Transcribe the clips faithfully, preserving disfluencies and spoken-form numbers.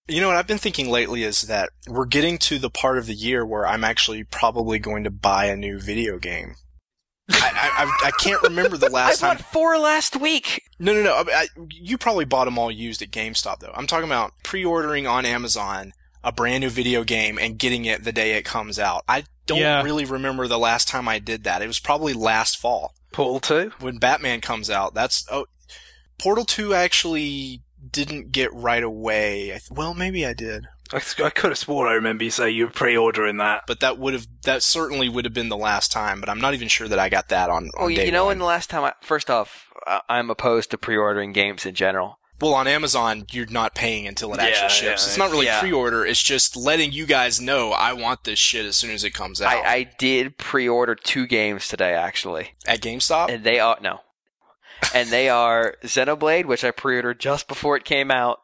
You know what I've been thinking lately is that we're getting to the part of the year where I'm actually probably going to buy a new video game. I, I, I can't remember the last I time. bought four last week. No, no, no. I, I, you probably bought them all used at GameStop, though. I'm talking about pre-ordering on Amazon a brand new video game and getting it the day it comes out. I don't Yeah. really remember the last time I did that. It was probably last fall. Portal two? When Batman comes out. That's oh, Portal two actually didn't get right away. I th- well, maybe I did. I, I could have sworn I remember you say you were pre-ordering that. But that would have, that certainly would have been the last time, but I'm not even sure that I got that on, on Well, day you know, one. when the last time I, first off, uh, I'm opposed to pre-ordering games in general. Well, on Amazon, you're not paying until it Yeah, actually ships. yeah, It's not really yeah. pre-order, it's just letting you guys know I want this shit as soon as it comes out. I, I did pre-order two games today, actually. At GameStop? And they are, no. And they are Xenoblade, which I pre-ordered just before it came out,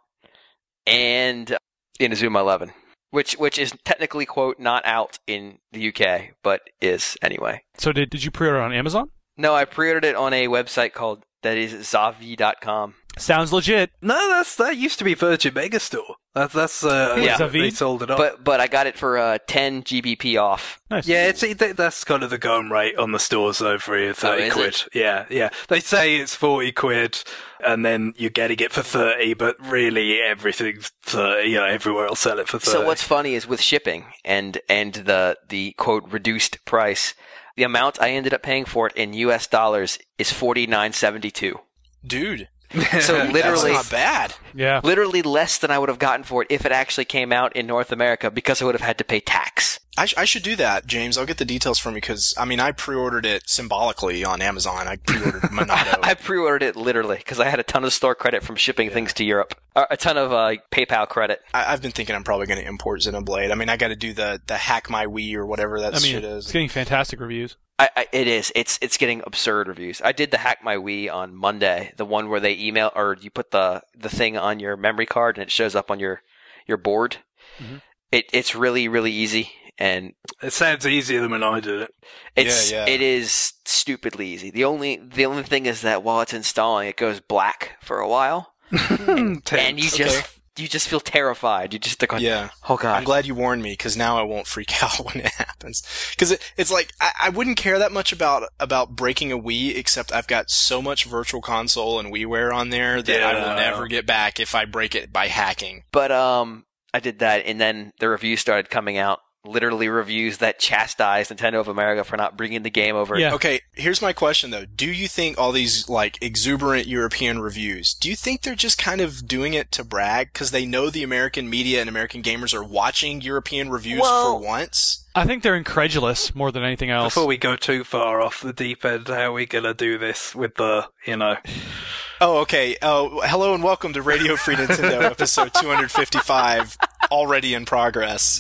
and Inazuma eleven. Which which is technically, quote, not out in the U K, but is anyway. So did did you pre-order on Amazon? No, I pre-ordered it on a website called, that is Zavi dot com. Sounds legit. No, that's that used to be Virgin Megastore. That's that's uh, Yeah. yeah. They sold it off. But but I got it for uh, ten G B P off. Nice. Yeah, it's it- that's kind of the going rate on the stores over here, thirty Oh, is quid. it? Yeah, yeah. They say it's forty quid, and then you're getting it for thirty, but really everything's thirty. You know, everywhere will sell it for thirty. So what's funny is with shipping and and the the quote reduced price, the amount I ended up paying for it in U S dollars is forty-nine seventy-two. Dude, So that's literally not bad. Yeah. literally less than I would have gotten for it if it actually came out in North America, because I would have had to pay tax. I, sh- I should do that, James. I'll get the details from you because, I mean, I pre-ordered it symbolically on Amazon. I pre-ordered Monado. I pre-ordered it literally because I had a ton of store credit from shipping things to Europe. Uh, a ton of uh, PayPal credit. I, I've been thinking I'm probably going to import Xenoblade. I mean, I got to do the, the Hack My Wii or whatever that I mean, shit is. it's getting fantastic reviews. I, I, it is. It's it's getting absurd reviews. I did the Hack My Wii on Monday, the one where they email or you put the, the thing on your memory card and it shows up on your your board. Mhm. It it's really really easy, and It sounds easier than when I did it. it's Yeah, yeah. it is stupidly easy. The only the only thing is that while it's installing, it goes black for a while, and you Tense. just you just feel terrified. You just think, Yeah. oh god. I'm glad you warned me because now I won't freak out when it happens. Because it, it's like I, I wouldn't care that much about about breaking a Wii, except I've got so much Virtual Console and WiiWare on there that I will Yeah. never get back if I break it by hacking. But um, I did that, and then the reviews started coming out. Literally reviews that chastised Nintendo of America for not bringing the game over. Yeah. Okay, here's my question though: do you think all these like exuberant European reviews? Do you think they're just kind of doing it to brag because they know the American media and American gamers are watching European reviews Well- for once? I think they're incredulous more than anything else. Before we go too far off the deep end, how are we going to do this with the, you know... Oh, okay. Oh, hello and welcome to Radio Free Nintendo, episode two hundred fifty-five, already in progress.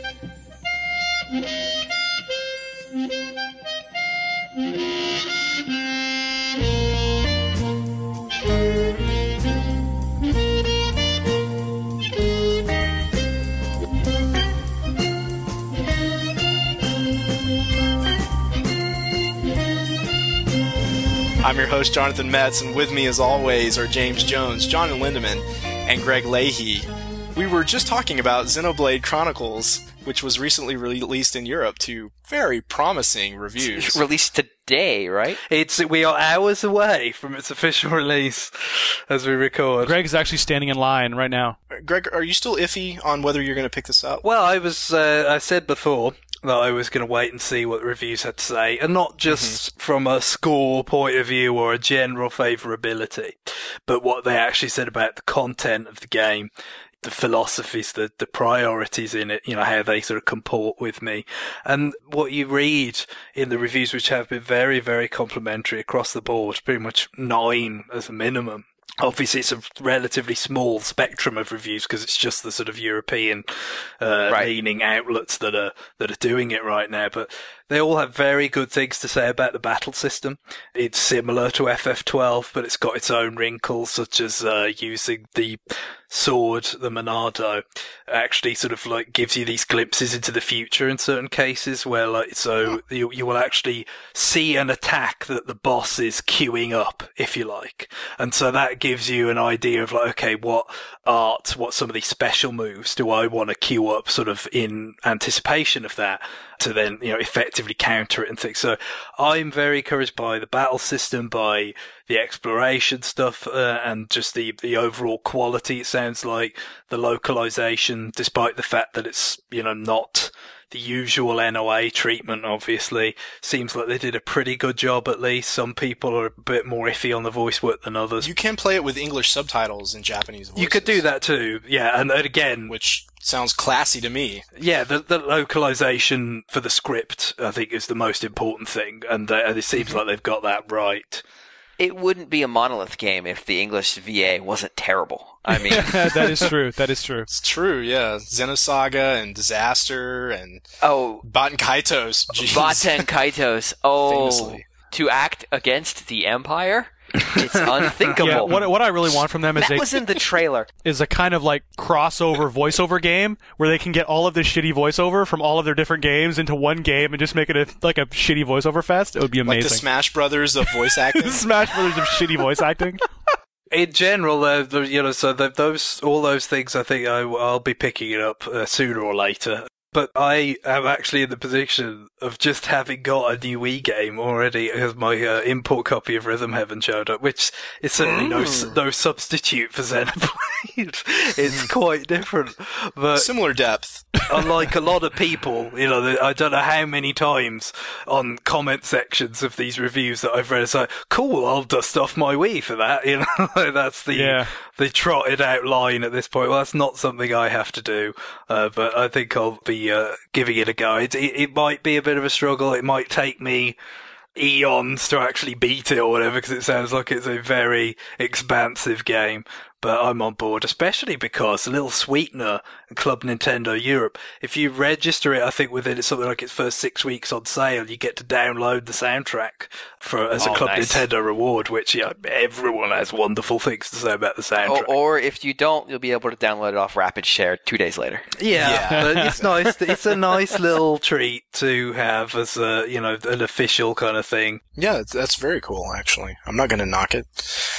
I'm your host, Jonathan Metz, and with me, as always, are James Jones, John and Lindemann, and Greg Leahy. We were just talking about Xenoblade Chronicles, which was recently released in Europe to very promising reviews. Released today, right? It's We are hours away from its official release as we record. Greg is actually standing in line right now. Greg, are you still iffy on whether you're going to pick this up? Well, I was, uh, I said before that I was going to wait and see what the reviews had to say, and not just from a score point of view or a general favourability, but what they actually said about the content of the game, the philosophies, the, the priorities in it, you know, how they sort of comport with me. And what you read in the reviews, which have been very, very complimentary across the board, pretty much nine as a minimum. Obviously, it's a relatively small spectrum of reviews because it's just the sort of European uh, Right. leaning outlets that are that are doing it right now. But they all have very good things to say about the battle system. It's similar to F F twelve, but it's got its own wrinkles, such as uh, using the sword, the Monado, actually sort of like gives you these glimpses into the future in certain cases, where like so you you will actually see an attack that the boss is queuing up, if you like, and so that gives you an idea of like, okay, what art, what some of these special moves do I want to queue up, sort of in anticipation of that, to then, you know, effectively counter it and things. So I'm very encouraged by the battle system, by the exploration stuff, uh, and just the, the overall quality. It sounds like the localization, despite the fact that it's, you know, not the usual N O A treatment, obviously, seems like they did a pretty good job at least. Some people are a bit more iffy on the voice work than others. You can play it with English subtitles and Japanese voices. You could do that too, yeah, and again, which sounds classy to me. Yeah, the, the localization for the script, I think, is the most important thing, and uh, it seems Mm-hmm. like they've got that right. It wouldn't be a Monolith game if the English V A wasn't terrible. I mean, That is true. That is true. It's true, yeah. Xenosaga and Disaster and oh, Baten Kaitos. Jeez. Baten Kaitos. Oh, Famously. to act against the Empire? It's unthinkable. Yeah, what what I really want from them is that a, was in the trailer. is a kind of like crossover voiceover game where they can get all of this shitty voiceover from all of their different games into one game and just make it a, like a shitty voiceover fest. It would be Like amazing. the Smash Brothers of voice acting. Smash Brothers of shitty voice acting. In general, uh, the- you know, so the, those all those things, I think I, I'll be picking it up uh, sooner or later. But I am actually in the position of just having got a new Wii game already as my uh, import copy of Rhythm Heaven showed up, which is certainly no no substitute for Xenoblade. It's quite different, but Similar depth. unlike a lot of people, you know, I don't know how many times on comment sections of these reviews that I've read, it's like, cool, I'll dust off my Wii for that, you know, that's the, Yeah. the trotted out line at this point. Well, that's not something I have to do, uh, but I think I'll be, uh, giving it a go. It, it, it might be a bit of a struggle, it might take me eons to actually beat it or whatever, because it sounds like it's a very expansive game. But I'm on board, especially because a little sweetener, Club Nintendo Europe, if you register it, I think within something like its first six weeks on sale, you get to download the soundtrack for as a Oh, Club nice. Nintendo reward, which, yeah, everyone has wonderful things to say about the Or, soundtrack. or if you don't, you'll be able to download it off Rapid Share two days later. Yeah, Yeah. but it's nice. It's a nice little treat to have as a, you know, an official kind of thing. Yeah, that's- that's very cool, actually. I'm not going to knock it.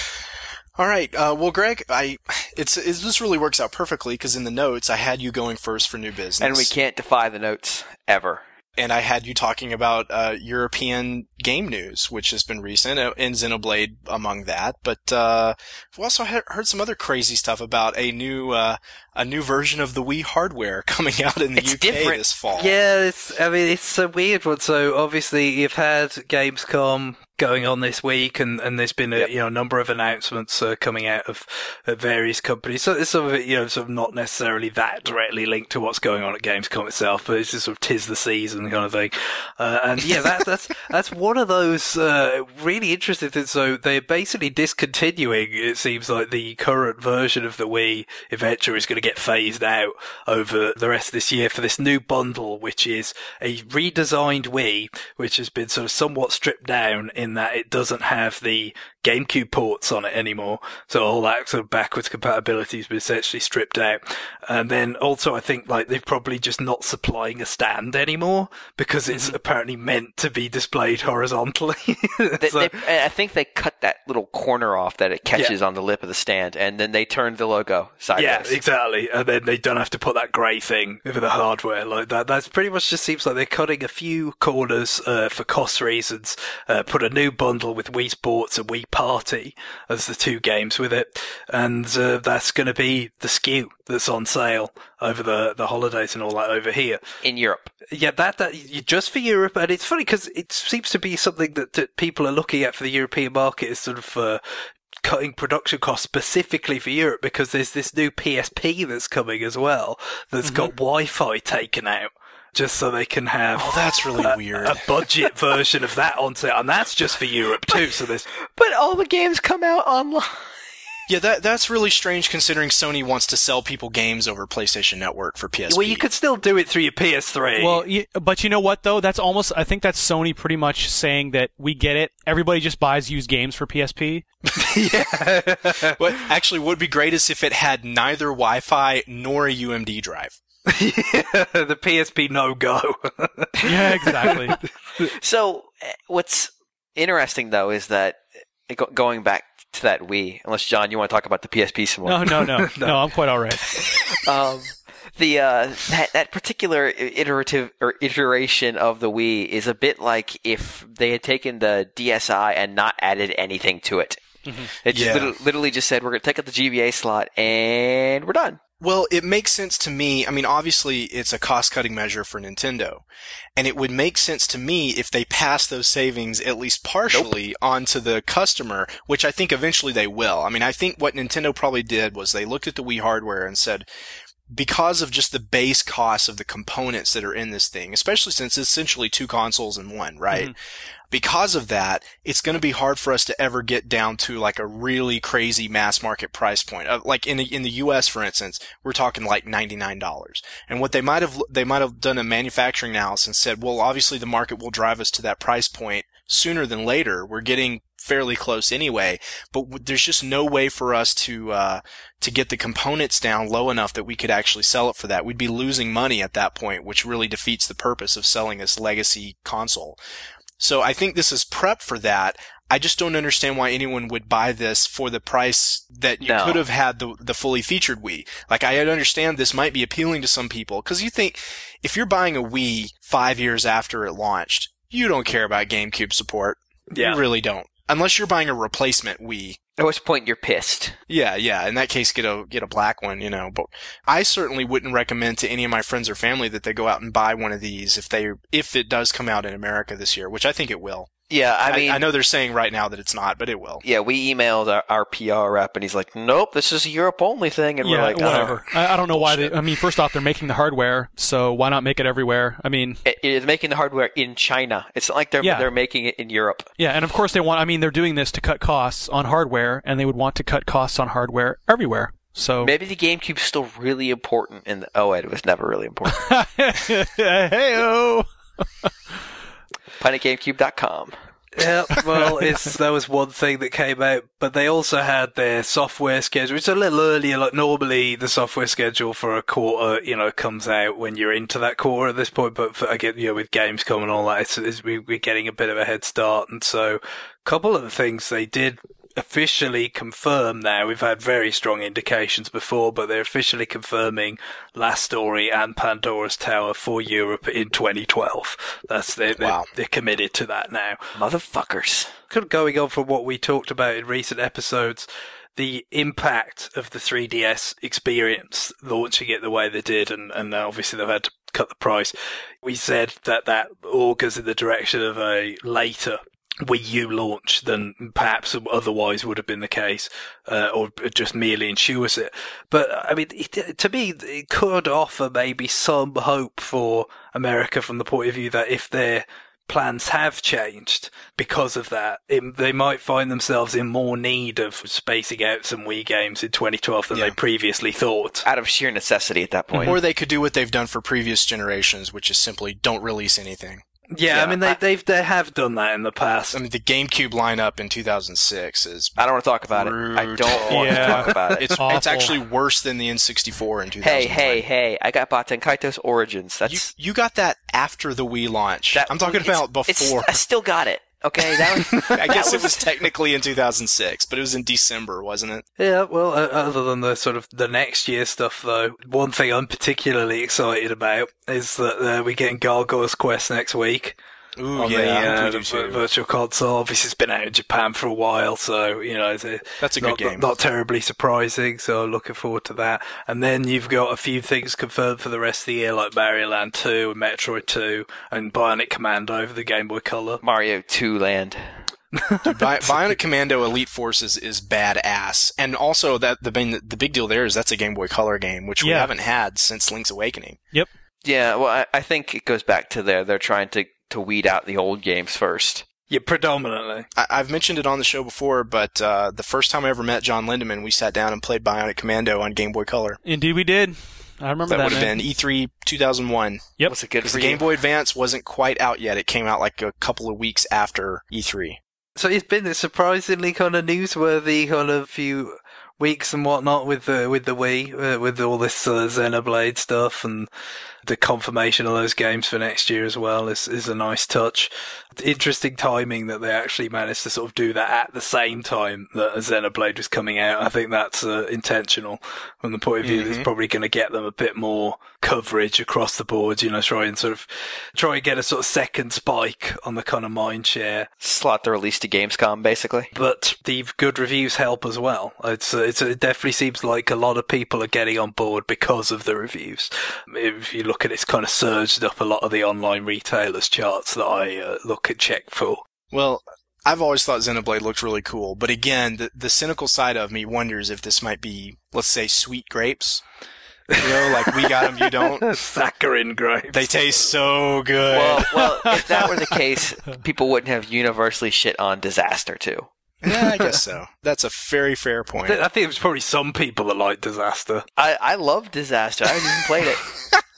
All right. Uh, well, Greg, I it's, it's this really works out perfectly because in the notes I had you going first for new business, And we can't defy the notes ever. and I had you talking about uh, European game news, which has been recent, uh, and Xenoblade among that. But uh, we've also he- heard some other crazy stuff about a new uh, a new version of the Wii hardware coming out in the It's U K different. this fall. Yeah, it's, I mean, it's a weird one. So obviously you've had Gamescom going on this week, and, and there's been a Yep. you know number of announcements uh, coming out of uh, various companies. So it's some of it, you know, sort of not necessarily that directly linked to what's going on at Gamescom itself, but it's just sort of tis the season kind of thing. Uh, and yeah, that, that's that's one of those uh, really interesting things. So they're basically discontinuing, it seems like, the current version of the Wii eventually is going to get phased out over the rest of this year for this new bundle, which is a redesigned Wii, which has been sort of somewhat stripped down in that it doesn't have the GameCube ports on it anymore. So all that sort of backwards compatibility has been essentially stripped out. And then also I think like they're probably just not supplying a stand anymore because it's apparently meant to be displayed horizontally. They, So- they, I think they cut that little corner off that it catches on the lip of the stand, and then they turned the logo sideways. yeah, exactly. And then they don't have to put that grey thing over the hardware like that. That's pretty much just seems like they're cutting a few corners uh, for cost reasons. Uh, put a new bundle with Wii Sports and Wii Party as the two games with it, and uh, that's going to be the S K U that's on sale over the the holidays and all that over here. In Europe. Yeah, that that just for Europe, and it's funny because it seems to be something that, that people are looking at for the European market is sort of uh, cutting production costs specifically for Europe, because there's this new P S P that's coming as well that's Mm-hmm. got Wi-Fi taken out. Just so they can have Oh, that's really a, weird. a budget version of that on sale, and that's just for Europe too. So there's But all the games come out online. Yeah, that that's really strange considering Sony wants to sell people games over PlayStation Network for P S P. Well, you could still do it through your P S three. Well, y- but you know what though? That's almost. I think that's Sony pretty much saying that we get it. Everybody just buys used games for P S P. yeah. What actually would be great is if it had neither Wi-Fi nor a U M D drive. yeah, the P S P no go. Yeah, exactly. So uh, what's interesting though is that uh, go- going back to that Wii, unless John, you want to talk about the P S P some more. No, no, no, no. I'm quite all right. um, the uh, that that particular iterative or iteration of the Wii is a bit like if they had taken the D S i and not added anything to it. Mm-hmm. It just Yeah. literally, literally just said we're going to take out the G B A slot and we're done. Well, it makes sense to me. I mean, obviously, it's a cost-cutting measure for Nintendo. And it would make sense to me if they pass those savings at least partially nope. onto the customer, which I think eventually they will. I mean, I think what Nintendo probably did was they looked at the Wii hardware and said, because of just the base costs of the components that are in this thing, especially since it's essentially two consoles in one, right? Mm-hmm. Because of that, it's going to be hard for us to ever get down to like a really crazy mass market price point. Uh, like in the, in the U S, for instance, we're talking like ninety-nine dollars. And what they might have, they might have done a manufacturing analysis and said, well, obviously the market will drive us to that price point sooner than later. We're getting fairly close anyway, but w- there's just no way for us to, uh, to get the components down low enough that we could actually sell it for that. We'd be losing money at that point, which really defeats the purpose of selling this legacy console. So I think this is prep for that. I just don't understand why anyone would buy this for the price that you No. could have had the the fully featured Wii. Like, I understand this might be appealing to some people, because you think if you're buying a Wii five years after it launched, you don't care about GameCube support. Yeah. You really don't. Unless you're buying a replacement Wii. At which point you're pissed. Yeah, yeah. In that case, get a get a black one, you know. But I certainly wouldn't recommend to any of my friends or family that they go out and buy one of these if they if it does come out in America this year, which I think it will. Yeah, I mean, I, I know they're saying right now that it's not, but it will. Yeah, we emailed our, our P R rep, and he's like, "Nope, this is a Europe only thing." And yeah, we're like, whatever. Oh. I, I don't know why they. I mean, first off, they're making the hardware, so why not make it everywhere? I mean, It, it is making the hardware in China. It's not like they're Yeah. they're making it in Europe. yeah, and of course they want. I mean, they're doing this to cut costs on hardware, and they would want to cut costs on hardware everywhere. So Maybe the GameCube's still really important, and the O L E D was never really important. hey-o. Planet GameCube dot com. Yeah, well, it's that was one thing that came out, but they also had their software schedule, which is a little earlier. Like normally, the software schedule for a quarter, you know, comes out when you're into that quarter at this point. But for, again, you know, with games coming on, like it's, it's, we, we're getting a bit of a head start, and so a couple of the things they did officially confirm now. We've had very strong indications before, but they're officially confirming Last Story and Pandora's Tower for Europe in twenty twelve. That's they, they're, Wow. they're committed to that now. Motherfuckers. Kind of going on from what we talked about in recent episodes, the impact of the three D S experience launching it the way they did, and, and obviously they've had to cut the price. We said that that augurs in the direction of a later Wii U launch than perhaps otherwise would have been the case, uh, or just merely ensures it. But, I mean, it, to me, it could offer maybe some hope for America from the point of view that if their plans have changed because of that, it, they might find themselves in more need of spacing out some Wii games in twenty twelve than Yeah. they previously thought. Out of sheer necessity at that point. Or they could do what they've done for previous generations, which is simply don't release anything. Yeah, Yeah, I mean, they, I- they've, they have done that in the past. I mean, the GameCube lineup in two thousand six is I don't want to talk about it. I don't Brutal. want Yeah. to talk about it. it's awful. it's actually worse than the N sixty-four in two thousand Hey, nine. hey, hey! I got Baten Kaito's Origins. You, That's you got that after the Wii launch. that, I'm talking it's- about before. it's- I still got it. Okay, that was, I guess that it was technically in two thousand six, but it was in December, wasn't it? Yeah, well, uh, other than the sort of the next year stuff, though, one thing I'm particularly excited about is that uh, we're getting Gargoyle's Quest next week. Ooh, on yeah, the, I think uh, we the do too. vir- virtual console. Obviously, it's been out in Japan for a while, so, you know, it's a, That's a good not, game. Not, not terribly surprising, so looking forward to that. And then you've got a few things confirmed for the rest of the year, like Mario Land two and Metroid two and Bionic Commando for the Game Boy Color. Mario two Land. Dude, Bi- Bionic Commando Elite Forces is badass, and also that the main, the big deal there is that's a Game Boy Color game, which we Yeah. haven't had since Link's Awakening. Yep. Yeah, well, I, I think it goes back to there. They're trying to, to weed out the old games first. Yeah, predominantly. I- I've mentioned it on the show before, but uh, the first time I ever met John Lindemann, we sat down and played Bionic Commando on Game Boy Color. Indeed, we did. I remember that. That would have man. been E three two thousand one. Yep. Was it good Because for the you? Game Boy Advance wasn't quite out yet. It came out like a couple of weeks after E three. So it's been a surprisingly kind of newsworthy kind of few weeks and whatnot with the with the Wii, uh, with all this uh, Xenoblade stuff, and the confirmation of those games for next year as well is is a nice touch. Interesting timing that they actually managed to sort of do that at the same time that Xenoblade was coming out. I think that's uh, intentional from the point of view. Mm-hmm. It's probably going to get them a bit more coverage across the board. You know, try and sort of try and get a sort of second spike on the kind of mind share. Slot the release to Gamescom, basically. But the good reviews help as well. It's, uh, it's it definitely seems like a lot of people are getting on board because of the reviews. If you look at it, it's kind of surged up a lot of the online retailers charts that I uh, look and check for. Well, I've always thought Xenoblade looked really cool, but again, the, the cynical side of me wonders if this might be, let's say, sweet grapes. You know, like we got them, you don't. Saccharine grapes. They taste so good. Well, well, if that were the case, people wouldn't have universally shit on Disaster too. Yeah, I guess so. That's a very fair point. I think there's probably some people that like Disaster. I, I love Disaster. I haven't even played it.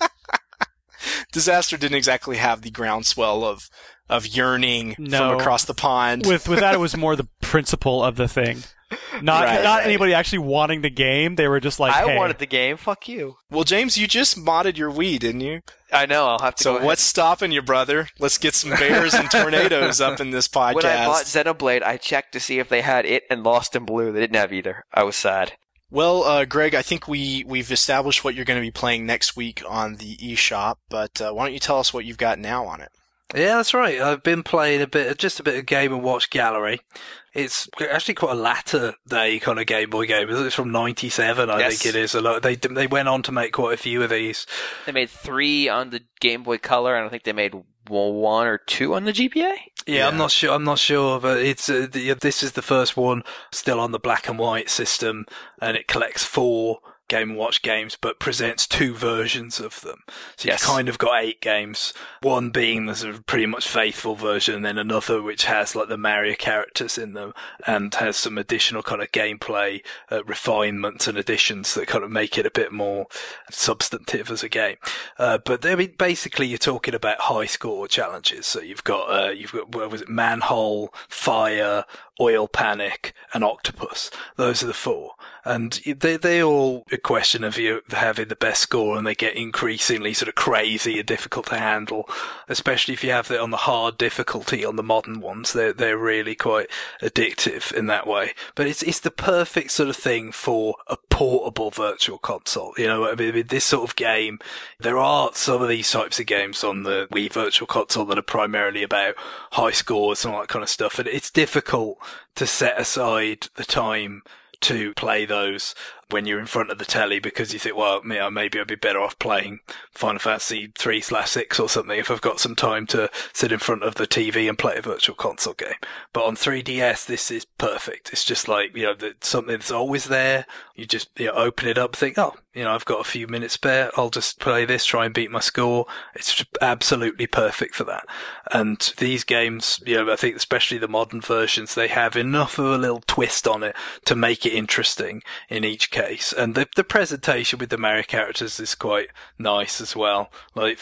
Disaster didn't exactly have the groundswell of of yearning No. from across the pond. With with that, it was more the principle of the thing, not Right, not right. anybody actually wanting the game. They were just like, I hey. wanted the game. Fuck you. Well, James, you just modded your Wii, didn't you? I know. I'll have to. So go ahead. what's stopping you, brother? Let's get some bears and tornadoes up in this podcast. When I bought Xenoblade, I checked to see if they had it and Lost in Blue. They didn't have either. I was sad. Well, uh, Greg, I think we, we've established what you're going to be playing next week on the eShop, but uh, why don't you tell us what you've got now on it? Yeah, that's right. I've been playing a bit, just a bit of Game and Watch Gallery. It's actually quite a latter day kind of Game Boy game. It's from ninety-seven, I Yes. think it is. A lot. They they went on to make quite a few of these. They made three on the Game Boy Color, and I think they made one or two on the G P A. Yeah, Yeah. I'm not sure. I'm not sure, but it's uh, the, this is the first one still on the black and white system, and it collects four Game and Watch games, but presents two versions of them. So Yes. you've kind of got eight games. One being the sort of pretty much faithful version, and then another which has like the Mario characters in them and has some additional kind of gameplay uh, refinements and additions that kind of make it a bit more substantive as a game. Uh, but I mean, basically, you're talking about high score challenges. So you've got uh, you've got what was it, Manhole, Fire, Oil Panic, and Octopus. Those are the four. And they they all a question of you having the best score, and they get increasingly sort of crazy and difficult to handle, especially if you have it on the hard difficulty on the modern ones. They're they're really quite addictive in that way. But it's it's the perfect sort of thing for a portable virtual console. You know, I mean, with this sort of game, there are some of these types of games on the Wii Virtual Console that are primarily about high scores and all that kind of stuff, and it's difficult to set aside the time to play those when you're in front of the telly, because you think, well, you know, maybe I'd be better off playing Final Fantasy three slash six or something if I've got some time to sit in front of the T V and play a virtual console game. But on three D S, this is perfect. It's just like, you know, the, something that's always there. You just, you know, open it up, think, oh, you know, I've got a few minutes spare. I'll just play this, try and beat my score. It's just absolutely perfect for that. And these games, you know, I think especially the modern versions, they have enough of a little twist on it to make it interesting in each case. And the the presentation with the Mario characters is quite nice as well. Like,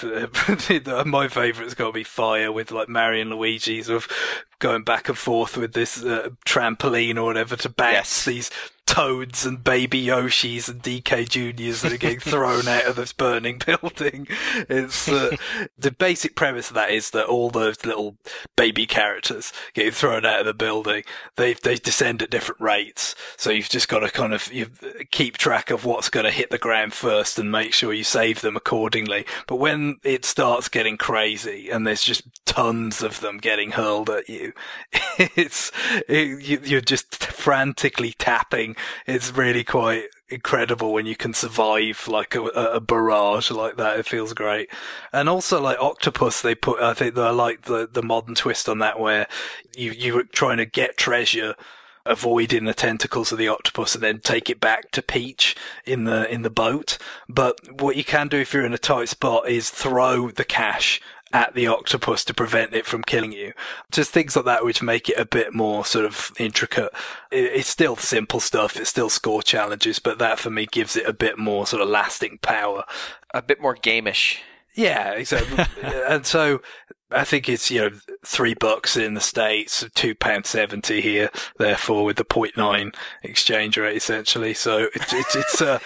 my favourite's got to be Fire, with like Mario and Luigi sort of going back and forth with this uh, trampoline or whatever to bounce Yes. these Toads and baby Yoshis and D K Juniors that are getting thrown out of this burning building. It's uh, the basic premise of that is that all those little baby characters getting thrown out of the building, they they descend at different rates. So you've just got to kind of you keep track of what's going to hit the ground first and make sure you save them accordingly. But when it starts getting crazy and there's just tons of them getting hurled at you, it's it, you, you're just frantically tapping. It's really quite incredible when you can survive like a, a barrage like that. It feels great. And also like Octopus, they put, I think they like the, the modern twist on that, where you, you were trying to get treasure, avoiding the tentacles of the octopus, and then take it back to Peach in the, in the boat. But what you can do if you're in a tight spot is throw the cash at the octopus to prevent it from killing you. Just things like that which make it a bit more sort of intricate. It's still simple stuff, it's still score challenges, but that for me gives it a bit more sort of lasting power. A bit more gamish. Yeah, exactly. And so I think it's, you know, three bucks in the States, two pound seventy here, therefore with the point nine exchange rate essentially. So it's it's it's uh,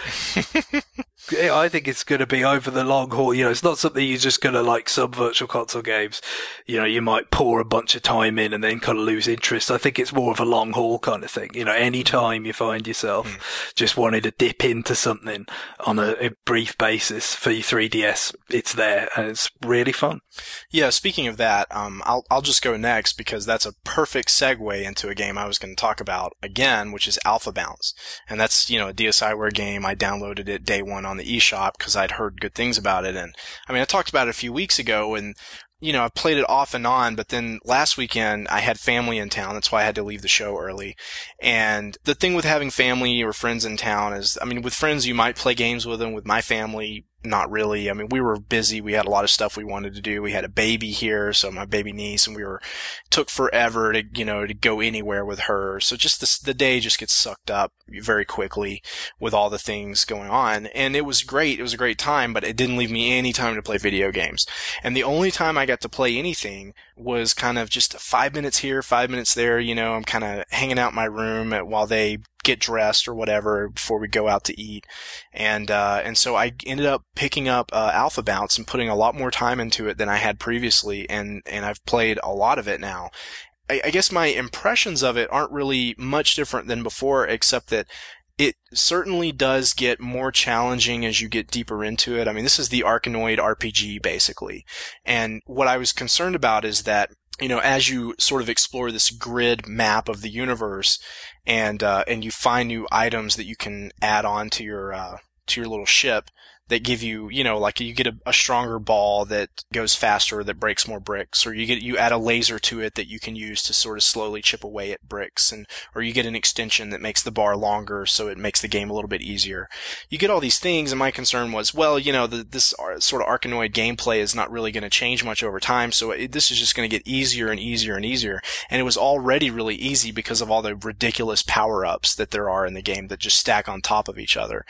I think it's going to be over the long haul. You know, it's not something you're just going to, like some virtual console games, you know, you might pour a bunch of time in and then kind of lose interest. I think it's more of a long haul kind of thing. You know, any time you find yourself mm. just wanting to dip into something on a, a brief basis for your three D S, it's there and it's really fun. Yeah, speaking of that, um, I'll I'll just go next because that's a perfect segue into a game I was going to talk about again, which is Alpha Bounce, and that's, you know, a DSiWare game. I downloaded it day one on the eShop because I'd heard good things about it, and I mean I talked about it a few weeks ago, and you know, I played it off and on, but then last weekend I had family in town. That's why I had to leave the show early. And the thing with having family or friends in town is, I mean, with friends you might play games with them. With my family, not really. I mean, we were busy. We had a lot of stuff we wanted to do. We had a baby here, so my baby niece, and we were, took forever to, you know, to go anywhere with her. So just this, the day just gets sucked up very quickly with all the things going on. And it was great. It was a great time, but it didn't leave me any time to play video games. And the only time I got to play anything was kind of just five minutes here, five minutes there. You know, I'm kind of hanging out in my room at, while they get dressed or whatever before we go out to eat. And, uh, and so I ended up picking up, uh, Alpha Bounce and putting a lot more time into it than I had previously. And, and I've played a lot of it now. I, I guess my impressions of it aren't really much different than before, except that it certainly does get more challenging as you get deeper into it. I mean, this is the Arkanoid R P G basically. And what I was concerned about is that, you know, as you sort of explore this grid map of the universe and, uh, and you find new items that you can add on to your, uh, to your little ship that give you, you know, like you get a, a stronger ball that goes faster, that breaks more bricks, or you get, you add a laser to it that you can use to sort of slowly chip away at bricks, and, or you get an extension that makes the bar longer so it makes the game a little bit easier. You get all these things, and my concern was, well, you know, the, this sort of Arkanoid gameplay is not really going to change much over time, so it, this is just going to get easier and easier and easier, and it was already really easy because of all the ridiculous power-ups that there are in the game that just stack on top of each other.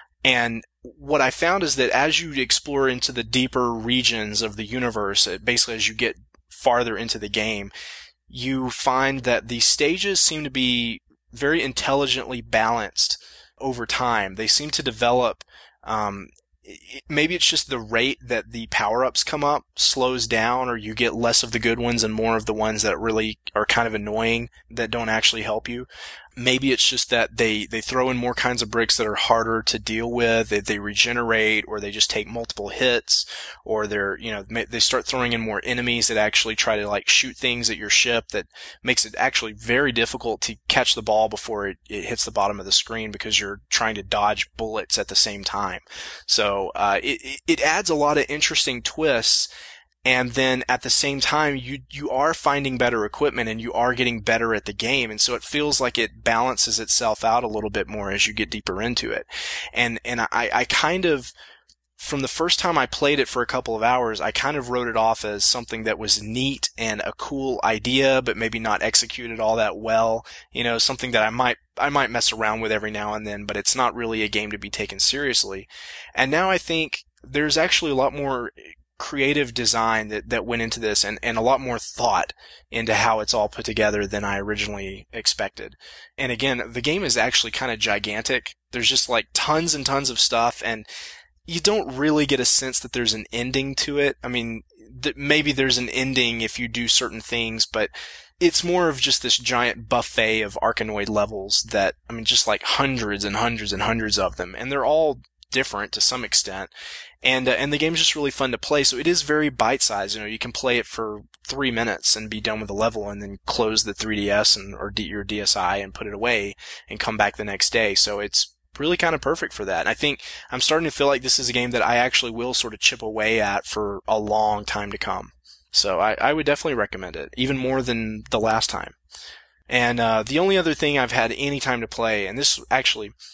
And what I found is that as you explore into the deeper regions of the universe, basically as you get farther into the game, you find that the stages seem to be very intelligently balanced over time. They seem to develop, um, maybe it's just the rate that the power-ups come up slows down, or you get less of the good ones and more of the ones that really are kind of annoying that don't actually help you. Maybe it's just that they, they throw in more kinds of bricks that are harder to deal with, that they regenerate, or they just take multiple hits, or they're, you know, they start throwing in more enemies that actually try to like shoot things at your ship that makes it actually very difficult to catch the ball before it, it hits the bottom of the screen because you're trying to dodge bullets at the same time. So, uh, it, it adds a lot of interesting twists. And then at the same time, you, you are finding better equipment and you are getting better at the game. And so it feels like it balances itself out a little bit more as you get deeper into it. And, and I, I kind of, from the first time I played it for a couple of hours, I kind of wrote it off as something that was neat and a cool idea, but maybe not executed all that well. You know, something that I might, I might mess around with every now and then, but it's not really a game to be taken seriously. And now I think there's actually a lot more creative design that, that went into this, and, and a lot more thought into how it's all put together than I originally expected. And again, the game is actually kind of gigantic. There's just like tons and tons of stuff, and you don't really get a sense that there's an ending to it. I mean, th- maybe there's an ending if you do certain things, but it's more of just this giant buffet of Arkanoid levels that, I mean, just like hundreds and hundreds and hundreds of them, and they're all different to some extent. And, uh, and the game's just really fun to play. So it is very bite-sized. You know, you can play it for three minutes and be done with the level and then close the three D S and, or D, your D S I and put it away and come back the next day. So it's really kind of perfect for that. And I think I'm starting to feel like this is a game that I actually will sort of chip away at for a long time to come. So I, I would definitely recommend it, even more than the last time. And, uh, the only other thing I've had any time to play, and this actually,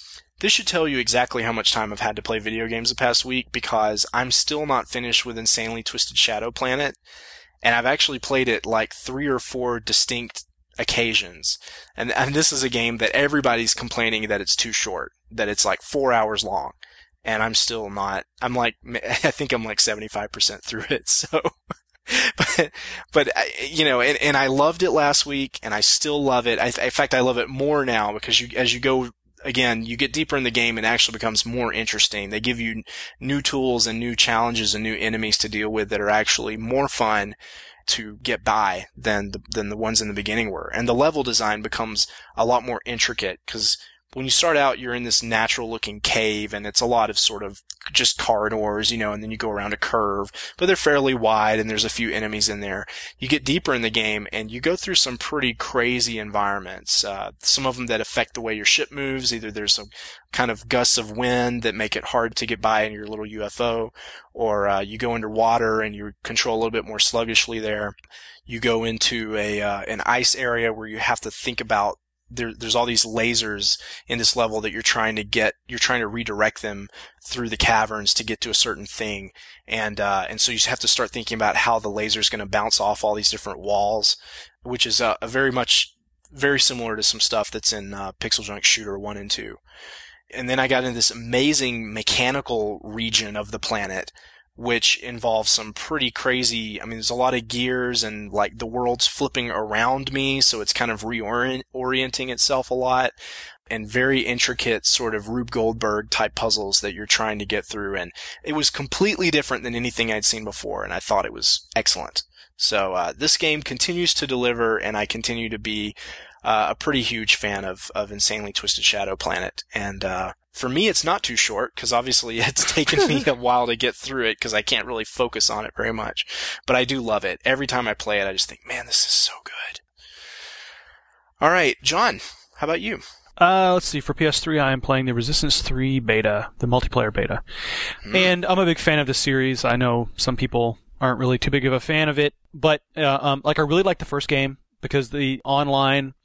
This should tell you exactly how much time I've had to play video games the past week, because I'm still not finished with Insanely Twisted Shadow Planet, and I've actually played it like three or four distinct occasions. And, and this is a game that everybody's complaining that it's too short, that it's like four hours long. And I'm still not, I'm like, I think I'm like seventy-five percent through it, so. but, but, you know, and, and I loved it last week, and I still love it. I, in fact, I love it more now, because you, as you go, again, you get deeper in the game, and it actually becomes more interesting. They give you new tools and new challenges and new enemies to deal with that are actually more fun to get by than the, than the ones in the beginning were. And the level design becomes a lot more intricate, because when you start out, you're in this natural-looking cave, and it's a lot of sort of just corridors, you know, and then you go around a curve, but they're fairly wide, and there's a few enemies in there. You get deeper in the game, and you go through some pretty crazy environments. Uh, some of them that affect the way your ship moves. Either there's some kind of gusts of wind that make it hard to get by in your little U F O, or uh, you go underwater and you control a little bit more sluggishly there. You go into a uh, an ice area where you have to think about There, there's all these lasers in this level that you're trying to get, you're trying to redirect them through the caverns to get to a certain thing. And, uh, and so you have to start thinking about how the laser is going to bounce off all these different walls, which is, uh, a very much, very similar to some stuff that's in, uh, Pixel Junk Shooter one and two. And then I got into this amazing mechanical region of the planet, which involves some pretty crazy, I mean, there's a lot of gears, and like the world's flipping around me, so it's kind of reorienting itself a lot, and very intricate sort of Rube Goldberg type puzzles that you're trying to get through. And it was completely different than anything I'd seen before, and I thought it was excellent. So, uh, this game continues to deliver, and I continue to be, uh, a pretty huge fan of, of Insanely Twisted Shadow Planet. And, uh, for me, it's not too short, because obviously it's taken me a while to get through it, because I can't really focus on it very much. But I do love it. Every time I play it, I just think, man, this is so good. All right, John, how about you? Uh, let's see. For P S three, I am playing the Resistance three beta, the multiplayer beta. Mm. And I'm a big fan of the series. I know some people aren't really too big of a fan of it, but uh, um, like I really liked the first game, because the online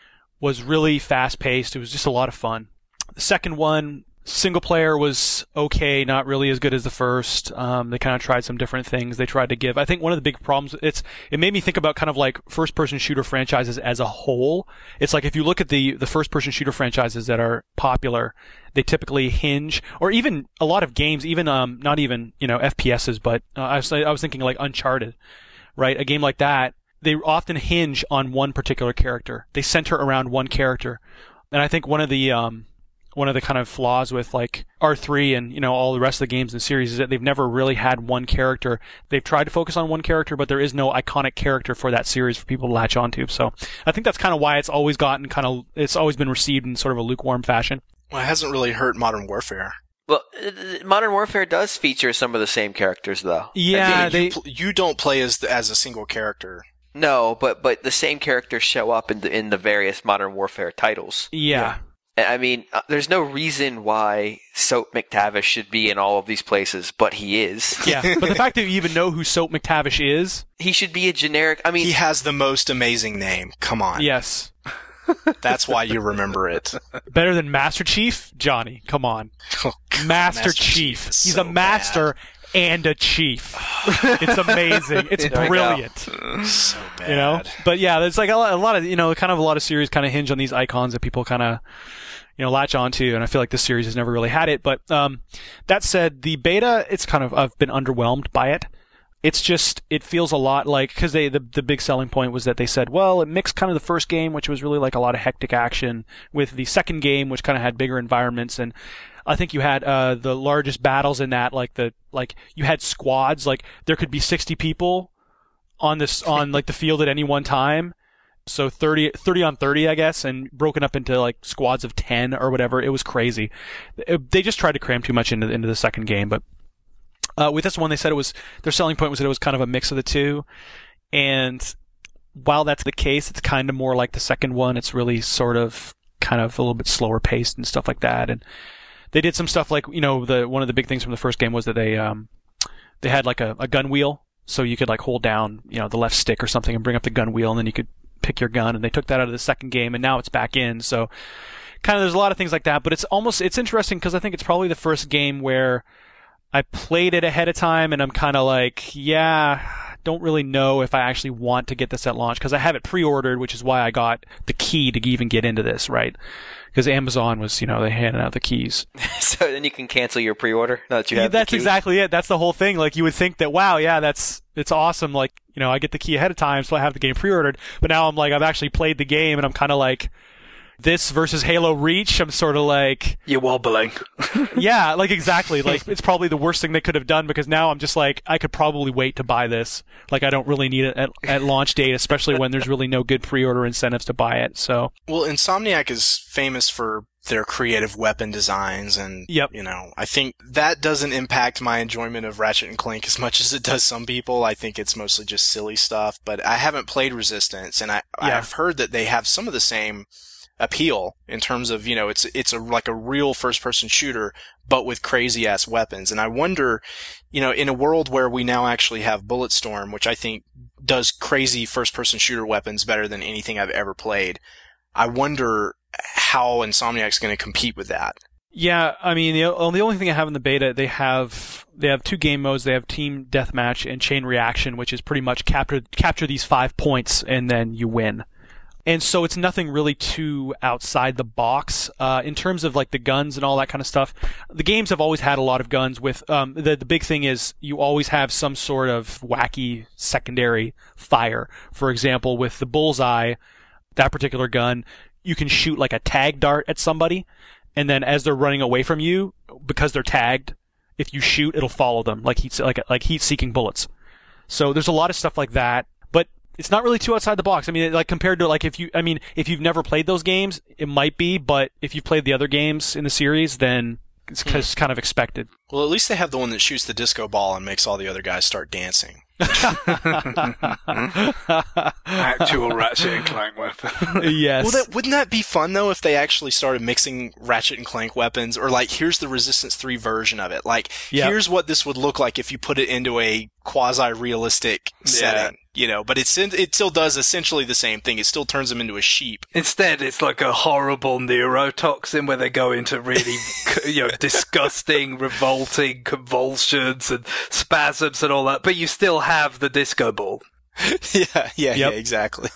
was really fast-paced. It was just a lot of fun. The second one, single player, was okay, not really as good as the first. Um, they kind of tried some different things they tried to give. I think one of the big problems, it's it made me think about kind of like first-person shooter franchises as a whole. It's like if you look at the, the first-person shooter franchises that are popular, they typically hinge, or even a lot of games, even um not even, you know, F P S's, but uh, I was I was thinking like Uncharted, right? A game like that, they often hinge on one particular character. They center around one character. And I think one of the um one of the kind of flaws with like R three and, you know, all the rest of the games in the series is that they've never really had one character. They've tried to focus on one character, but there is no iconic character for that series for people to latch onto. So I think that's kind of why it's always gotten kind of, it's always been received in sort of a lukewarm fashion. Well, it hasn't really hurt Modern Warfare. Well, Modern Warfare does feature some of the same characters, though. Yeah, you, they... you, pl- you don't play as the, as a single character. No, but but the same characters show up in the in the various Modern Warfare titles. Yeah. I mean, uh, there's no reason why Soap McTavish should be in all of these places, but he is. Yeah, but the fact that you even know who Soap McTavish is... He should be a generic... I mean... He has the most amazing name. Come on. Yes. That's why you remember it. Better than Master Chief? Johnny, come on. Oh, God, Master, Master Chief. Chief He's so a master bad. and a chief. It's amazing. It's brilliant. So bad. You know? But yeah, there's like a lot, a lot of, you know, kind of a lot of series kind of hinge on these icons that people kind of, you know, latch onto, and I feel like this series has never really had it. But um, that said, the beta, it's kind of, I've been underwhelmed by it. It's just, it feels a lot like, because they the, the big selling point was that they said, well, it mixed kind of the first game, which was really like a lot of hectic action, with the second game, which kind of had bigger environments. And I think you had uh, the largest battles in that, like the like you had squads, like there could be sixty people on this on like the field at any one time. So thirty, thirty on thirty, I guess, and broken up into like squads of ten or whatever. It was crazy. It, they just tried to cram too much into into the second game. But uh, with this one, they said it was their selling point was that it was kind of a mix of the two. And while that's the case, it's kind of more like the second one. It's really sort of kind of a little bit slower paced and stuff like that. And they did some stuff like, you know, the one of the big things from the first game was that they um they had like a, a gun wheel, so you could like hold down, you know, the left stick or something and bring up the gun wheel, and then you could pick your gun, and they took that out of the second game, and now it's back in. So kind of there's a lot of things like that. But it's almost it's interesting because I think it's probably the first game where I played it ahead of time, and I'm kind of like, yeah, don't really know if I actually want to get this at launch because I have it pre-ordered, which is why I got the key to even get into this, right? Because Amazon was, you know, they handed out the keys. So then you can cancel your pre-order. Now that you have yeah, that's the key. exactly it. That's the whole thing. Like you would think that, wow, yeah, that's it's awesome. Like, you know, I get the key ahead of time, so I have the game pre-ordered. But now I'm like, I've actually played the game, and I'm kind of like, this versus Halo Reach, I'm sort of like... You're wobbling. Yeah, like exactly. Like it's probably the worst thing they could have done because now I'm just like, I could probably wait to buy this. Like I don't really need it at, at launch date, especially when there's really no good pre-order incentives to buy it. So Well, Insomniac is famous for their creative weapon designs, and Yep. you know, I think that doesn't impact my enjoyment of Ratchet and Clank as much as it does some people. I think it's mostly just silly stuff, but I haven't played Resistance, and I, Yeah. I've heard that they have some of the same appeal in terms of, you know, it's it's a like a real first person shooter but with crazy ass weapons. And I wonder, you know, in a world where we now actually have Bulletstorm, which I think does crazy first person shooter weapons better than anything I've ever played, I wonder how Insomniac's going to compete with that. yeah, I mean the, the only thing I have in the beta, they have they have two game modes. They have Team Deathmatch and Chain Reaction, which is pretty much capture capture these five points and then you win. And so it's nothing really too outside the box uh, in terms of like the guns and all that kind of stuff. The games have always had a lot of guns. With um, the the big thing is you always have some sort of wacky secondary fire. For example, with the Bullseye, that particular gun, you can shoot like a tag dart at somebody, and then as they're running away from you, because they're tagged, if you shoot, it'll follow them like heat like like heat-seeking bullets. So there's a lot of stuff like that, but it's not really too outside the box. I mean, like compared to like if you, I mean, if you've never played those games, it might be, but if you've played the other games in the series, then it's Hmm. just kind of expected. Well, at least they have the one that shoots the disco ball and makes all the other guys start dancing. Actual Ratchet and Clank weapon. Yes. Well, that, wouldn't that be fun, though, if they actually started mixing Ratchet and Clank weapons? Or, like, here's the Resistance three version of it. Like, Yep. here's what this would look like if you put it into a quasi-realistic setting. You know, but it's in, it still does essentially the same thing. It still turns them into a sheep. Instead, it's like a horrible neurotoxin where they go into really, you know, disgusting, revolting convulsions and spasms and all that, but you still have the disco ball. yeah, yeah, Yep. yeah, exactly.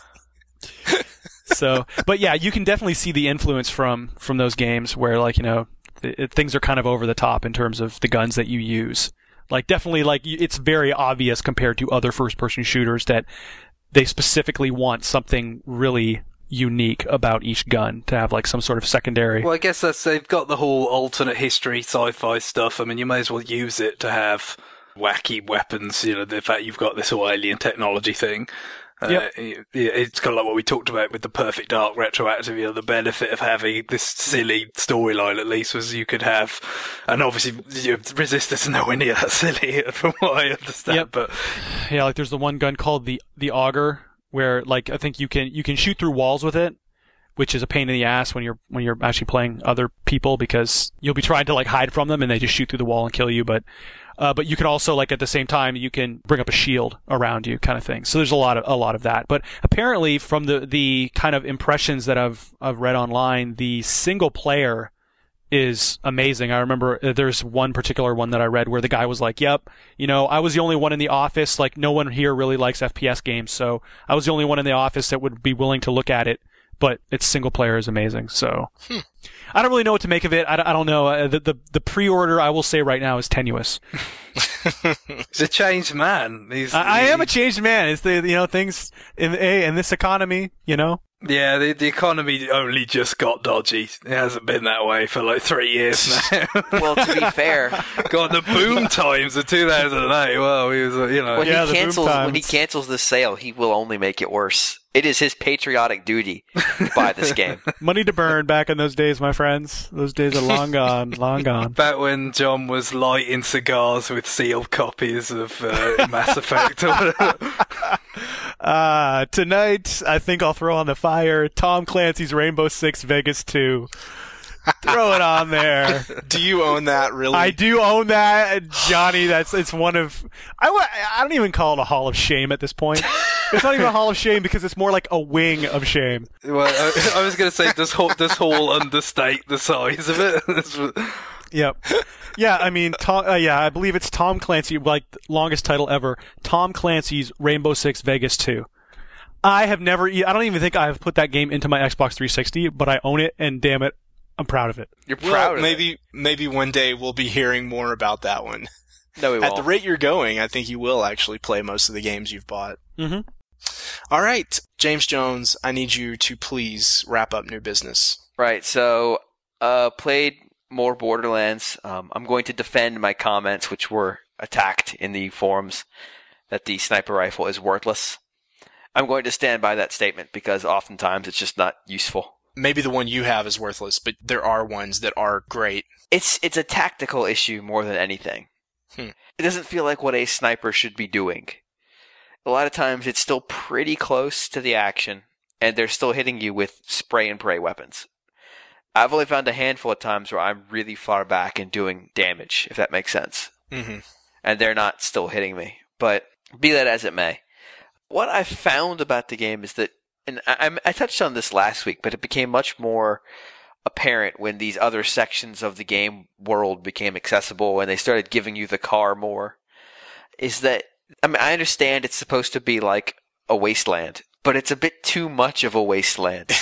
So, but yeah, you can definitely see the influence from from those games where, like, you know, th- things are kind of over the top in terms of the guns that you use. Like, definitely, like, y- it's very obvious compared to other first-person shooters that they specifically want something really unique about each gun to have, like, some sort of secondary. Well, I guess that's, they've got the whole alternate history sci-fi stuff. I mean, you may as well use it to have wacky weapons, you know, the fact you've got this whole alien technology thing. Uh, Yep. it- It's kind of like what we talked about with the Perfect Dark retroactive. You know, the benefit of having this silly storyline, at least, was you could have, and obviously, you know, Resistance is nowhere near that silly, from what I understand. Yep. But Yeah, like there's the one gun called the the Auger, where like I think you can you can shoot through walls with it, which is a pain in the ass when you're when you're actually playing other people because you'll be trying to like hide from them and they just shoot through the wall and kill you. But uh, but you can also like at the same time you can bring up a shield around you, kind of thing. So there's a lot of a lot of that. But apparently from the the kind of impressions that I've I've read online, the single player is amazing. I remember uh, there's one particular one that I read where the guy was like, yep, you know, I was the only one in the office, like no one here really likes F P S games, so I was the only one in the office that would be willing to look at it, but its single player is amazing, so. Hmm. I don't really know what to make of it. I, don't- I don't know. Uh, the, the the pre-order, I will say right now, is tenuous. he's a changed man. He's, I, I am a he- changed man. It's the, you know, things in, a, in this economy, you know? Yeah, the, the economy only just got dodgy. It hasn't been that way for like three years now. Well, to be fair, God, the boom times of two thousand eight. Well, he was, uh, you know. when Yeah, the he boom cancels when he times. cancels this sale, he will only make it worse. It is his patriotic duty to buy this game. Money to burn back in those days, my friends. Those days are long gone, long gone. Back when John was lighting cigars with sealed copies of uh, Mass Effect. Or whatever. Uh, tonight, I think I'll throw on the fire Tom Clancy's Rainbow Six Vegas two. Throw it on there. Do you own that, really? I do own that, Johnny. That's it's one of I, wa- I don't even call it a Hall of Shame at this point. It's not even a Hall of Shame because it's more like a wing of shame. Well, I, I was going to say this whole this whole understate the size of it. Yep. Yeah, I mean, Tom, uh, yeah, I believe it's Tom Clancy, like longest title ever. Tom Clancy's Rainbow Six Vegas two. I have never, e- I don't even think I have put that game into my Xbox three sixty, but I own it, and damn it, I'm proud of it. You're proud well, of maybe, it. Maybe one day we'll be hearing more about that one. No, we won't. At the rate you're going, I think you will actually play most of the games you've bought. Mm-hmm. All right, James Jones, I need you to please wrap up new business. Right, so uh, played more Borderlands. Um, I'm going to defend my comments, which were attacked in the forums, that the sniper rifle is worthless. I'm going to stand by that statement because oftentimes it's just not useful. Maybe the one you have is worthless, but there are ones that are great. It's it's a tactical issue more than anything. Hmm. It doesn't feel like what a sniper should be doing. A lot of times it's still pretty close to the action, and they're still hitting you with spray and pray weapons. I've only found a handful of times where I'm really far back and doing damage, if that makes sense. Mm-hmm. And they're not still hitting me. But be that as it may, what I've found about the game is that, and I, I touched on this last week, but it became much more apparent when these other sections of the game world became accessible and they started giving you the car more, is that, I mean, I understand it's supposed to be like a wasteland, but it's a bit too much of a wasteland.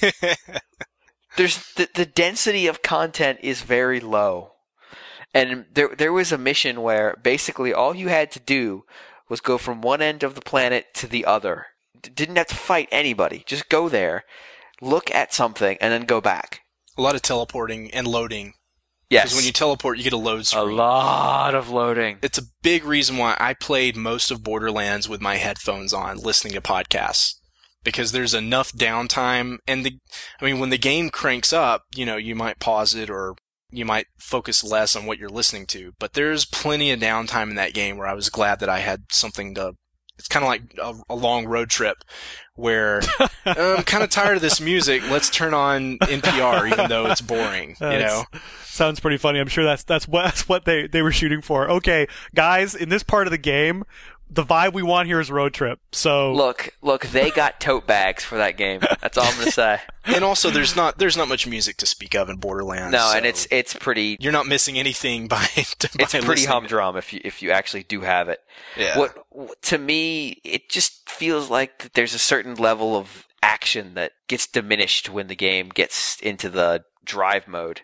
There's the, the density of content is very low. And there there was a mission where basically all you had to do was go from one end of the planet to the other. D- didn't have to fight anybody. Just go there, look at something, and then go back. A lot of teleporting and loading. Yes. Because when you teleport, you get a load screen. A lot of loading. It's a big reason why I played most of Borderlands with my headphones on, listening to podcasts. Because there's enough downtime, and the, I mean, when the game cranks up, you know, you might pause it or you might focus less on what you're listening to. But there's plenty of downtime in that game where I was glad that I had something to, it's kind of like a, a long road trip where I'm kind of tired of this music. Let's turn on N P R even though it's boring, you know? Sounds pretty funny. I'm sure that's, that's what, that's what they, they were shooting for. Okay, guys, in this part of the game, the vibe we want here is road trip. So Look, look, they got tote bags for that game. That's all I'm going to say. And also, there's not there's not much music to speak of in Borderlands. No, so and it's it's pretty. You're not missing anything by. by it's pretty listening. humdrum if you if you actually do have it. Yeah. What to me, it just feels like there's a certain level of action that gets diminished when the game gets into the drive mode.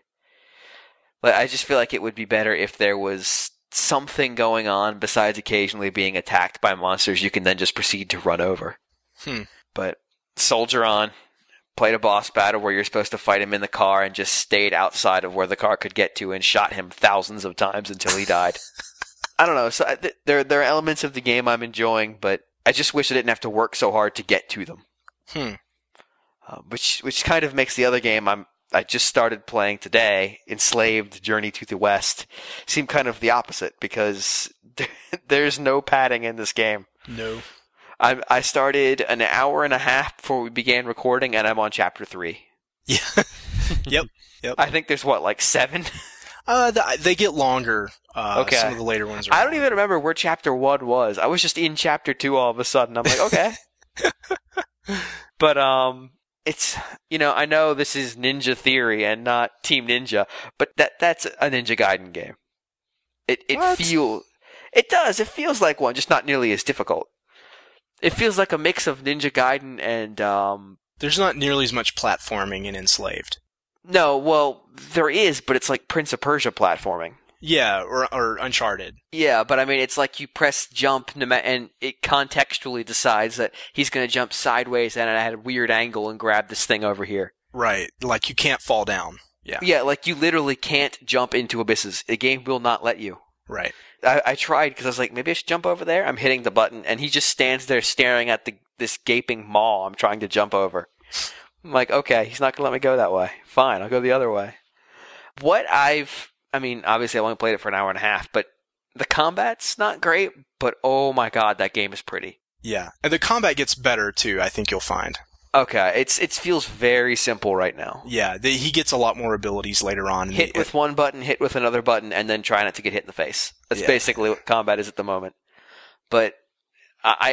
But I just feel like it would be better if there was something going on besides occasionally being attacked by monsters you can then just proceed to run over. Hmm. But soldier on, played a boss battle where you're supposed to fight him in the car and just stayed outside of where the car could get to and shot him thousands of times until he died. I don't know. So I, th- there, there are elements of the game I'm enjoying, but I just wish I didn't have to work so hard to get to them. Hmm. Uh, which which kind of makes the other game I'm I just started playing today, Enslaved: Journey to the West, seem kind of the opposite because there, there's no padding in this game. No. I I started an hour and a half before we began recording, and I'm on chapter three. Yeah. Yep. Yep. I think there's what, like seven? Uh, the, they get longer. Uh, Okay. Some of the later ones are. I don't even remember where chapter one was. I was just in chapter two all of a sudden. I'm like, okay. But um, it's, you know, I know this is Ninja Theory and not Team Ninja, but that that's a Ninja Gaiden game. It it What? feel it does. It feels like one, just not nearly as difficult. It feels like a mix of Ninja Gaiden and um. There's not nearly as much platforming in Enslaved. No, well, there is, but it's like Prince of Persia platforming. Yeah, or or Uncharted. Yeah, but I mean, it's like you press jump, no ma- and it contextually decides that he's going to jump sideways and at a weird angle and grab this thing over here. Right. Like you can't fall down. Yeah. Yeah, like you literally can't jump into abysses. The game will not let you. Right. I, I tried because I was like, maybe I should jump over there. I'm hitting the button, and he just stands there staring at the this gaping maw I'm trying to jump over. I'm like, okay, he's not going to let me go that way. Fine, I'll go the other way. What I've, I mean, obviously I've only played it for an hour and a half, but the combat's not great, but oh my god, that game is pretty. Yeah. And the combat gets better too, I think you'll find. Okay, it's it feels very simple right now. Yeah, the, he gets a lot more abilities later on. in Hit the, with one button, hit with another button, and then try not to get hit in the face. That's Yeah. basically what combat is at the moment. But I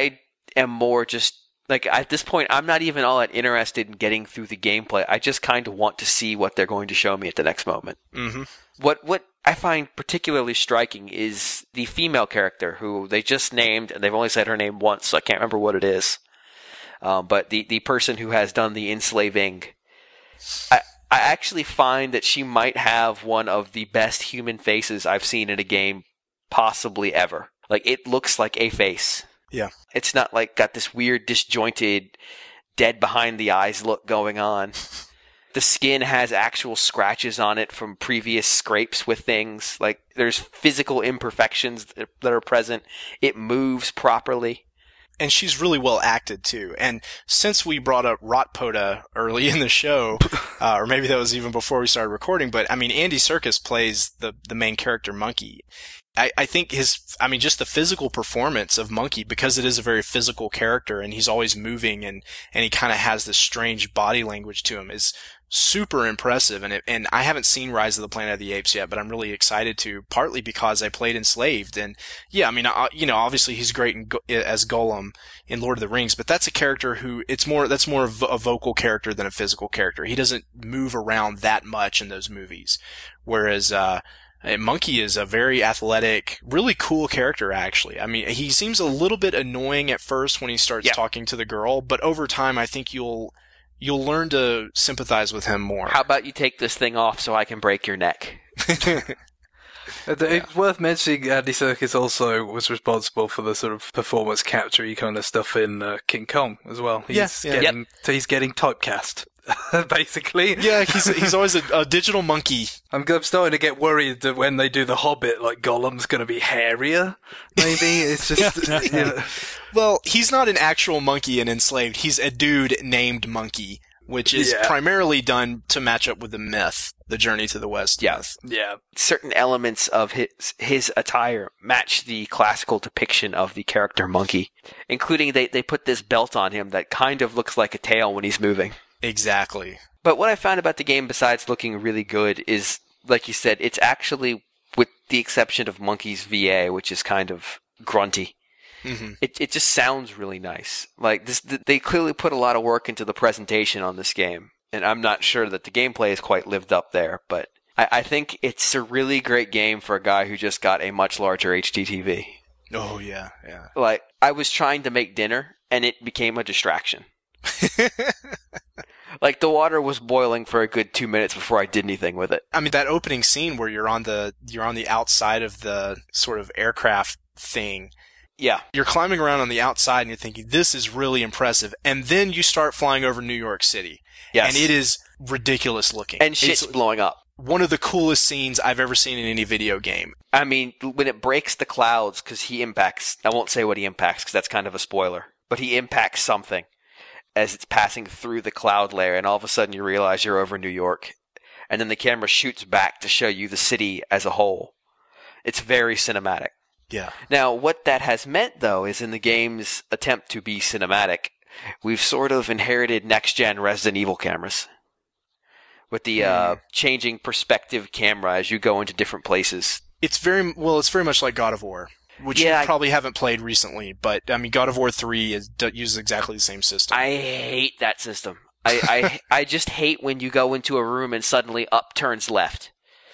am more just like at this point, I'm not even all that interested in getting through the gameplay. I just kind of want to see what they're going to show me at the next moment. Mm-hmm. What what I find particularly striking is the female character who they just named, and they've only said her name once, so I can't remember what it is. Um, but the, the person who has done the enslaving, I I actually find that she might have one of the best human faces I've seen in a game possibly ever. Like, it looks like a face. Yeah. It's not like got this weird, disjointed, dead behind the eyes look going on. The skin has actual scratches on it from previous scrapes with things. Like, there's physical imperfections that are present. It moves properly. And she's really well acted, too. And since we brought up Rotpoda early in the show, uh, or maybe that was even before we started recording, but, I mean, Andy Serkis plays the, the main character, Monkey. I, I think his, I mean, just the physical performance of Monkey, because it is a very physical character and he's always moving and, and he kind of has this strange body language to him, is super impressive. And it, and I haven't seen Rise of the Planet of the Apes yet, but I'm really excited to, partly because I played Enslaved. And yeah, I mean, I, you know, obviously he's great in, as Gollum in Lord of the Rings, but that's a character who, it's more, that's more of a vocal character than a physical character. He doesn't move around that much in those movies. Whereas, uh, Monkey is a very athletic, really cool character, actually. I mean, he seems a little bit annoying at first when he starts yeah. talking talking to the girl, but over time, I think you'll you'll learn to sympathize with him more. How about you take this thing off so I can break your neck? It's worth mentioning Andy Serkis also was responsible for the sort of performance capture kind of stuff in uh, King Kong as well. He's Yes, yeah. getting, so he's getting typecast, basically. Yeah, he's he's always a, a digital monkey. I'm, I'm starting to get worried that when they do The Hobbit, like Gollum's going to be hairier. Maybe it's just. You know. Well, he's not an actual monkey in Enslaved. He's a dude named Monkey, which is Yeah. primarily done to match up with the myth, the Journey to the West Yeah. myth. Yeah. Certain elements of his his attire match the classical depiction of the character Monkey, including they, they put this belt on him that kind of looks like a tail when he's moving. Exactly. But what I found about the game, besides looking really good, is, like you said, it's actually, with the exception of Monkey's V A, which is kind of grunty, Mm-hmm. it it just sounds really nice. Like, this, they clearly put a lot of work into the presentation on this game, and I'm not sure that the gameplay is quite lived up there, but I, I think it's a really great game for a guy who just got a much larger H D T V. Oh, yeah, yeah. Like, I was trying to make dinner, and it became a distraction. Like, the water was boiling for a good two minutes before I did anything with it. I mean, that opening scene where you're on the you're on the outside of the sort of aircraft thing. Yeah. You're climbing around on the outside and you're thinking, this is really impressive. And then you start flying over New York City. Yes. And it is ridiculous looking. And shit's It's blowing up. one of the coolest scenes I've ever seen in any video game. I mean, when it breaks the clouds, because he impacts, I won't say what he impacts because that's kind of a spoiler, but he impacts something as it's passing through the cloud layer, and all of a sudden you realize you're over New York. And then the camera shoots back to show you the city as a whole. It's very cinematic. Yeah. Now, what that has meant, though, is in the game's attempt to be cinematic, we've sort of inherited next-gen Resident Evil cameras. With the uh, changing perspective camera as you go into different places. It's very, well, it's very much like God of War, which Yeah, you I- probably haven't played recently, but, I mean, God of War three is, d- uses exactly the same system. I hate that system. I, I, I just hate when you go into a room and suddenly up turns left.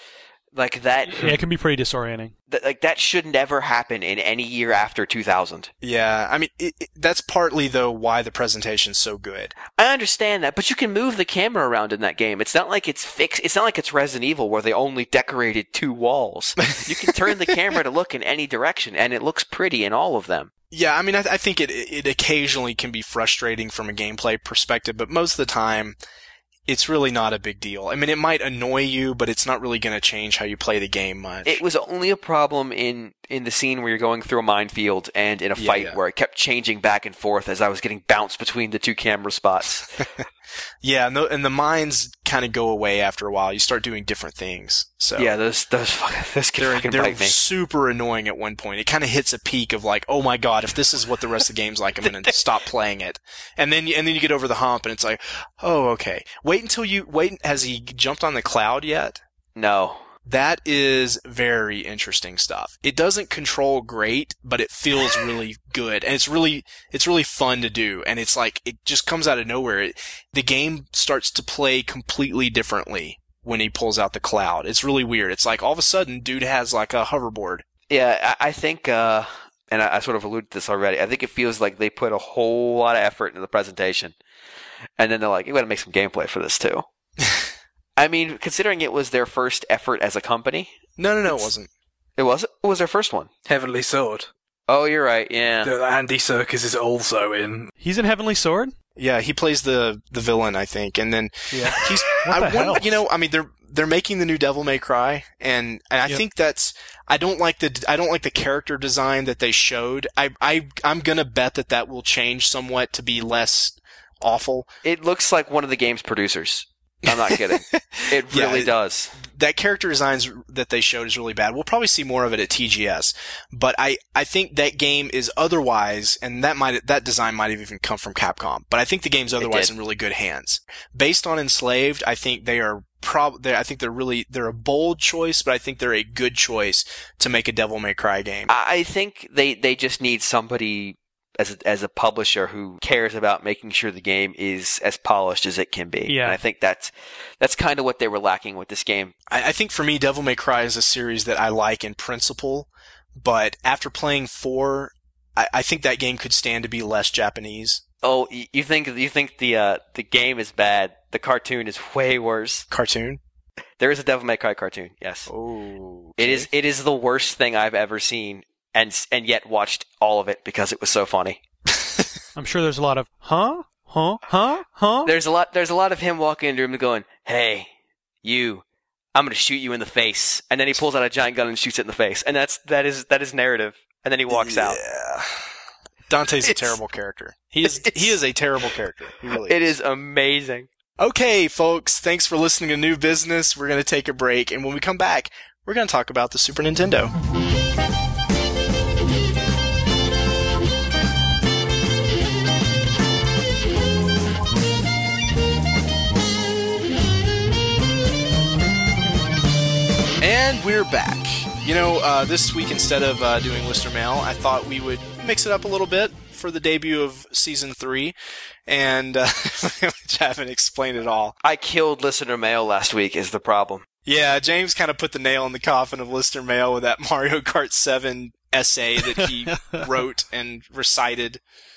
Like that, Yeah, it can be pretty disorienting. th- like that should never happen in any year after two thousand. Yeah, I mean, it, it, that's partly, though, why the presentation's so good. I understand that, but you can move the camera around in that game. It's not like it's fixed. It's not like it's Resident Evil where they only decorated two walls. You can turn the camera to look in any direction, and it looks pretty in all of them. Yeah, I mean, I, I think it it occasionally can be frustrating from a gameplay perspective, but most of the time, it's really not a big deal. I mean, it might annoy you, but it's not really going to change how you play the game much. It was only a problem in, in the scene where you're going through a minefield and in a Yeah, fight yeah. where it kept changing back and forth as I was getting bounced between the two camera spots. Yeah, and the, and the mines kind of go away after a while. You start doing different things. So Yeah, those those fucking those can they're fucking they're bite me. super annoying at one point. It kind of hits a peak of like, oh my god, if this is what the rest of the game's like, I'm going to stop playing it. And then you, and then you get over the hump, and it's like, oh okay. Wait until you wait. Has he jumped on the cloud yet? No, That is very interesting stuff. It doesn't control great, but it feels really good. And it's really, it's really fun to do. And it's like, it just comes out of nowhere. It, the game starts to play completely differently when he pulls out the cloud. It's really weird. It's like all of a sudden, dude has like a hoverboard. Yeah, I, I think, uh, and I, I sort of alluded to this already, I think it feels like they put a whole lot of effort into the presentation. And then they're like, you got to make some gameplay for this too. I mean, considering it was their first effort as a company. No, no, no, it wasn't. It wasn't? It was their first one. Heavenly Sword. Oh, you're right, yeah. That Andy Serkis is also in. He's in Heavenly Sword? Yeah, he plays the, the villain, I think. And then Yeah. he's, What the I hell? want, you know, I mean, they're, they're making the new Devil May Cry, and, and I Yep. think that's, I don't like the, I don't like the character design that they showed. I, I, I'm gonna bet that that will change somewhat to be less awful. It looks like one of the game's producers. I'm not kidding. It Yeah, really it- does. That character designs that they showed is really bad. We'll probably see more of it at T G S, but I, I think that game is otherwise, and that might, that design might have even come from Capcom, but I think the game's otherwise did. in really good hands. Based on Enslaved, I think they are prob, I think they're really, they're a bold choice, but I think they're a good choice to make a Devil May Cry game. I I think they, they just need somebody as a, as a publisher who cares about making sure the game is as polished as it can be. Yeah. And I think that's that's kind of what they were lacking with this game. I, I think for me, Devil May Cry is a series that I like in principle, but after playing four, I, I think that game could stand to be less Japanese. Oh, y- you think you think the uh, the game is bad? The cartoon is way worse. Cartoon? There is a Devil May Cry cartoon. Yes, Oh. it is. It is the worst thing I've ever seen, and s- and yet watched all of it because it was so funny. I'm sure there's a lot of, huh? Huh? Huh? Huh? There's a lot. There's a lot of him walking into the room and going, "Hey, you, I'm gonna shoot you in the face," and then he pulls out a giant gun and shoots it in the face, and that's that is that is narrative. And then he walks out. Yeah. Dante's a It's- terrible character. He is it's- he is a terrible character. He really It is amazing. Okay, folks, thanks for listening to New Business. We're going to take a break, and when we come back, we're going to talk about the Super Nintendo. And we're back. You know, uh, this week, instead of uh, doing listener mail, I thought we would mix it up a little bit for the debut of season three, and uh, which I haven't explained at all. I killed listener mail last week is the problem. Yeah, James kind of put the nail in the coffin of listener mail with that Mario Kart seven essay that he wrote and recited.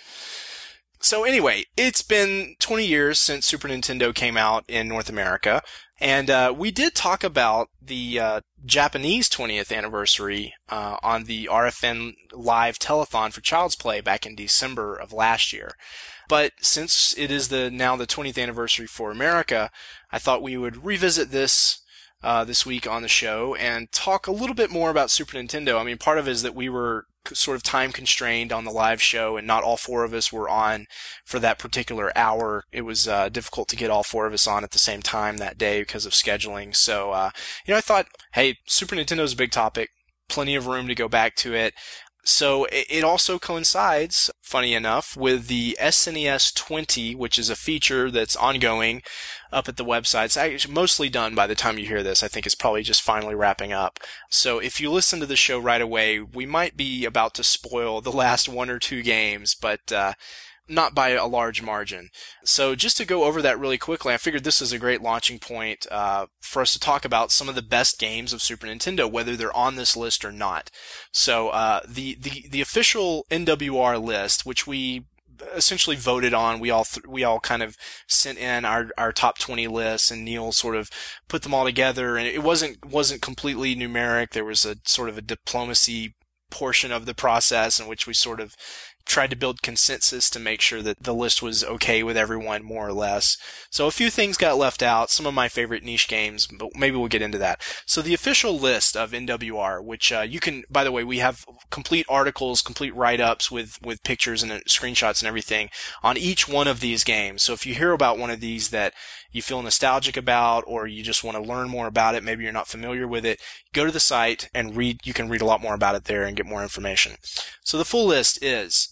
So anyway, it's been twenty years since Super Nintendo came out in North America, and uh, we did talk about the uh, Japanese twentieth anniversary uh, on the R F N Live Telethon for Child's Play back in December of last year. But since it is the now the twentieth anniversary for America, I thought we would revisit this uh, this week on the show and talk a little bit more about Super Nintendo. I mean, part of it is that we were sort of time constrained on the live show, and not all four of us were on for that particular hour. It was uh, difficult to get all four of us on at the same time that day because of scheduling. So, uh, you know, I thought, hey, Super Nintendo is a big topic, plenty of room to go back to it. So it it also coincides, funny enough, with the S N E S twenty, which is a feature that's ongoing up at the website. It's actually mostly done by the time you hear this. I think it's probably just finally wrapping up. So if you listen to the show right away, we might be about to spoil the last one or two games, but uh, not by a large margin. So just to go over that really quickly, I figured this is a great launching point uh, for us to talk about some of the best games of Super Nintendo, whether they're on this list or not. So uh, the, the the official N W R list, which we essentially voted on, we all th- we all kind of sent in our our top twenty lists, and Neil sort of put them all together, and it wasn't wasn't completely numeric. There was a sort of a diplomacy portion of the process in which we sort of tried to build consensus to make sure that the list was okay with everyone, more or less. So a few things got left out, some of my favorite niche games, but maybe we'll get into that. So the official list of N W R, which uh, you can, by the way, we have complete articles, complete write-ups with, with pictures and uh, screenshots and everything on each one of these games. So if you hear about one of these that you feel nostalgic about, or you just want to learn more about it, maybe you're not familiar with it, go to the site and read. You can read a lot more about it there and get more information. So the full list is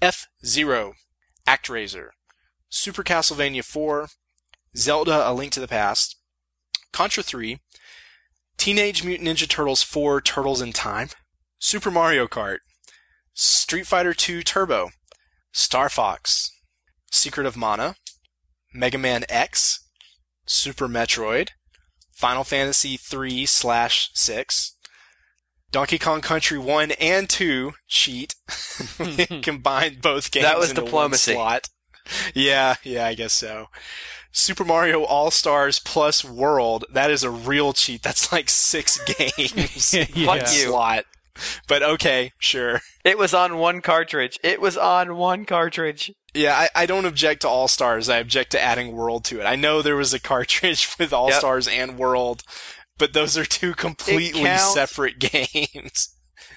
F-Zero, ActRaiser, Super Castlevania four, Zelda: A Link to the Past, Contra three, Teenage Mutant Ninja Turtles four Turtles in Time, Super Mario Kart, Street Fighter two Turbo, Star Fox, Secret of Mana, Mega Man X, Super Metroid, Final Fantasy three slash six, Donkey Kong Country one and two, cheat, combined both games That was into diplomacy. one slot. Yeah, yeah, I guess so. Super Mario All-Stars plus World, that is a real cheat. That's like six games. Yeah. in one slot. But okay, sure. It was on one cartridge. It was on one cartridge. Yeah, I, I don't object to All-Stars. I object to adding World to it. I know there was a cartridge with All-Stars yep. and World, but those are two completely separate games.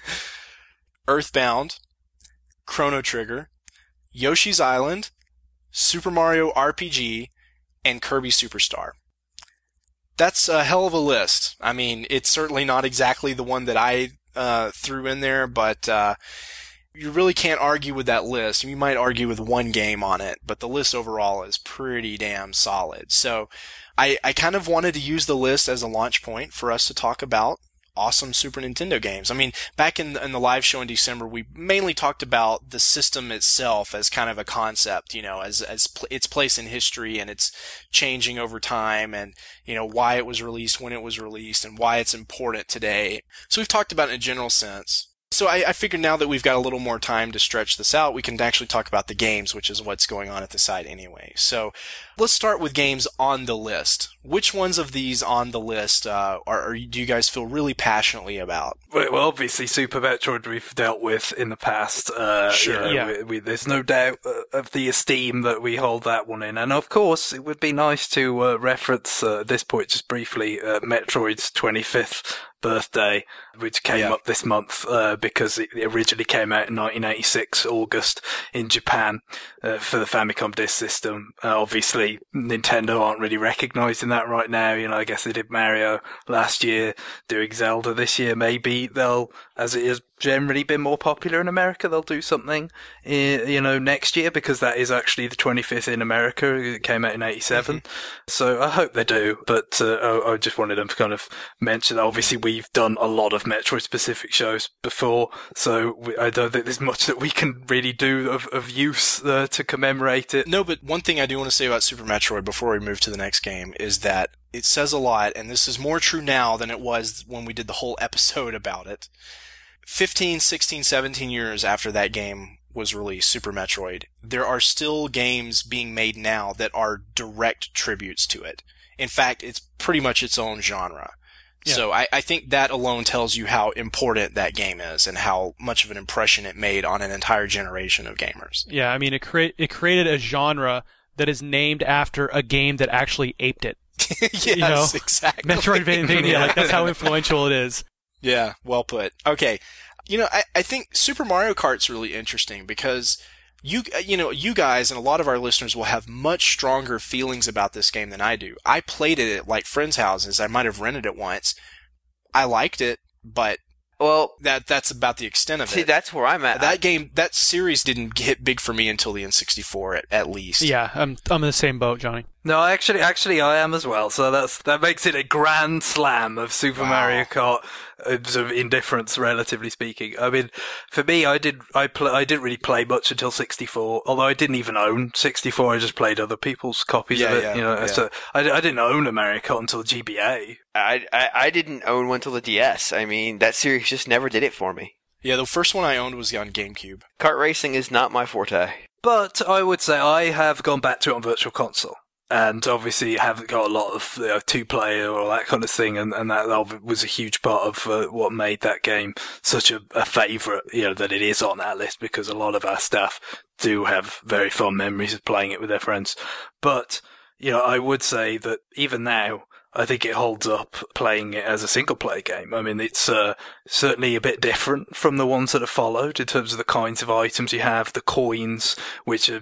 Earthbound, Chrono Trigger, Yoshi's Island, Super Mario R P G, and Kirby Superstar. That's a hell of a list. I mean, it's certainly not exactly the one that I uh, threw in there, but uh, you really can't argue with that list. You might argue with one game on it, but the list overall is pretty damn solid. So I, I kind of wanted to use the list as a launch point for us to talk about awesome Super Nintendo games. I mean, back in, in the live show in December, we mainly talked about the system itself as kind of a concept, you know, as, as pl- its place in history and its changing over time and, you know, why it was released, when it was released, and why it's important today. So we've talked about it in a general sense. So I, I figured now that we've got a little more time to stretch this out, we can actually talk about the games, which is what's going on at the site anyway. So let's start with games on the list. Which ones of these on the list uh, are, are do you guys feel really passionately about? Well, obviously, Super Metroid we've dealt with in the past. Uh, sure. You know, yeah. we, we, there's no doubt of the esteem that we hold that one in. And of course, it would be nice to uh, reference uh, at this point just briefly uh, Metroid's twenty-fifth birthday, which came yeah. up this month uh, because it originally came out in nineteen eighty-six, August, in Japan uh, for the Famicom Disk System. Uh, obviously, Nintendo aren't really recognizing that right now. You know, I guess they did Mario last year, doing Zelda this year. Maybe they'll, as it has generally been more popular in America, they'll do something, in, you know, next year, because that is actually the twenty-fifth in America. It came out in eighty-seven. Mm-hmm. So I hope they do, but uh, I, I just wanted them to kind of mention that. Obviously, we've done a lot of Metroid-specific shows before, so we, I don't think there's much that we can really do of, of use uh, to commemorate it. No, but one thing I do want to say about Super Metroid before we move to the next game is that it says a lot, and this is more true now than it was when we did the whole episode about it. fifteen, sixteen, seventeen years after that game was released, Super Metroid, there are still games being made now that are direct tributes to it. In fact, it's pretty much its own genre. Yeah. So I, I think that alone tells you how important that game is and how much of an impression it made on an entire generation of gamers. Yeah, I mean, it, cre- it created a genre that is named after a game that actually aped it. Yes, you know? Exactly. Metroidvania, yeah. Like, that's how influential it is. Yeah, well put. Okay. You know, I, I think Super Mario Kart's really interesting because you you know, you guys and a lot of our listeners will have much stronger feelings about this game than I do. I played it at like friends' houses. I might have rented it once. I liked it, but well, that that's about the extent of see, it. See, that's where I'm at. That I, game, that series didn't hit big for me until the N sixty-four at, at least. Yeah, I'm I'm in the same boat, Johnny. No, actually, actually, I am as well. So that's that makes it a grand slam of Super Wow. Mario Kart, uh, sort of indifference, relatively speaking. I mean, for me, I did I play I didn't really play much until sixty-four. Although I didn't even own sixty-four, I just played other people's copies Yeah, of it. yeah, you know, yeah. so I, I didn't own a Mario Kart until G B A. I, I I didn't own one till the D S. I mean, that series just never did it for me. Yeah, the first one I owned was on GameCube. Kart racing is not my forte. But I would say I have gone back to it on Virtual Console. And obviously haven't got a lot of you know, two-player or that kind of thing, and, and that was a huge part of uh, what made that game such a, a favourite, you know, that it is on that list, because a lot of our staff do have very fond memories of playing it with their friends. But, you know, I would say that even now, I think it holds up playing it as a single-player game. I mean, it's uh, certainly a bit different from the ones that have followed in terms of the kinds of items you have, the coins, which are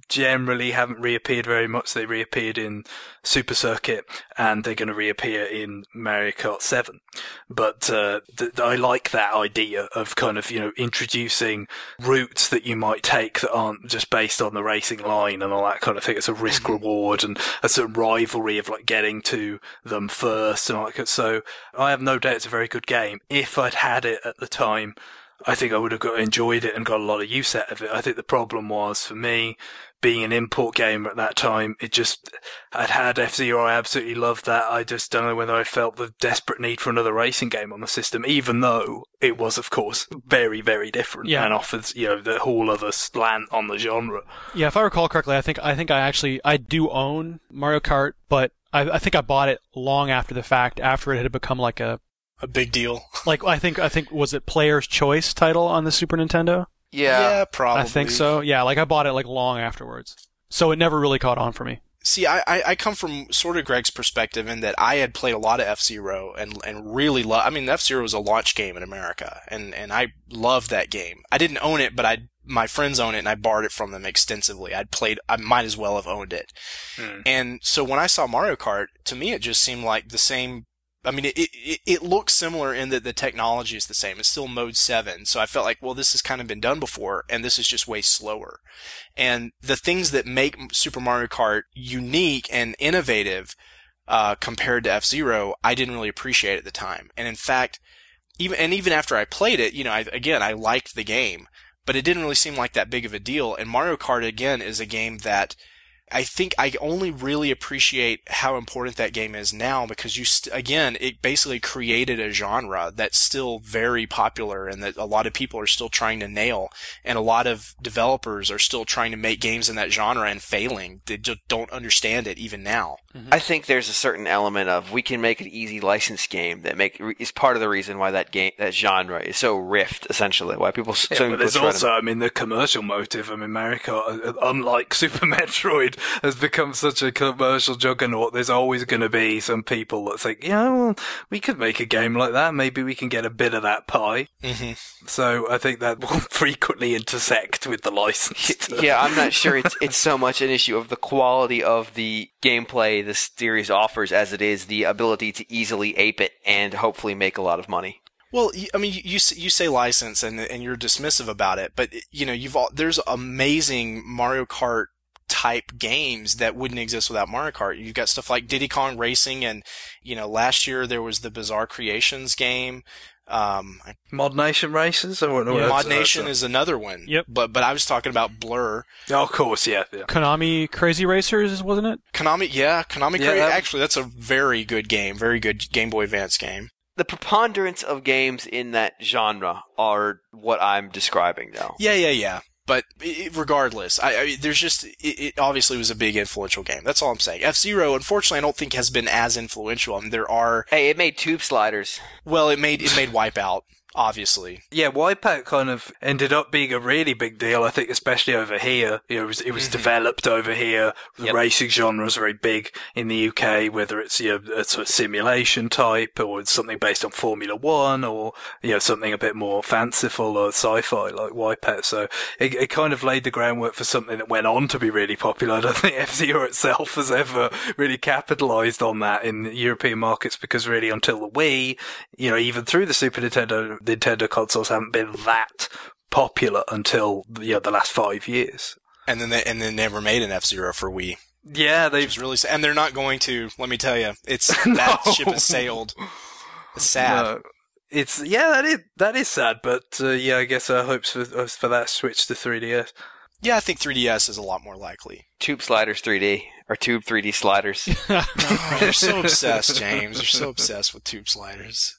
generally haven't reappeared very much. They reappeared in Super Circuit, and they're going to reappear in Mario Kart seven. But uh, th- I like that idea of kind of, you know, introducing routes that you might take that aren't just based on the racing line and all that kind of thing. It's a risk reward and a sort of rivalry of like getting to them first and all that. So I have no doubt it's a very good game. If I'd had it at the time, I think I would have got, enjoyed it and got a lot of use out of it. I think the problem was, for me, being an import gamer at that time, it just, I'd had F-Zero, I absolutely loved that. I just don't know whether I felt the desperate need for another racing game on the system, even though it was, of course, very, very different Yeah. and offers, you know, the whole other slant on the genre. Yeah, if I recall correctly, I think I think I actually I do own Mario Kart, but I, I think I bought it long after the fact, after it had become like a A big deal. like I think I think was it Player's Choice title on the Super Nintendo? Yeah. probably. I think so. Yeah, like I bought it like long afterwards, so it never really caught on for me. See, I, I, I come from sort of Greg's perspective in that I had played a lot of F-Zero and and really love. I mean, F-Zero was a launch game in America, and, and I loved that game. I didn't own it, but I my friends own it, and I borrowed it from them extensively. I'd played. I might as well have owned it. Hmm. And so when I saw Mario Kart, to me it just seemed like the same. I mean, it, it it looks similar in that the technology is the same. It's still Mode seven. So I felt like, well, this has kind of been done before, and this is just way slower. And the things that make Super Mario Kart unique and innovative uh, compared to F-Zero, I didn't really appreciate at the time. And in fact, even and even after I played it, you know, I, again, I liked the game, but it didn't really seem like that big of a deal. And Mario Kart, again, is a game that I think I only really appreciate how important that game is now because you, st- again, it basically created a genre that's still very popular and that a lot of people are still trying to nail, and a lot of developers are still trying to make games in that genre and failing. They just don't understand it even now. I think there's a certain element of we can make an easy license game that make is part of the reason why that game that genre is so rift, essentially. Why people Yeah, so but there's try to- also, I mean, the commercial motive. I mean, Mario Kart, unlike Super Metroid, has become such a commercial juggernaut. There's always going to be some people that think, yeah, well, we could make a game like that. Maybe we can get a bit of that pie. Mm-hmm. So I think that will frequently intersect with the license. Yeah, I'm not sure it's it's so much an issue of the quality of the gameplay the series offers as it is the ability to easily ape it and hopefully make a lot of money. Well, I mean, you you say license and and you're dismissive about it, but you know, you've all, there's amazing Mario Kart type games that wouldn't exist without Mario Kart. You've got stuff like Diddy Kong Racing, and you know, last year there was the Bizarre Creations game. Um, Mod Nation Races? Or Yeah. Mod Nation is another one. Yep. But but I was talking about Blur. Oh, of course, yeah. yeah. Konami Crazy Racers, wasn't it? Konami, yeah, Konami. Yeah, Cra- that- Actually, that's a very good game. Very good Game Boy Advance game. The preponderance of games in that genre are what I'm describing, though. Yeah, yeah, yeah. But it, regardless, I, I there's just it, it obviously was a big influential game. That's all I'm saying. F-Zero, unfortunately, I don't think has been as influential. I mean, there are Hey, it made Tube Sliders. well, it made it made Wipeout, obviously. Yeah, Wipeout kind of ended up being a really big deal, I think, especially over here. You know, it was, it was Mhm. developed over here. The Yep. racing genre is very big in the U K, whether it's, you know, a sort of simulation type or it's something based on Formula One or, you know, something a bit more fanciful or sci-fi like Wipeout. So it, it kind of laid the groundwork for something that went on to be really popular. I don't think F-Zero itself has ever really capitalized on that in European markets because really until the Wii, you know, even through the Super Nintendo, Nintendo consoles haven't been that popular until, you know, the last five years. And then they and then never made an F-Zero for Wii. Yeah, Which they've is really sad. And they're not going to. Let me tell you, it's that No. ship has sailed. It's sad. No. It's yeah, that is that is sad, but uh, yeah, I guess our hopes for uh, for that switch to three D S. Yeah, I think three D S is a lot more likely. Tube Sliders three D. Or Tube three D Sliders. Oh, you're so obsessed, James. You're so obsessed with tube sliders.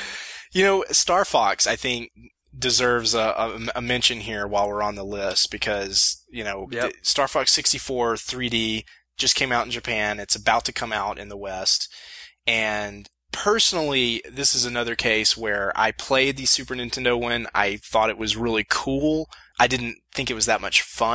You know, Star Fox, I think, deserves a, a, a mention here while we're on the list because, you know, Yep. Star Fox sixty-four three D just came out in Japan. It's about to come out in the West. And personally, this is another case where I played the Super Nintendo one. I thought it was really cool. I didn't think it was that much fun.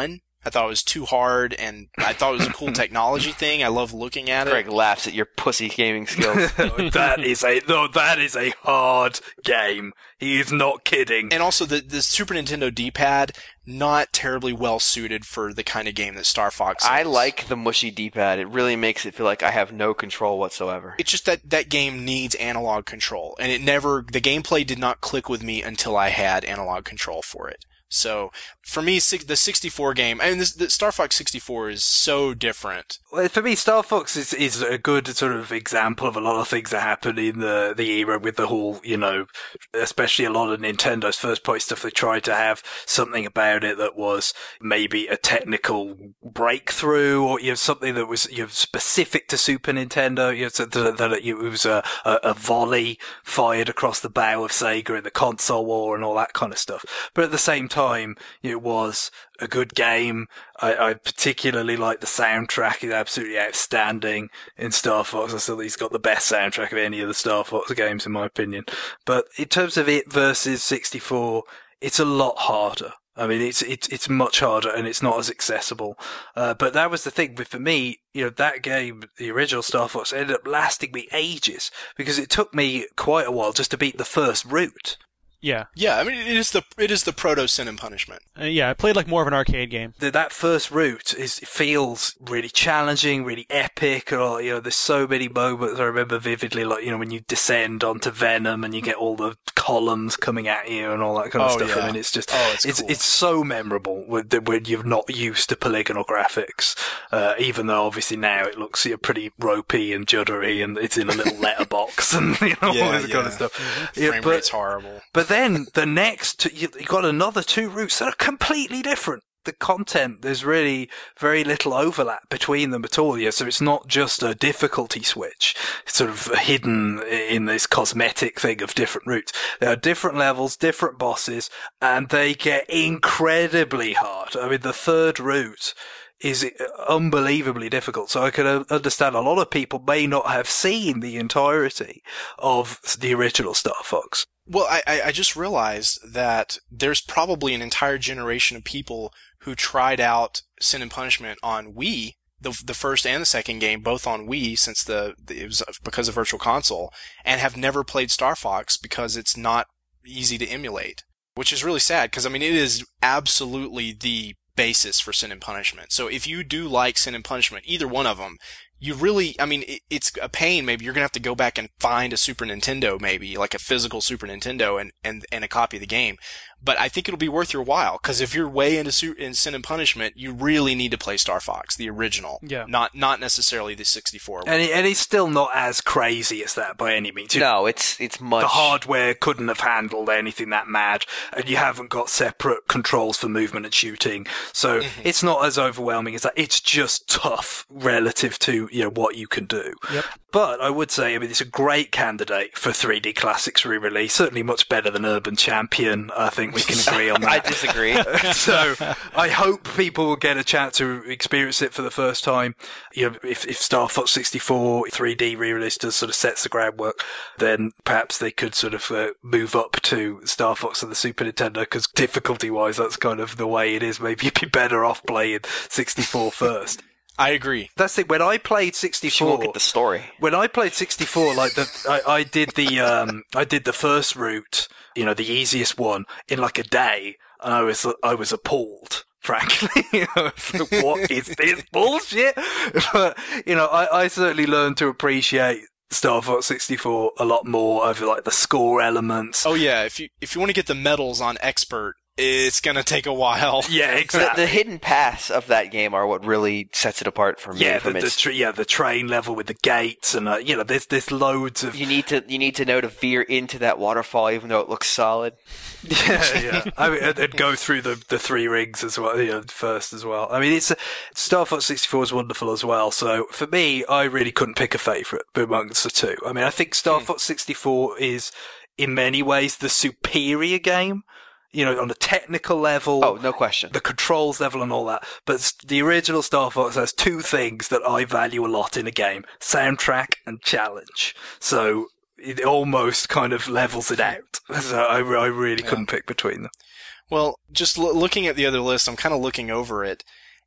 I thought it was too hard, and I thought it was a cool technology thing. I love looking at it. Greg laughs at your pussy gaming skills. that is a no, that is a hard game. He is not kidding. And also the the Super Nintendo D-pad, not terribly well suited for the kind of game that Star Fox is. I like the mushy D-pad. It really makes it feel like I have no control whatsoever. It's just that that game needs analog control, and it never, the gameplay did not click with me until I had analog control for it. So, for me, the sixty-four game, I mean, this, the Star Fox sixty-four is so different. Well, for me, Star Fox is, is a good sort of example of a lot of things that happened in the, the era with the whole, you know, especially a lot of Nintendo's first party stuff. They tried to have something about it that was maybe a technical breakthrough, or, you know, something that was, you know, specific to Super Nintendo, you know, so that, that it was a, a, a volley fired across the bow of Sega in the console war and all that kind of stuff. But at the same time, Time, it was a good game. I, I particularly like the soundtrack. It's absolutely outstanding in Star Fox. I still think he's got the best soundtrack of any of the Star Fox games, in my opinion. But in terms of it versus sixty-four, it's a lot harder. I mean, it's it's it's much harder, and it's not as accessible. Uh, but that was the thing. But for me, you know, that game, the original Star Fox, ended up lasting me ages because it took me quite a while just to beat the first route. Yeah. Yeah, I mean, it is the it is the proto Sin and Punishment. Uh, yeah, I played like more of an arcade game. The, that first route is feels really challenging, really epic. Or, you know, there's so many moments I remember vividly, like, you know, when you descend onto Venom and you get all the columns coming at you and all that kind of oh, stuff. Yeah. I mean, it's just oh, it's it's, cool. it's so memorable when, when you're not used to polygonal graphics. Uh, even though obviously now it looks, you know, pretty ropey and juddery, and it's in a little letterbox and, you know, yeah, all this yeah. kind of stuff. Mm-hmm. Yeah, Frame but, rate's horrible. But then the next, you got another two routes that are completely different. The content, there's really very little overlap between them at all. Yeah, so it's not just a difficulty switch. It's sort of hidden in this cosmetic thing of different routes. There are different levels, different bosses, and they get incredibly hard. I mean, the third route is unbelievably difficult. So I can understand a lot of people may not have seen the entirety of the original Star Fox. Well, I, I just realized that there's probably an entire generation of people who tried out Sin and Punishment on Wii, the the first and the second game, both on Wii, since the, the it was because of Virtual Console, and have never played Star Fox because it's not easy to emulate, which is really sad because I mean it is absolutely the basis for Sin and Punishment. So if you do like Sin and Punishment, either one of them, you really, I mean, it, it's a pain. Maybe you're going to have to go back and find a Super Nintendo, maybe, like a physical Super Nintendo and, and, and a copy of the game. But I think it'll be worth your while, because if you're way into Su- in Sin and Punishment, you really need to play Star Fox, the original. Yeah. Not not necessarily the sixty-four one. And, it, and it's still not as crazy as that by any means. No, it's it's much... The hardware couldn't have handled anything that mad, and you haven't got separate controls for movement and shooting, so mm-hmm. it's not as overwhelming as that. It's just tough relative to, you know, what you can do. Yep. But I would say, I mean, it's a great candidate for three D Classics re-release. Certainly much better than Urban Champion. I think we can agree on that. I disagree. So I hope people will get a chance to experience it for the first time. You know, if, if Star Fox sixty-four three D re-release does sort of sets the groundwork, then perhaps they could sort of uh, move up to Star Fox on the Super Nintendo, because difficulty-wise, that's kind of the way it is. Maybe you'd be better off playing sixty-four first. I agree. That's it. When I played sixty-four, You won't get the story. When I played sixty-four, like the, I, I did the, um, I did the first route, you know, the easiest one in like a day, and I was, I was appalled, frankly. I was like, what is this bullshit? But, you know, I, I certainly learned to appreciate Star Fox sixty-four a lot more over like the score elements. Oh yeah, if you if you want to get the medals on expert, it's gonna take a while. Yeah, exactly. The, the hidden paths of that game are what really sets it apart for me. Yeah, from the, the its... tra- yeah, the train level with the gates, and uh, you know, there's there's loads of. You need to you need to know to veer into that waterfall, even though it looks solid. Yeah, yeah. I mean, and, and go through the the three rings as well, you know, first as well. I mean, it's uh, Star Fox sixty-four is wonderful as well. So for me, I really couldn't pick a favourite amongst the two. I mean, I think Star hmm. Fox sixty-four is in many ways the superior game. You know, on a technical level. Oh, no question. The controls level and all that. But the original Star Fox has two things that I value a lot in a game. Soundtrack and challenge. So it almost kind of levels it out. So I, I really yeah. couldn't pick between them. Well, just l- looking at the other list, I'm kind of looking over it,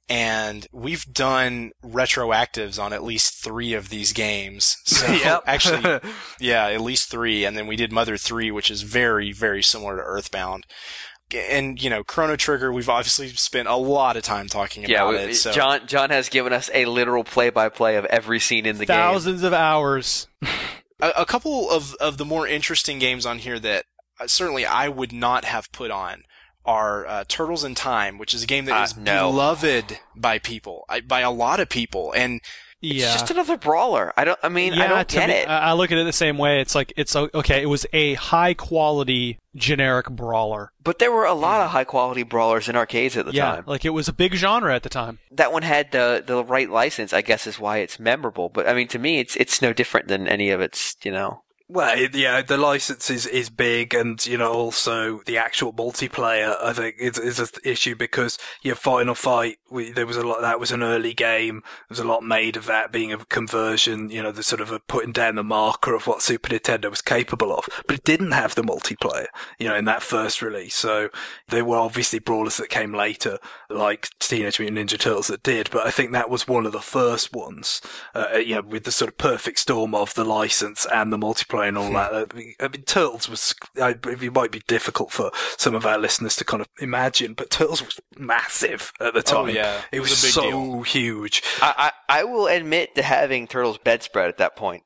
and we've done retroactives on at least three of these games. So Yep. actually, yeah, at least three. And then we did Mother three, which is very, very similar to Earthbound. And, you know, Chrono Trigger, we've obviously spent a lot of time talking Yeah, about we- it. So. John John has given us a literal play-by-play of every scene in the Thousands of hours. A, a couple of, of the more interesting games on here that uh, certainly I would not have put on are uh, Turtles in Time, which is a game that Uh, is no. beloved by people, I, by a lot of people. And game. Yeah. It's just another brawler. I don't. I mean, yeah, I don't to get me, it. I I look at it the same way. It's like it's o- okay. It was a high quality generic brawler. But there were a lot of high-quality brawlers in arcades at the yeah, time. like it was a big genre at the time. That one had the the right license, I guess, is why it's memorable. But I mean, to me, it's it's no different than any of its, you know. Well, it- yeah, the license is, is big, and you know, also the actual multiplayer, I think, is is an issue because your Final Fight, we, there was a lot. That was an early game. There was a lot made of that being a conversion. You know, the sort of a putting down the marker of what Super Nintendo was capable of, but it didn't have the multiplayer. You know, in that first release, so there were obviously brawlers that came later, like Teenage Mutant Ninja Turtles, that did. But I think that was one of the first ones. Uh, you know, with the sort of perfect storm of the license and the multiplayer and all that. I mean, Turtles was, I, it might be difficult for some of our listeners to kind of imagine, but Turtles was massive at the time. Oh, yeah. It was, It was a big so deal. huge. I, I I will admit to having Turtles bedspread at that point.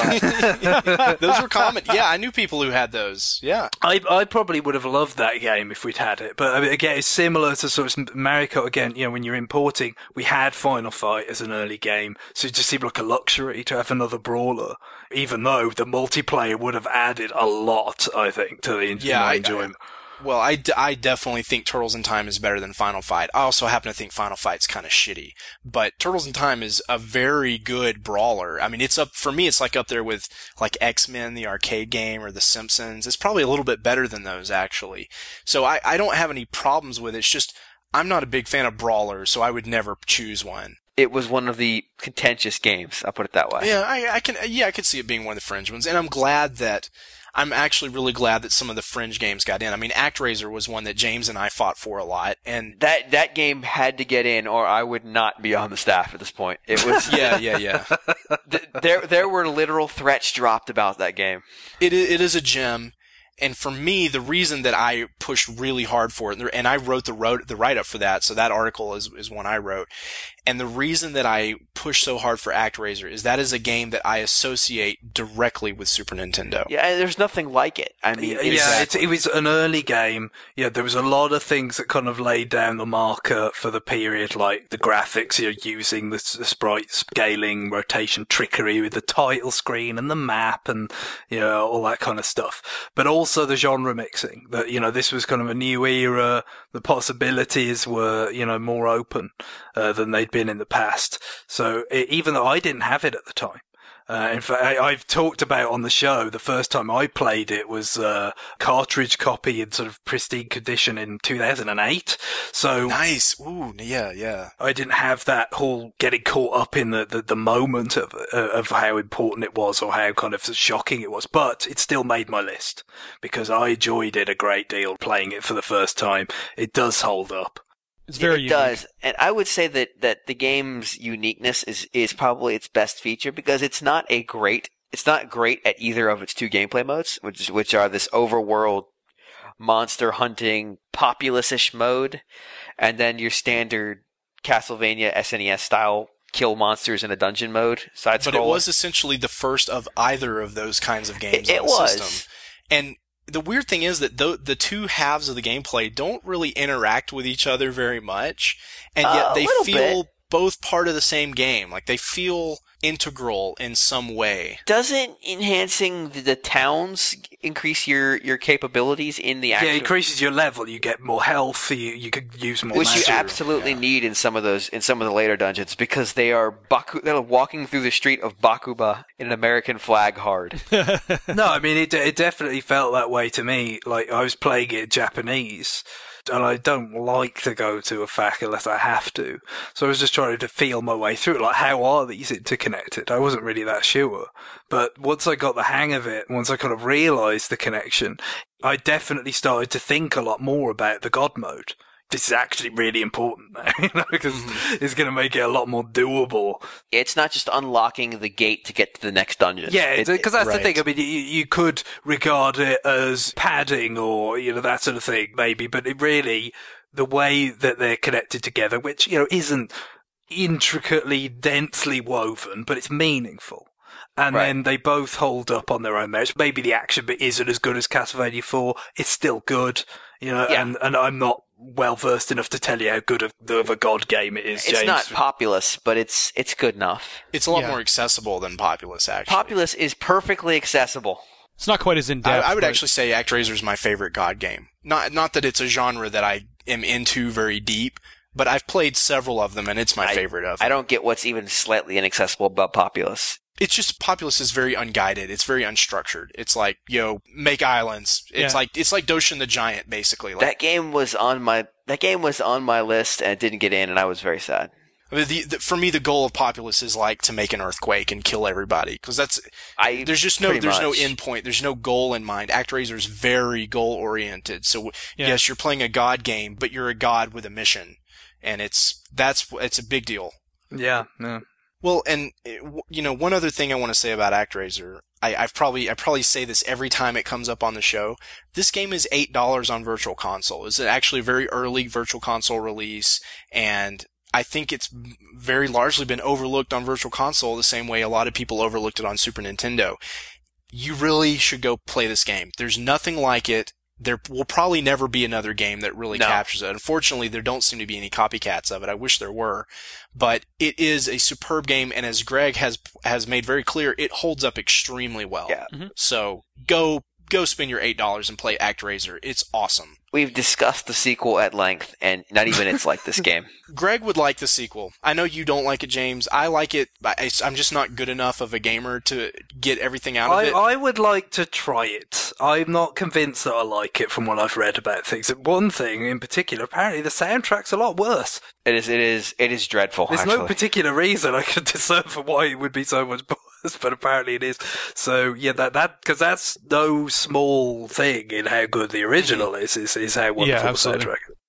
those were common. Yeah, I knew people who had those. Yeah. I I probably would have loved that game if we'd had it, but I mean, again, it's similar to sort of Mario Kart. Again, you know, when you're importing, we had Final Fight as an early game, so it just seemed like a luxury to have another brawler, even though the multiplayer would have added a lot, I think, to the Yeah, I- enjoyment. Well, I, d- I definitely think Turtles in Time is better than Final Fight. I also happen to think Final Fight's kind of shitty. But Turtles in Time is a very good brawler. I mean, it's up, for me, it's like up there with like X-Men, the arcade game, or The Simpsons. It's probably a little bit better than those, actually. So I, I don't have any problems with it. It's just, I'm not a big fan of brawlers, so I would never choose one. It was one of the contentious games. I'll put it that way. Yeah, I, I can, yeah, I could see it being one of the fringe ones. And I'm glad that, I'm actually really glad that some of the fringe games got in. I mean, ActRaiser was one that James and I fought for a lot, and That that game had to get in, or I would not be on the staff at this point. It was yeah, yeah, yeah. th- there. There were literal threats dropped about that game. It i- it is a gem, and for me, the reason that I pushed really hard for it, and I wrote the wrote the write up for that, so that article is is one I wrote. And the reason that I push so hard for ActRaiser is that is a game that I associate directly with Super Nintendo. Yeah, and there's nothing like it. I mean, Yeah, it's- it, it was an early game. Yeah, there was a lot of things that kind of laid down the marker for the period, like the graphics, you're using the, s- the sprite scaling, rotation trickery with the title screen and the map and, you know, all that kind of stuff. But also the genre mixing, that, you know, this was kind of a new era. The possibilities were, you know, more open uh, than they'd been in the past. So it, even though I didn't have it at the time, Uh, in fact, I, I've talked about on the show, the first time I played it was a cartridge copy in sort of pristine condition in two thousand eight. So Nice. Ooh, yeah, yeah. I didn't have that whole getting caught up in the, the, the moment of uh, of how important it was or how kind of shocking it was. But it still made my list because I enjoyed it a great deal playing it for the first time. It does hold up. It's very it unique. does, and I would say that, that the game's uniqueness is, is probably its best feature because it's not a great it's not great at either of its two gameplay modes, which which are this overworld monster hunting populous-ish mode, and then your standard Castlevania S N E S style kill monsters in a dungeon mode side But it was essentially the first of either of those kinds of games It- on it the was. system. And the weird thing is that the, the two halves of the gameplay don't really interact with each other very much, and yet Uh, a they little feel bit. both part of the same game. Like, they feel integral in some way. Doesn't enhancing the, the towns increase your, your capabilities in the actual Yeah, it increases your level. You get more health. You you could use more which you magic. absolutely yeah. need in some of those in some of the later dungeons because they are Baku they're walking through the street of Bakuba in an American flag hard. No, I mean, it it definitely felt that way to me. Like, I was playing it in Japanese, and I don't like to go to a F A Q unless I have to. So I was just trying to feel my way through it. Like, how are these interconnected? I wasn't really that sure. But once I got the hang of it, once I kind of realised the connection, I definitely started to think a lot more about the God mode. this is actually really important now, you know, because mm-hmm. it's going to make it a lot more doable. It's not just unlocking the gate to get to the next dungeon. Yeah, because it, that's right. the thing. I mean, you, you could regard it as padding or, you know, that sort of thing, maybe, but it really, the way that they're connected together, which, you know, isn't intricately, densely woven, but it's meaningful. And right. then they both hold up on their own merits. Maybe the action bit isn't as good as Castlevania four. It's still good, you know, yeah. and, and I'm not well versed enough to tell you how good of, of a God game it is, James. It's not Populous, but it's it's good enough. It's a lot yeah. more accessible than Populous, actually. Populous is perfectly accessible. It's not quite as in-depth. I, I would but... actually say ActRaiser is my favorite God game. Not not that it's a genre that I am into very deep, but I've played several of them, and it's my I, favorite of them. I don't get what's even slightly inaccessible about Populous. It's just Populous is very unguided. It's very unstructured. It's like, yo, make islands. It's yeah. like it's like Doshin the Giant, basically. Like, that game was on my that game was on my list and it didn't get in, and I was very sad. The, the, for me, the goal of Populous is like to make an earthquake and kill everybody, because that's I there's just no there's much. no end point. There's no goal in mind. ActRaiser is very goal oriented. So yeah. yes, you're playing a God game, but you're a God with a mission, and it's that's it's a big deal. Yeah. Yeah. Well, and you know, one other thing I want to say about ActRaiser, I, I've probably I probably say this every time it comes up on the show. This game is eight dollars on Virtual Console. It's actually a very early Virtual Console release, and I think it's very largely been overlooked on Virtual Console the same way a lot of people overlooked it on Super Nintendo. You really should go play this game. There's nothing like it. There will probably never be another game that really no. captures it. Unfortunately, there don't seem to be any copycats of it. I wish there were. But it is a superb game, and as Greg has has made very clear, it holds up extremely well. Yeah. Mm-hmm. So go go spend your eight dollars and play ActRaiser. It's awesome. We've discussed the sequel at length, and not even it's like this game. Greg would like the sequel. I know you don't like it, James. I like it. I, I'm just not good enough of a gamer to get everything out of I, it. I would like to try it. I'm not convinced that I like it from what I've read about things. One thing in particular, apparently the soundtrack's a lot worse. It is. It is. It is dreadful. There's actually. no particular reason I could discern for why it would be so much worse, but apparently it is. So yeah, that that because that's no small thing in how good the original is. Is is how wonderful Yeah, the absolutely. soundtrack is.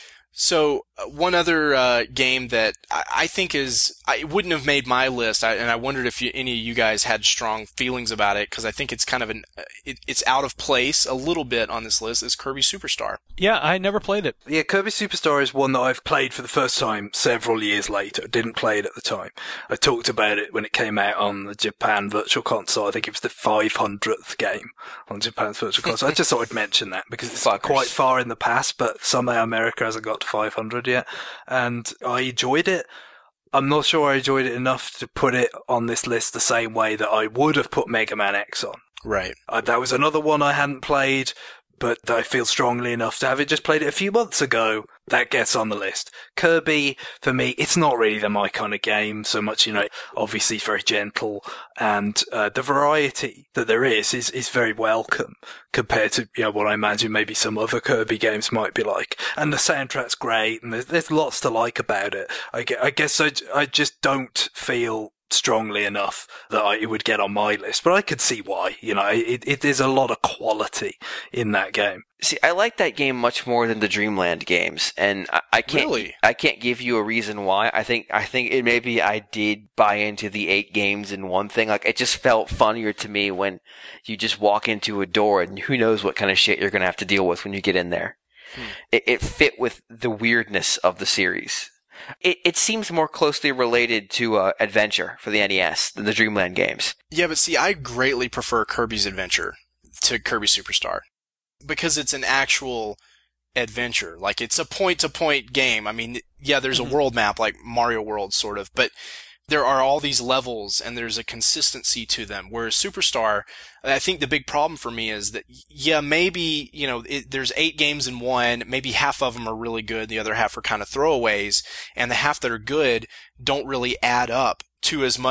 So uh, one other uh, game that I, I think is I wouldn't have made my list, I, and I wondered if you, any of you guys had strong feelings about it, because I think it's kind of an uh, it, it's out of place a little bit on this list. Is Kirby Superstar? Yeah, I never played it. Yeah, Kirby Superstar is one that I've played for the first time several years later. Didn't play it at the time. I talked about it when it came out on the Japan Virtual Console. I think it was the five hundredth game on Japan's Virtual Console. I just thought I'd mention that because it's Fuckers. quite far in the past, but somehow America hasn't got to five hundred yet. And I enjoyed it. I'm not sure I enjoyed it enough to put it on this list the same way that I would have put Mega Man X on. Right. Uh, that was another one I hadn't played, but I feel strongly enough to have it just played it a few months ago. That gets on the list. Kirby, for me, it's not really the my kind of game so much, you know, obviously it's very gentle, and uh, the variety that there is, is is very welcome compared to, you know, what I imagine maybe some other Kirby games might be like. And the soundtrack's great, and there's, there's lots to like about it. I, gue- I guess I, I just don't feel strongly enough that I, it would get on my list, but I could see why. You know, it, it there's a lot of quality in that game. See, I like that game much more than the Dreamland games, and I, I can't. Really? I can't give you a reason why. I think. I think it maybe I did buy into the eight games in one thing. Like it just felt funnier to me when you just walk into a door and who knows what kind of shit you're gonna have to deal with when you get in there. Hmm. It, it fit with the weirdness of the series. It, it seems more closely related to uh, Adventure for the N E S than the Dreamland games. Yeah, but see, I greatly prefer Kirby's Adventure to Kirby Superstar because it's an actual adventure. Like, it's a point-to-point game. I mean, yeah, there's Mm-hmm. a world map like Mario World, sort of, but there are all these levels and there's a consistency to them. Whereas Superstar, I think the big problem for me is that, yeah, maybe, you know, it, there's eight games in one, maybe half of them are really good, the other half are kind of throwaways, and the half that are good don't really add up to as much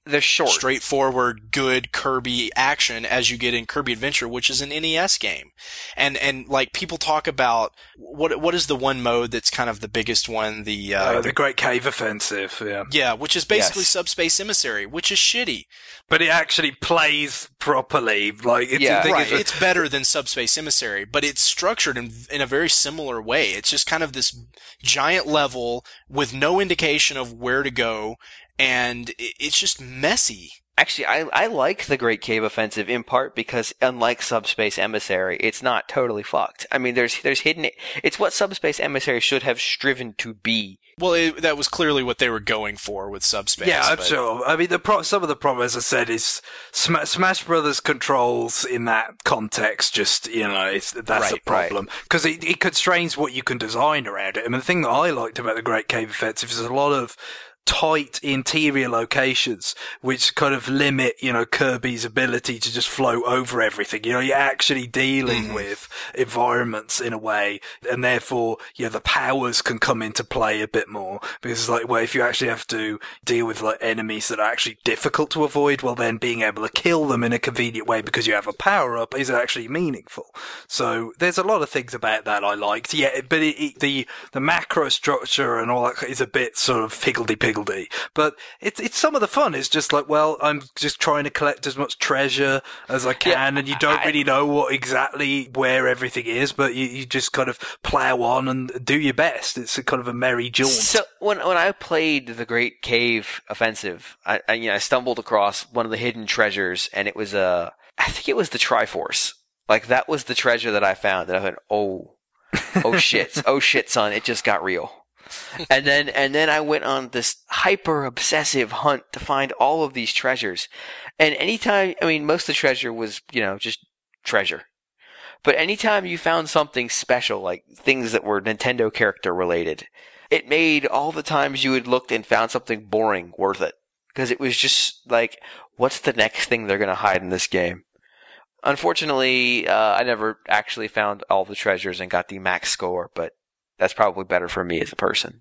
they're short, straightforward, good Kirby action as you get in Kirby Adventure, which is an N E S game. And and like people talk about what what is the one mode that's kind of the biggest one? The uh, uh, the Great Cave Offensive, yeah, yeah, which is basically Yes. Subspace Emissary, which is shitty. but it actually plays properly. Like, it's, Yeah. the thing Right, is that- it's better than Subspace Emissary, but it's structured in in a very similar way. It's just kind of this giant level with no indication of where to go, and it- it's just messy. Actually, I I like the Great Cave Offensive in part because unlike Subspace Emissary, it's not totally fucked. I mean, there's there's hidden. It's what Subspace Emissary should have striven to be. Well, it, that was clearly what they were going for with Subspace. Yeah, I'm but- sure. I mean, the pro- some of the problem, as I said, is Sm- Smash Brothers controls in that context. Just you know, it's, that's Right, a problem because it, it constrains what you can design around it. I mean, the thing that I liked about the Great Cave Offensive is a lot of tight interior locations which kind of limit, you know, Kirby's ability to just float over everything. You know, you're actually dealing Mm-hmm. with environments in a way, and therefore, you know, the powers can come into play a bit more because it's like, well, if you actually have to deal with like enemies that are actually difficult to avoid, well, then being able to kill them in a convenient way because you have a power up is actually meaningful. So there's a lot of things about that I liked. Yeah, but it, it, the the macro structure and all that is a bit sort of higgledy-piggledy. But it's it's some of the fun is just like, well, I'm just trying to collect as much treasure as I can, Yeah, and you don't I- really know what exactly where everything is, but you, you just kind of plow on and do your best. It's a kind of a merry jaunt. So when when I played the Great Cave Offensive, I, I you know I stumbled across one of the hidden treasures, and it was a I think it was the Triforce. Like that was the treasure that I found, and I went, oh, oh shit, oh shit, son, it just got real. and then and then I went on this hyper obsessive hunt to find all of these treasures. And anytime, I mean, most of the treasure was, you know, just treasure. But anytime you found something special, like things that were Nintendo character related, it made all the times you had looked and found something boring worth it. Because it was just like, what's the next thing they're going to hide in this game? Unfortunately, uh, I never actually found all the treasures and got the max score, but that's probably better for me as a person.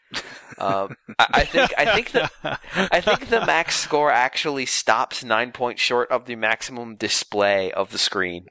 Um, I, I think I think the I think the max score actually stops nine points short of the maximum display of the screen.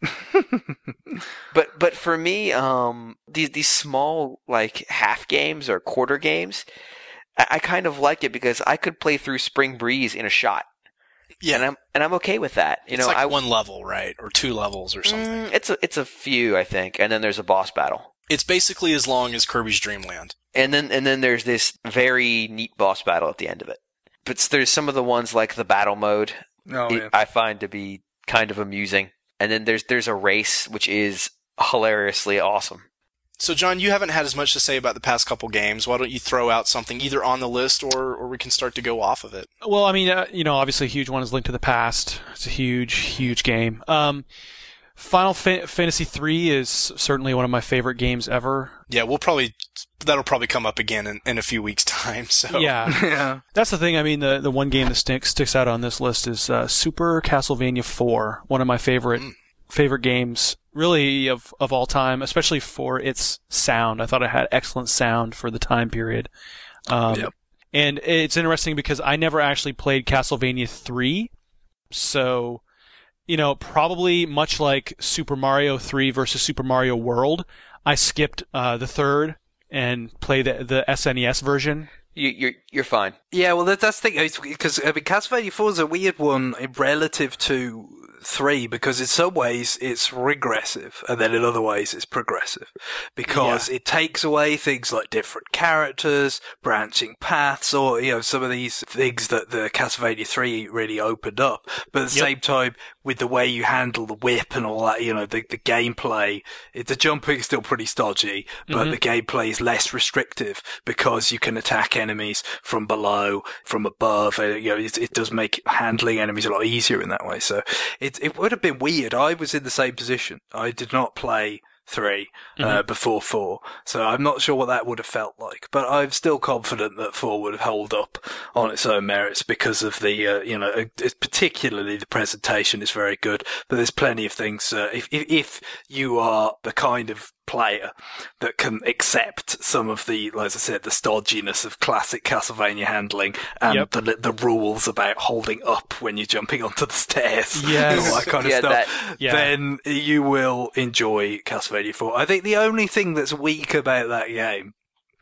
but but for me, um, these these small like half games or quarter games, I, I kind of like it because I could play through Spring Breeze in a shot. Yeah, And I'm and I'm okay with that. You it's know, like I one level, right, or two levels or something. Mm, it's a it's a few, I think, and then there's a boss battle. It's basically as long as Kirby's Dream Land. And then and then there's this very neat boss battle at the end of it. But s- there's some of the ones like the battle mode Oh, it- yeah. I find to be kind of amusing. And then there's there's a race which is hilariously awesome. So, John, you haven't had as much to say about the past couple games. Why don't you throw out something either on the list or, or we can start to go off of it? Well, I mean, uh, you know, obviously a huge one is Link to the Past. It's a huge, huge game. Um, Final Fa- Fantasy three is certainly one of my favorite games ever. Yeah, we'll probably that'll probably come up again in, in a few weeks' time. So Yeah. yeah. That's the thing. I mean, the, the one game that sticks sticks out on this list is uh, Super Castlevania four, one of my favorite Mm. favorite games, really of of all time, especially for its sound. I thought it had excellent sound for the time period. Um, Yep. And it's interesting because I never actually played Castlevania three, so you know, probably much like Super Mario three versus Super Mario World, I skipped uh, the third and played the, the S N E S version. You you're you're fine. Yeah, well, that, that's the thing, because I mean, Castlevania four is a weird one relative to three, because in some ways it's regressive, and then in other ways it's progressive, because Yeah. it takes away things like different characters, branching paths, or, you know, some of these things that the Castlevania three really opened up, but at the Yep. same time, with the way you handle the whip and all that, you know, the, the gameplay, it, the jumping is still pretty stodgy, but Mhm. the gameplay is less restrictive because you can attack enemies from below, from above. Uh, you know, it, it does make handling enemies a lot easier in that way. So it it would have been weird. I was in the same position. I did not play three uh, before four, so I'm not sure what that would have felt like. But I'm still confident that four would have held up on its own merits because of the, uh, you know, uh, it's particularly the presentation is very good. But there's plenty of things. Uh, if, if if you are the kind of player that can accept some of the, like I said, the stodginess of classic Castlevania handling and Yep. the the rules about holding up when you're jumping onto the stairs Yes. and all that kind of Yeah, stuff, that- yeah. then you will enjoy Castlevania four. I think the only thing that's weak about that game,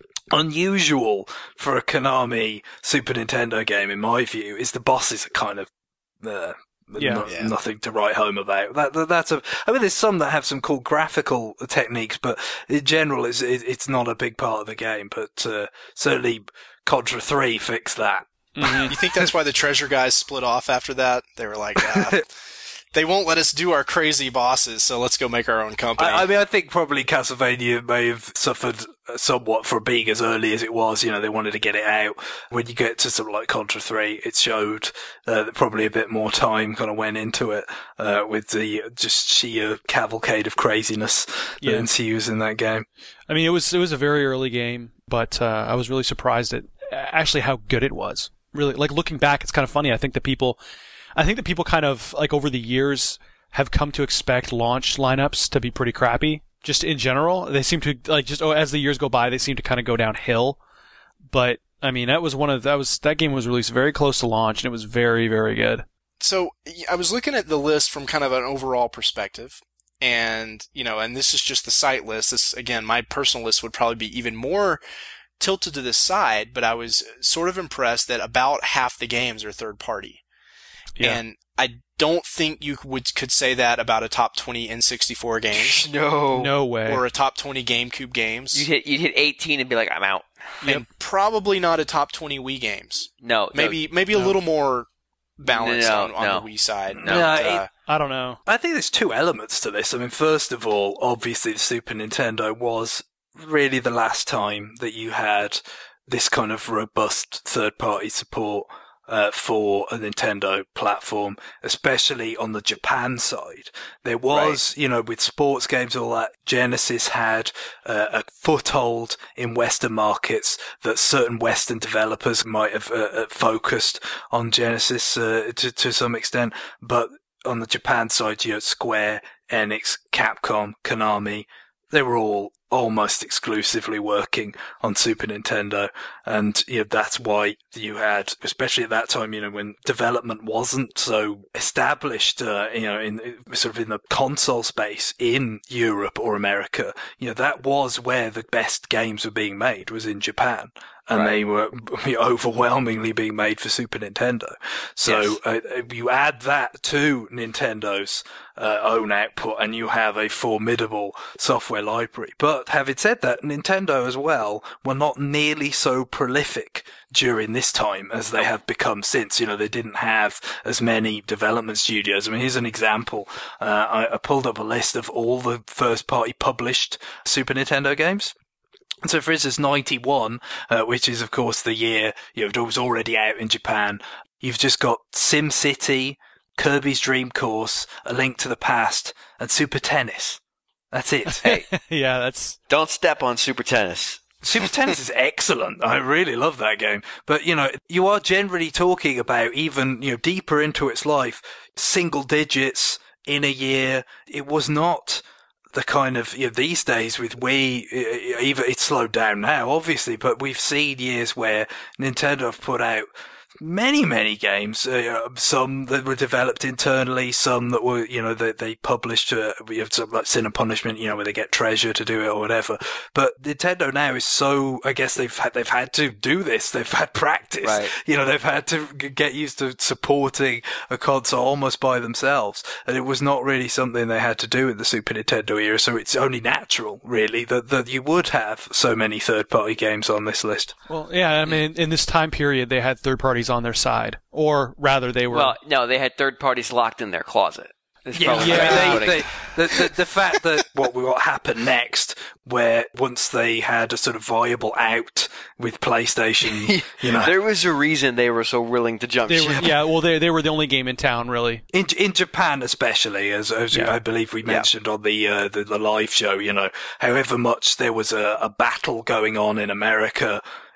unusual for a Konami Super Nintendo game in my view, is the bosses are kind of uh, Yeah. no- Yeah. nothing to write home about. That, that that's a. I mean, there's some that have some cool graphical techniques, but in general, it's it, it's not a big part of the game. But uh, certainly, Contra three fixed that. You think that's why the Treasure guys split off after that? They were like, ah, they won't let us do our crazy bosses, so let's go make our own company. I, I mean, I think probably Castlevania may have suffered somewhat for being as early as it was. You know, they wanted to get it out. When you get to something like Contra three, it showed uh, that probably a bit more time kind of went into it uh, with the just sheer cavalcade of craziness Yeah. that ensues in that game. I mean, it was it was a very early game, but uh, I was really surprised at actually how good it was. Really, like looking back, it's kind of funny. I think that people, I think that people kind of like over the years have come to expect launch lineups to be pretty crappy. Just in general, they seem to like just oh, as the years go by, they seem to kind of go downhill. But I mean, that was one of that was that game was released very close to launch, and it was very very good. So I was looking at the list from kind of an overall perspective, and you know, and this is just the site list. This again, my personal list would probably be even more tilted to this side, but I was sort of impressed that about half the games are third party, Yeah. and I don't think you would could say that about a top twenty N sixty-four games No. No way. or a top twenty GameCube games, You'd hit, you'd hit eighteen and be like, I'm out. and probably not a top twenty Wii games. No. Maybe maybe No. a little more balanced No, on, on no. the Wii side. No. But, No, uh, I don't know. I think there's two elements to this. I mean, first of all, obviously the Super Nintendo was really the last time that you had this kind of robust third-party support uh, for a Nintendo platform, especially on the Japan side. There was, you know, with sports games and all that, Genesis had uh, a foothold in Western markets that certain Western developers might have uh, uh, focused on Genesis uh, to, to some extent, but on the Japan side, you had Square, Enix, Capcom, Konami. They were all almost exclusively working on Super Nintendo. And, you know, that's why you had, especially at that time, you know, when development wasn't so established, uh, you know, in sort of in the console space in Europe or America, you know, that was where the best games were being made, was in Japan. And Right. they were overwhelmingly being made for Super Nintendo. So Yes. uh, you add that to Nintendo's uh, own output, and you have a formidable software library. But having said that, Nintendo as well were not nearly so prolific during this time as they have become since. You know, they didn't have as many development studios. I mean, here's an example. Uh, I, I pulled up a list of all the first-party published Super Nintendo games. So, for instance, ninety-one, uh, which is, of course, the year, you know, it was already out in Japan. You've just got SimCity, Kirby's Dream Course, A Link to the Past, and Super Tennis. That's it. Hey, Yeah, that's don't step on Super Tennis. Super Tennis is excellent. I really love that game. But, you know, you are generally talking about even, you know, deeper into its life, single digits in a year. It was not the kind of, you know, these days with Wii, even it's slowed down now, obviously, but we've seen years where Nintendo have put out many, many games, uh, some that were developed internally, some that were, you know, they, they published, uh, you know, something like Sin and Punishment, you know, where they get Treasure to do it or whatever. But Nintendo now is so, I guess they've had, they've had to do this. They've had practice. Right. You know, they've had to g- get used to supporting a console almost by themselves. And it was not really something they had to do in the Super Nintendo era. So it's only natural, really, that, that you would have so many third-party games on this list. well, yeah. I mean, in this time period, they had third parties on their side, or rather, they were. Well, no, they had third parties locked in their closet. It's Yeah, probably yeah, the best I mean, putting- they, they, the, the, the fact that what what happened next, where once they had a sort of viable out with PlayStation, you know, There was a reason they were so willing to jump they were, ship. yeah. Well, they they were the only game in town, really. in in Japan especially, as as Yeah. I believe we mentioned on the, uh, the the live show, you know, however much there was a, a battle going on in America,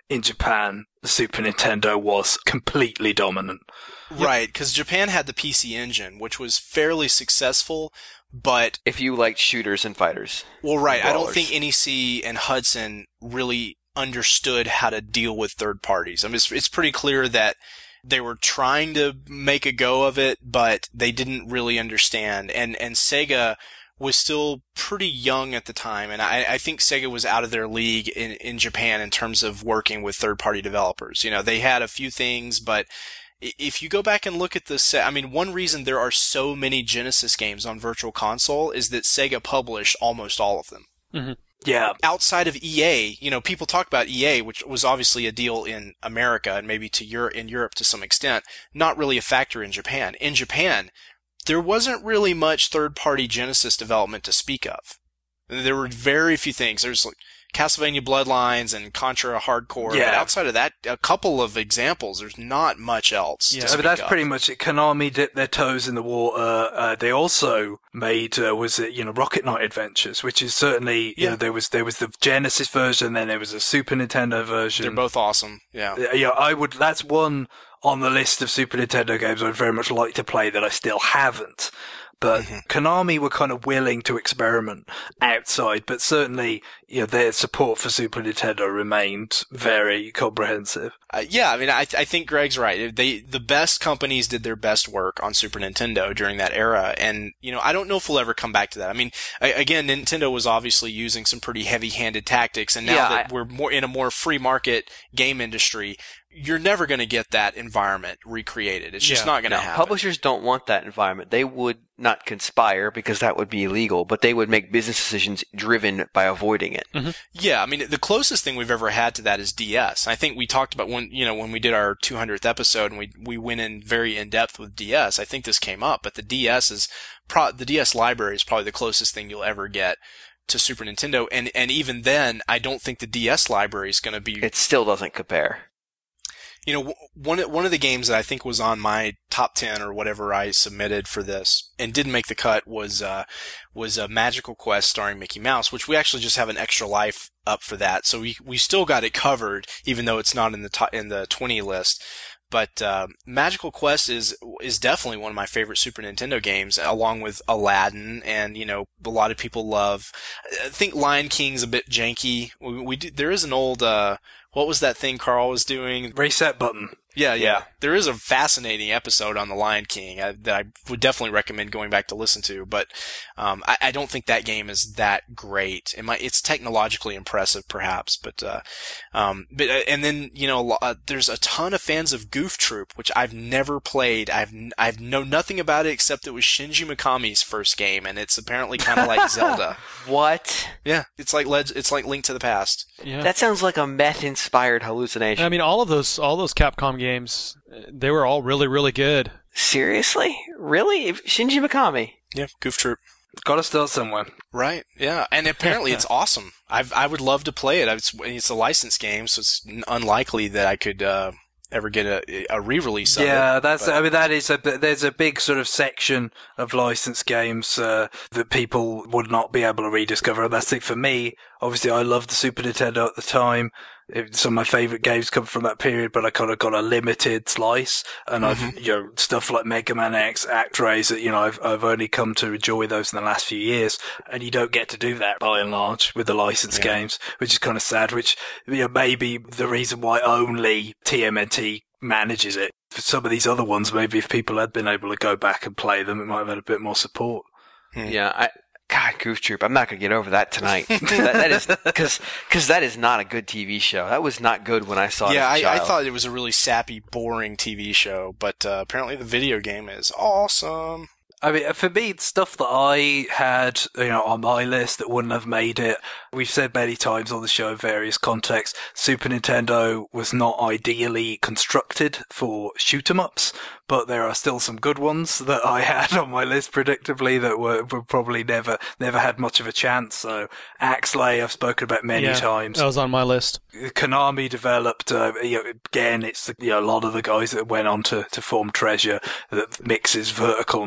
in Japan, the Super Nintendo was completely dominant. Right, because Japan had the P C Engine, which was fairly successful, but... If you liked shooters and fighters. Well, right, I don't brawlers. think N E C and Hudson really understood how to deal with third parties. I mean, it's, it's pretty clear that they were trying to make a go of it, but they didn't really understand. And, and Sega was still pretty young at the time, and I, I think Sega was out of their league in, in Japan in terms of working with third-party developers. You know, they had a few things, but if you go back and look at the set, I mean, one reason there are so many Genesis games on Virtual Console is that Sega published almost all of them. Mm-hmm. Yeah. Outside of E A, you know, people talk about E A, which was obviously a deal in America and maybe to Europe, in Europe to some extent, not really a factor in Japan. In Japan, there wasn't really much third-party Genesis development to speak of. There were very few things. There's like Castlevania Bloodlines and Contra Hardcore. Yeah. But outside of that, a couple of examples. There's not much else. Yeah. to I speak mean, that's of. pretty much it. Konami dipped their toes in the water. Uh, they also made, uh, was it, you know, Rocket Knight Adventures, which is certainly, you Yeah. know, there was, there was the Genesis version, then there was a Super Nintendo version. They're both awesome. Yeah. Uh, Yeah, I would, that's one on the list of Super Nintendo games I'd very much like to play that I still haven't. But Mhm. Konami were kind of willing to experiment outside, but certainly, you know, their support for Super Nintendo remained very comprehensive. Uh, yeah, I mean, I, I think Greg's right. They, the best companies did their best work on Super Nintendo during that era, and, you know, I don't know if we'll ever come back to that. I mean, I, again, Nintendo was obviously using some pretty heavy-handed tactics, and now Yeah, that I- we're more in a more free market game industry, you're never going to get that environment recreated. It's just Yeah. not going to No, happen. publishers don't want that environment. They would not conspire because that would be illegal, but they would make business decisions driven by avoiding it. Yeah, I mean, the closest thing we've ever had to that is D S. I think we talked about when, you know, when we did our two hundredth episode and we, we went in very in depth with D S. I think this came up, but the D S is pro, the D S library is probably the closest thing you'll ever get to Super Nintendo. And, and even then, I don't think the D S library is going to be, It still doesn't compare. you know, one, one of the games that I think was on my top ten or whatever I submitted for this and didn't make the cut was, uh, was a Magical Quest starring Mickey Mouse, which we actually just have an extra life up for that. So we, we still got it covered, even though it's not in the top, in the twenty list. But, uh, Magical Quest is, is definitely one of my favorite Super Nintendo games, along with Aladdin, and, you know, a lot of people love, I think Lion King's a bit janky. We, we do, there is an old, uh, what was that thing Carl was doing? Reset button. Yeah, yeah, Yeah. There is a fascinating episode on the Lion King uh, that I would definitely recommend going back to listen to, but um, I, I don't think that game is that great. It might, it's technologically impressive, perhaps, but uh, um, but uh, and then you know uh, there's a ton of fans of Goof Troop, which I've never played. I've I've know nothing about it except it was Shinji Mikami's first game, and it's apparently kind of like Zelda. What? Yeah, it's like Leg- it's like Link to the Past. Yeah. That sounds like a meth-inspired hallucination. I mean, all of those, all those Capcom games, they were all really, really good. Seriously? Really? If- Shinji Mikami? Yeah, Goof Troop. Got to start somewhere. Right. Yeah. And apparently it's awesome. I've, I would love to play it. It's, it's a licensed game, so it's unlikely that I could, uh, ever get a, a re-release of it. Yeah, that's. but- I mean, that is a. There's a big sort of section of licensed games uh, that people would not be able to rediscover. And that's it for me. Obviously, I loved the Super Nintendo at the time. It, some of my favorite games come from that period, but I kind of got a limited slice. And I've, you know, stuff like Mega Man X, ActRaiser, you know, I've I've only come to enjoy those in the last few years. And you don't get to do that by and large with the licensed Yeah. games, which is kind of sad. Which, you know, maybe the reason why only T M N T manages it. For some of these other ones, maybe if people had been able to go back and play them, it might have had a bit more support. Hmm. Yeah, I. God, Goof Troop. I'm not gonna get over that tonight. that, that is because because that is not a good T V show. That was not good when I saw it. Yeah, as a I, I child. thought it was a really sappy, boring T V show, but uh, apparently the video game is awesome. I mean, for me, it's stuff that I had, you know, on my list that wouldn't have made it. We've said many times on the show in various contexts, Super Nintendo was not ideally constructed for shoot-em-ups, but there are still some good ones that I had on my list, predictably, that were, were probably never, never had much of a chance. So, Axlay, I've spoken about many Yeah, times. That was on my list. Konami developed, uh, you know, again, it's, you know, a lot of the guys that went on to, to form Treasure that mixes vertical and horizontal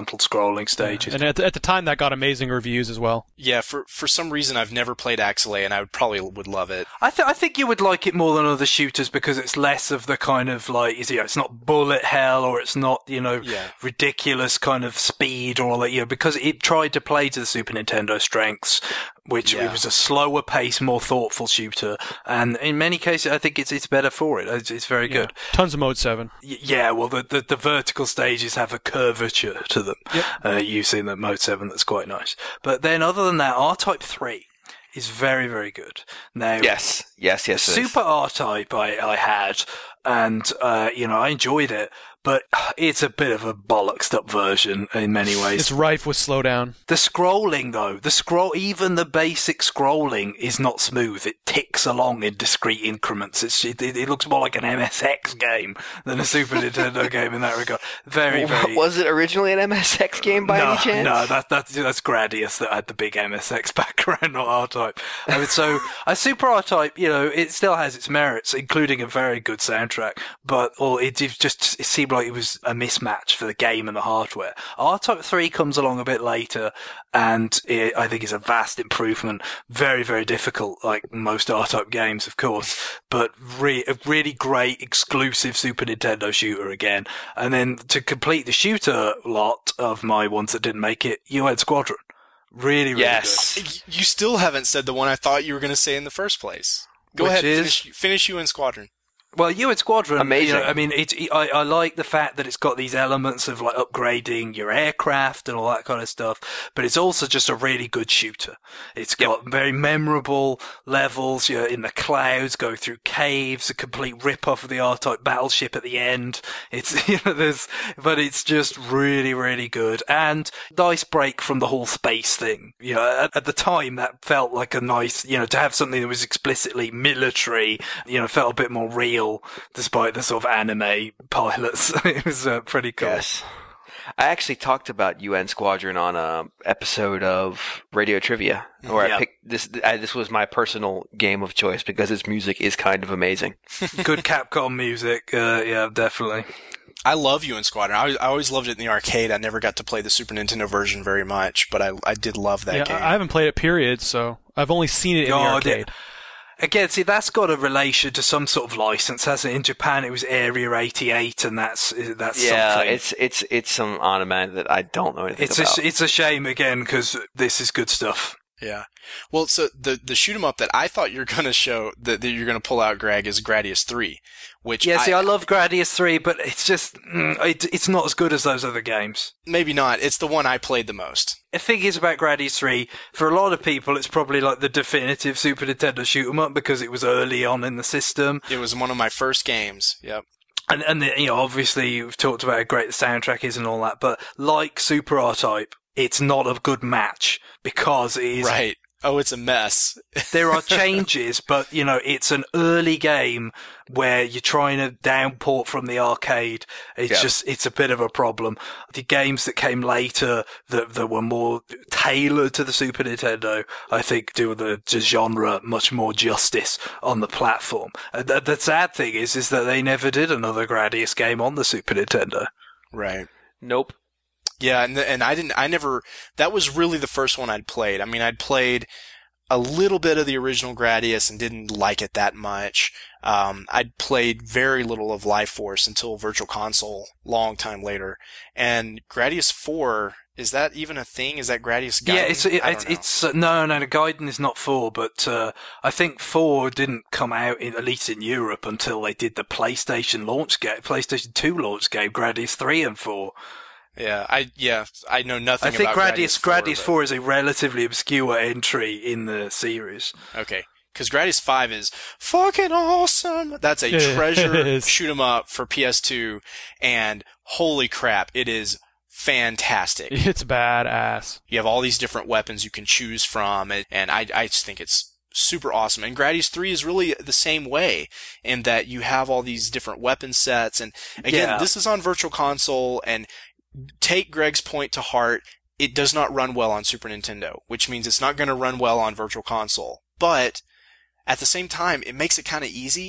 horizontal scrolling stages. And at the, at the time, that got amazing reviews as well. Yeah, for for some reason I've never played Axelay, and I would probably would love it. I, th- I think you would like it more than other shooters because it's less of the kind of like, you know, it's not bullet hell or it's not, you know, Yeah. ridiculous kind of speed or all that, you know, because it tried to play to the Super Nintendo strengths, which Yeah. it was a slower pace, more thoughtful shooter. And in many cases, I think it's it's better for it. It's, it's very Yeah. good. Tons of Mode seven. Y- Yeah, well, the, the, the vertical stages have a curvature to them. Yep. Uh, using the Mode seven, that's quite nice. But then other than that, R-Type three is very, very good. Now, Yes, yes, yes. it is. Super R-Type I, I had, and, uh, you know, I enjoyed it, but it's a bit of a bollocksed up version in many ways. It's rife with slowdown. The scrolling, though, the scroll, even the basic scrolling is not smooth. It ticks along in discrete increments. It's, it, it looks more like an M S X game than a Super Nintendo game in that regard. Very, very. Was it originally an M S X game by no, any chance? No, that, that's, that's Gradius that had the big M S X background, not R-Type. I mean, so, a Super R-Type, you know, it still has its merits, including a very good soundtrack, but or it, it just it seemed like it was a mismatch for the game and the hardware. R-Type three comes along a bit later, and it, I think it's a vast improvement. Very, very difficult, like most R-Type games, of course, but re- a really great exclusive Super Nintendo shooter again. And then to complete the shooter lot of my ones that didn't make it, U N Squadron. Really, really Yes. good. You still haven't said the one I thought you were going to say in the first place. Go Which ahead, is? finish, finish you in Squadron. Well, U N Squadron, Amazing. you know, I mean, it, it, I, I like the fact that it's got these elements of like upgrading your aircraft and all that kind of stuff, but it's also just a really good shooter. It's got very memorable levels, you know, in the clouds, go through caves, a complete rip-off of the R-Type battleship at the end. It's, you know, there's, but it's just really, really good. And nice break from the whole space thing. You know, at, at the time that felt like a nice, you know, to have something that was explicitly military, you know, felt a bit more real. Despite the sort of anime pilots. It was uh, pretty cool. Yes. I actually talked about U N Squadron on a episode of Radio Trivia, where Yeah. I picked this. I, this was my personal game of choice because its music is kind of amazing. Good Capcom music. Uh, yeah, definitely. I love U N Squadron. I, I always loved it in the arcade. I never got to play the Super Nintendo version very much, but I I did love that Yeah, game. I haven't played it, period, so I've only seen it in the God, arcade. yeah. Again, see, that's got a relation to some sort of license, hasn't it? In Japan, it was Area eighty-eight, and that's that's yeah, something. it's it's it's some anime that I don't know anything It's about. a, it's a shame, again, because this is good stuff. Yeah. Well, so the the shoot 'em up that I thought you're going to show that, that you're going to pull out, Greg, is Gradius three, which Yeah, I, see, I love Gradius three, but it's just, mm, it, it's not as good as those other games. maybe not. It's the one I played the most. The thing is about Gradius three, for a lot of people, it's probably like the definitive Super Nintendo shoot 'em up because it was early on in the system. It was one of my first games. Yep. And, and the, you know, obviously, we've talked about how great the soundtrack is and all that, but like Super R-Type, it's not a good match because it is Right. Oh, it's a mess. there are changes, but, you know, it's an early game where you're trying to downport from the arcade. It's Yeah. just, it's a bit of a problem. The games that came later that, that were more tailored to the Super Nintendo, I think do the, the genre much more justice on the platform. And the, the sad thing is, is that they never did another Gradius game on the Super Nintendo. Right. Nope. Yeah, and and I didn't. I never. That was really the first one I'd played. I mean, I'd played a little bit of the original Gradius and didn't like it that much. Um, I'd played very little of Life Force until Virtual Console, long time later. And Gradius four, is that even a thing? Is that Gradius Gaiden? Yeah, it's it, I it's, don't know. it's uh, no, no, the Gaiden is not four, but uh, I think four didn't come out in, at least in Europe until they did the PlayStation launch game, PlayStation two launch game, Gradius three and four. Yeah, I yeah, I know nothing. I think about Gradius Gradius, Gradius four, four is a relatively obscure entry in the series. but- Okay, because Gradius five is fucking awesome. That's a Yeah, it treasure is. shoot 'em up for P S two, and holy crap, it is fantastic. It's badass. You have all these different weapons you can choose from, and, and I I just think it's super awesome. And Gradius three is really the same way in that you have all these different weapon sets, and again, Yeah. this is on Virtual Console, and take Greg's point to heart, it does not run well on Super Nintendo, which means it's not going to run well on Virtual Console. But at the same time, it makes it kind of easy.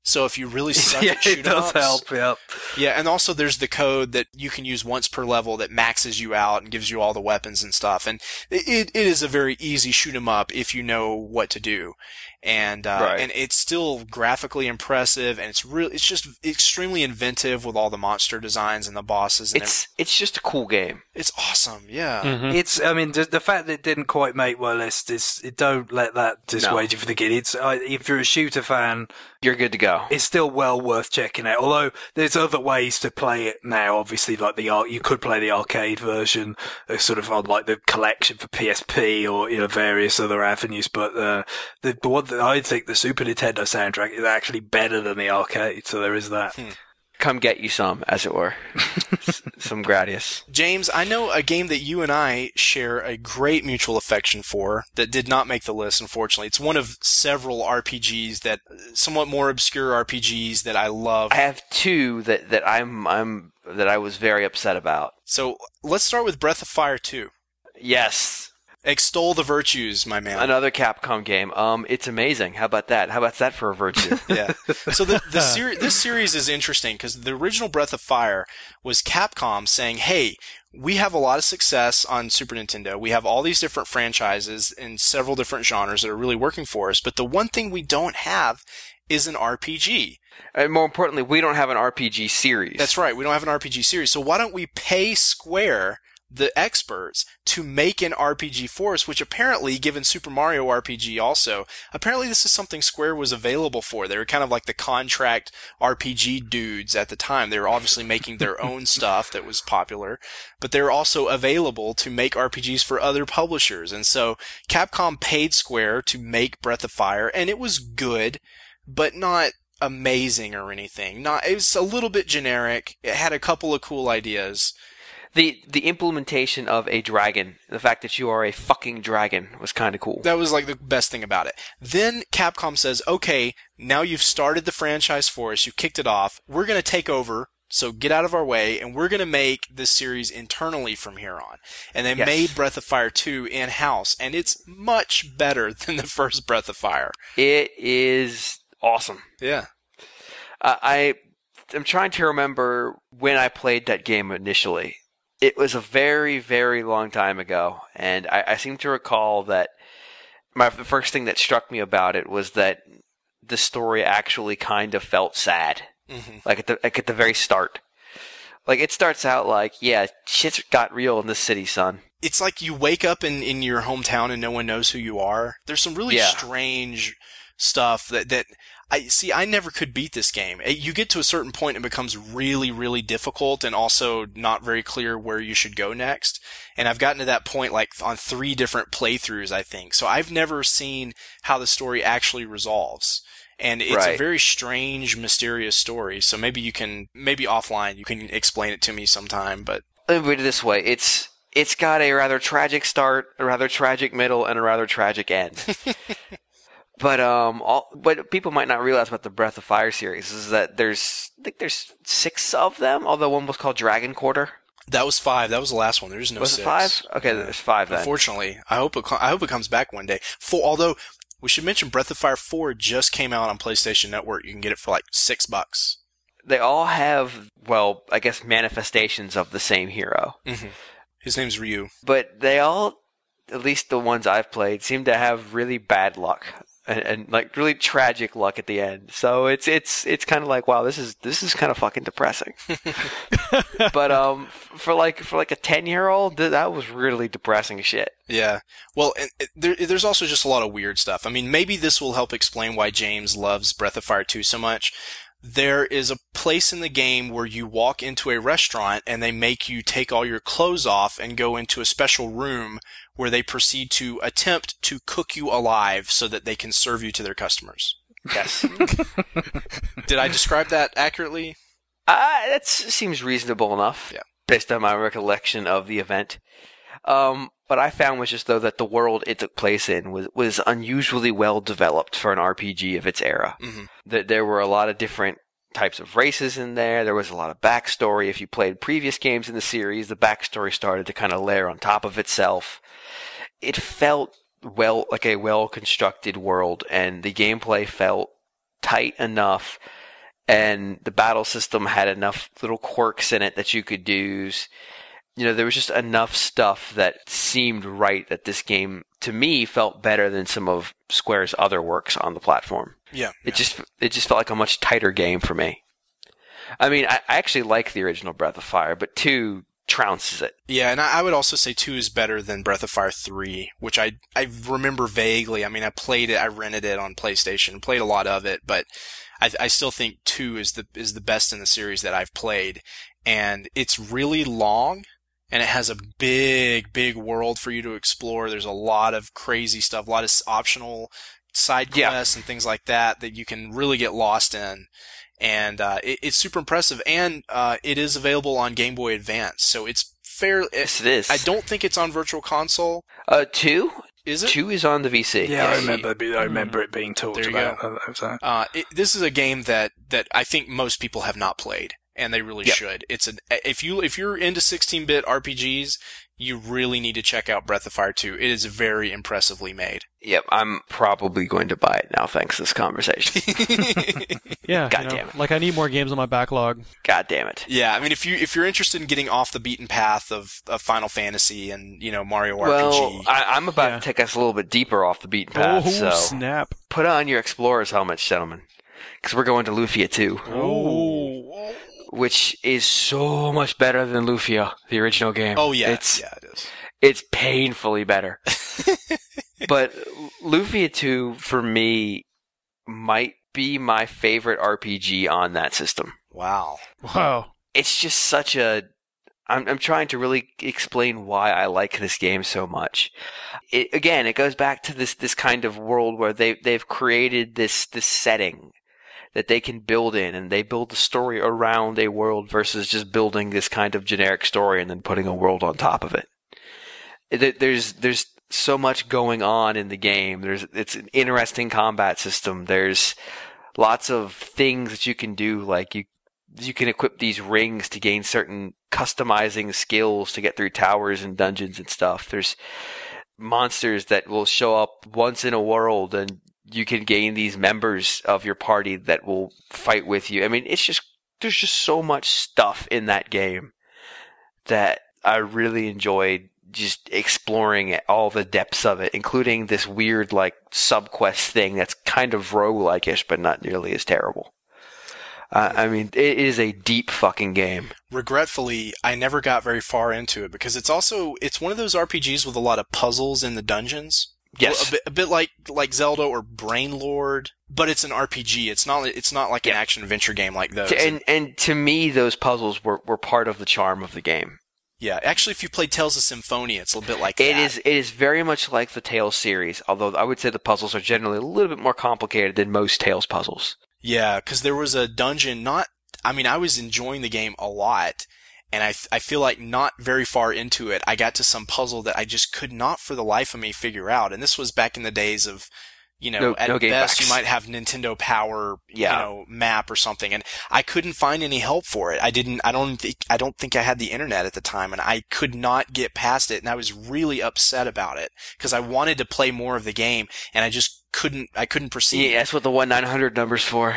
So if you really suck yeah, at shoot 'em it does ups, help. Yep. yeah, and also there's the code that you can use once per level that maxes you out and gives you all the weapons and stuff. And it, it is a very easy shoot 'em up if you know what to do. And, uh, Right. and it's still graphically impressive, and it's really, it's just extremely inventive with all the monster designs and the bosses. And It's it's just a cool game. it's awesome, yeah. Mhm. It's, I mean, the, the fact that it didn't quite make my list is, it don't let that dissuade you from the game. It's, uh, if you're a shooter fan, You're good to go. it's still well worth checking out. Although there's other ways to play it now. Obviously, like the ar- you could play the arcade version, uh, sort of on like the collection for P S P or you know various other avenues. But uh, the the one that I think the Super Nintendo soundtrack is actually better than the arcade. So there is that. Hmm. Come get you some, as it were. S- some Gradius. James, I know a game that you and I share a great mutual affection for that did not make the list, unfortunately. It's one of several R P Gs that, somewhat more obscure R P Gs that I love. I have two that, that I'm I'm that I was very upset about. So let's start with Breath of Fire two. Yes. Extol the virtues, my man. Another Capcom game. Um, it's amazing. How about that? How about that for a virtue? Yeah. So the, the seri- this series is interesting because the original Breath of Fire was Capcom saying, hey, we have a lot of success on Super Nintendo. We have all these different franchises in several different genres that are really working for us. But the one thing we don't have is an R P G. And more importantly, we don't have an R P G series. That's right. We don't have an R P G series. So why don't we pay Square, the experts, to make an R P G for us, which apparently, given Super Mario R P G also, apparently this is something Square was available for. They were kind of like the contract R P G dudes at the time. They were obviously making their own stuff that was popular, but they were also available to make R P Gs for other publishers. And so Capcom paid Square to make Breath of Fire, and it was good, but not amazing or anything. Not, it was a little bit generic. It had a couple of cool ideas. The the implementation of a dragon, the fact that you are a fucking dragon, was kind of cool. That was like the best thing about it. Then Capcom says, okay, now you've started the franchise for us, you kicked it off, we're going to take over, so get out of our way, and we're going to make this series internally from here on. And they Yes. made Breath of Fire two in-house, and it's much better than the first Breath of Fire. It is awesome. Yeah. Uh, I I'm trying to remember when I played that game initially. It was a very, very long time ago, and I, I seem to recall that my the first thing that struck me about it was that the story actually kind of felt sad. Mm-hmm. Like at the like at the very start. Like it starts out like, yeah, shit's got real in this city, son. It's like you wake up in, in your hometown and no one knows who you are. There's some really Yeah. strange stuff that, that I see. I never could beat this game. It- You get to a certain point and it becomes really, really difficult and also not very clear where you should go next. And I've gotten to that point like on three different playthroughs, I think. So I've never seen how the story actually resolves. And it's a Right. very strange, mysterious story. So maybe you can, maybe offline, you can explain it to me sometime, but Let me put it this way: it's it's got a rather tragic start, a rather tragic middle, and a rather tragic end. But um, all what people might not realize about the Breath of Fire series is that there's I think there's six of them. Although one was called Dragon Quarter. that was five. That was the last one. There's no Was six. it five? Okay, Yeah. there's five then. Unfortunately, I hope it, co- I hope it comes back one day. Four, although we should mention Breath of Fire four just came out on PlayStation Network. You can get it for like six bucks. They all have, well, I guess manifestations of the same hero, Mm-hmm. His name's Ryu. but they all, at least the ones I've played, seem to have really bad luck. And, and like really tragic luck at the end, so it's it's it's kind of like, wow, this is this is kind of fucking depressing. But um, f- for like for like a ten year old, th- that was really depressing shit. Yeah. Well, and it, there, there's also just a lot of weird stuff. I mean, maybe this will help explain why James loves Breath of Fire two so much. There is a place in the game where you walk into a restaurant and they make you take all your clothes off and go into a special room where they proceed to attempt to cook you alive so that they can serve you to their customers. Yes, Did I describe that accurately? uh, that seems reasonable enough. Yeah. Based on my recollection of the event. Um, what I found was just though that the world it took place in was was unusually well developed for an R P G of its era. Mm-hmm. That there were a lot of different types of races in there. There was a lot of backstory. If you played previous games in the series, the backstory started to kind of layer on top of itself. It felt well like a well constructed world, and the gameplay felt tight enough, and the battle system had enough little quirks in it that you could use. You know, there was just enough stuff that seemed right that this game, to me, felt better than some of Square's other works on the platform. Yeah, It yeah. just it just felt like a much tighter game for me. I mean, I, I actually like the original Breath of Fire, but two trounces it. Yeah, and I I would also say two is better than Breath of Fire three, which I I remember vaguely. I mean, I played it, I rented it on PlayStation, played a lot of it, but I I still think two is the is the best in the series that I've played, and it's really long. And it has a big, big world for you to explore. There's a lot of crazy stuff, a lot of optional side quests Yeah. and things like that that you can really get lost in. And uh, it, it's super impressive. And uh, it is available on Game Boy Advance, so it's fair. Yes, it is. I don't think it's on Virtual Console. Uh, two? Is it? Two is on the V C. Yeah, I Yes. remember. I remember it being talked There you about. go. That was that. Uh, it, this is a game that, that I think most people have not played, and they really Yep. should. It's an if you if you're into sixteen-bit R P Gs, you really need to check out Breath of Fire two. It is very impressively made. Yep, I'm probably going to buy it now thanks to this conversation. Yeah, God you know, damn it. like I need more games on my backlog. God damn it. Yeah, I mean, if you if you're interested in getting off the beaten path of, of Final Fantasy and you know Mario Well, R P G, I, I'm about Yeah. to take us a little bit deeper off the beaten path, oh so snap! put on your explorer's helmets, gentlemen, because we're going to Lufia two, oh, which is so much better than Lufia, the original game. oh yeah, it's yeah, it is. it's painfully better. But Lufia two, for me, might be my favorite R P G on that system. Wow. Wow. It's just such a... I'm, I'm trying to really explain why I like this game so much. It, again, it goes back to this, this kind of world where they, they've created this, this setting that they can build in, and they build the story around a world versus just building this kind of generic story and then putting a world on top of it. There- There's, there's so much going on in the game. There's, it's an interesting combat system. There's lots of things that you can do, like you, you can equip these rings to gain certain customizing skills to get through towers and dungeons and stuff. There's monsters that will show up once in a world, and you can gain these members of your party that will fight with you. I mean, it's just, there's just so much stuff in that game that I really enjoyed just exploring all the depths of it, including this weird, like, sub-quest thing that's kind of roguelike-ish, but not nearly as terrible. Uh, I mean, it is a deep fucking game. Regretfully, I never got very far into it because it's also it's one of those R P Gs with a lot of puzzles in the dungeons. Yes. a bit, a bit like like Zelda or Brain Lord, but it's an R P G. It's not it's not like an Yeah. action adventure game like those. And and to me, those puzzles were, were part of the charm of the game. Yeah, actually, if you played Tales of Symphonia, it's a bit like that. It is it is very much like the Tales series, although I would say the puzzles are generally a little bit more complicated than most Tales puzzles. Yeah, because there was a dungeon. Not, I mean, I was enjoying the game a lot, and I I feel like not very far into it, I got to some puzzle that I just could not for the life of me figure out. And this was back in the days of, you know, No- at no game best packs. you might have Nintendo Power, Yeah. you know, map or something, and I couldn't find any help for it. I didn't. I don't think. I don't think I had the internet at the time, and I could not get past it. And I was really upset about it because I wanted to play more of the game, and I just couldn't. I couldn't proceed. Yeah, that's what the one nine hundred number's for.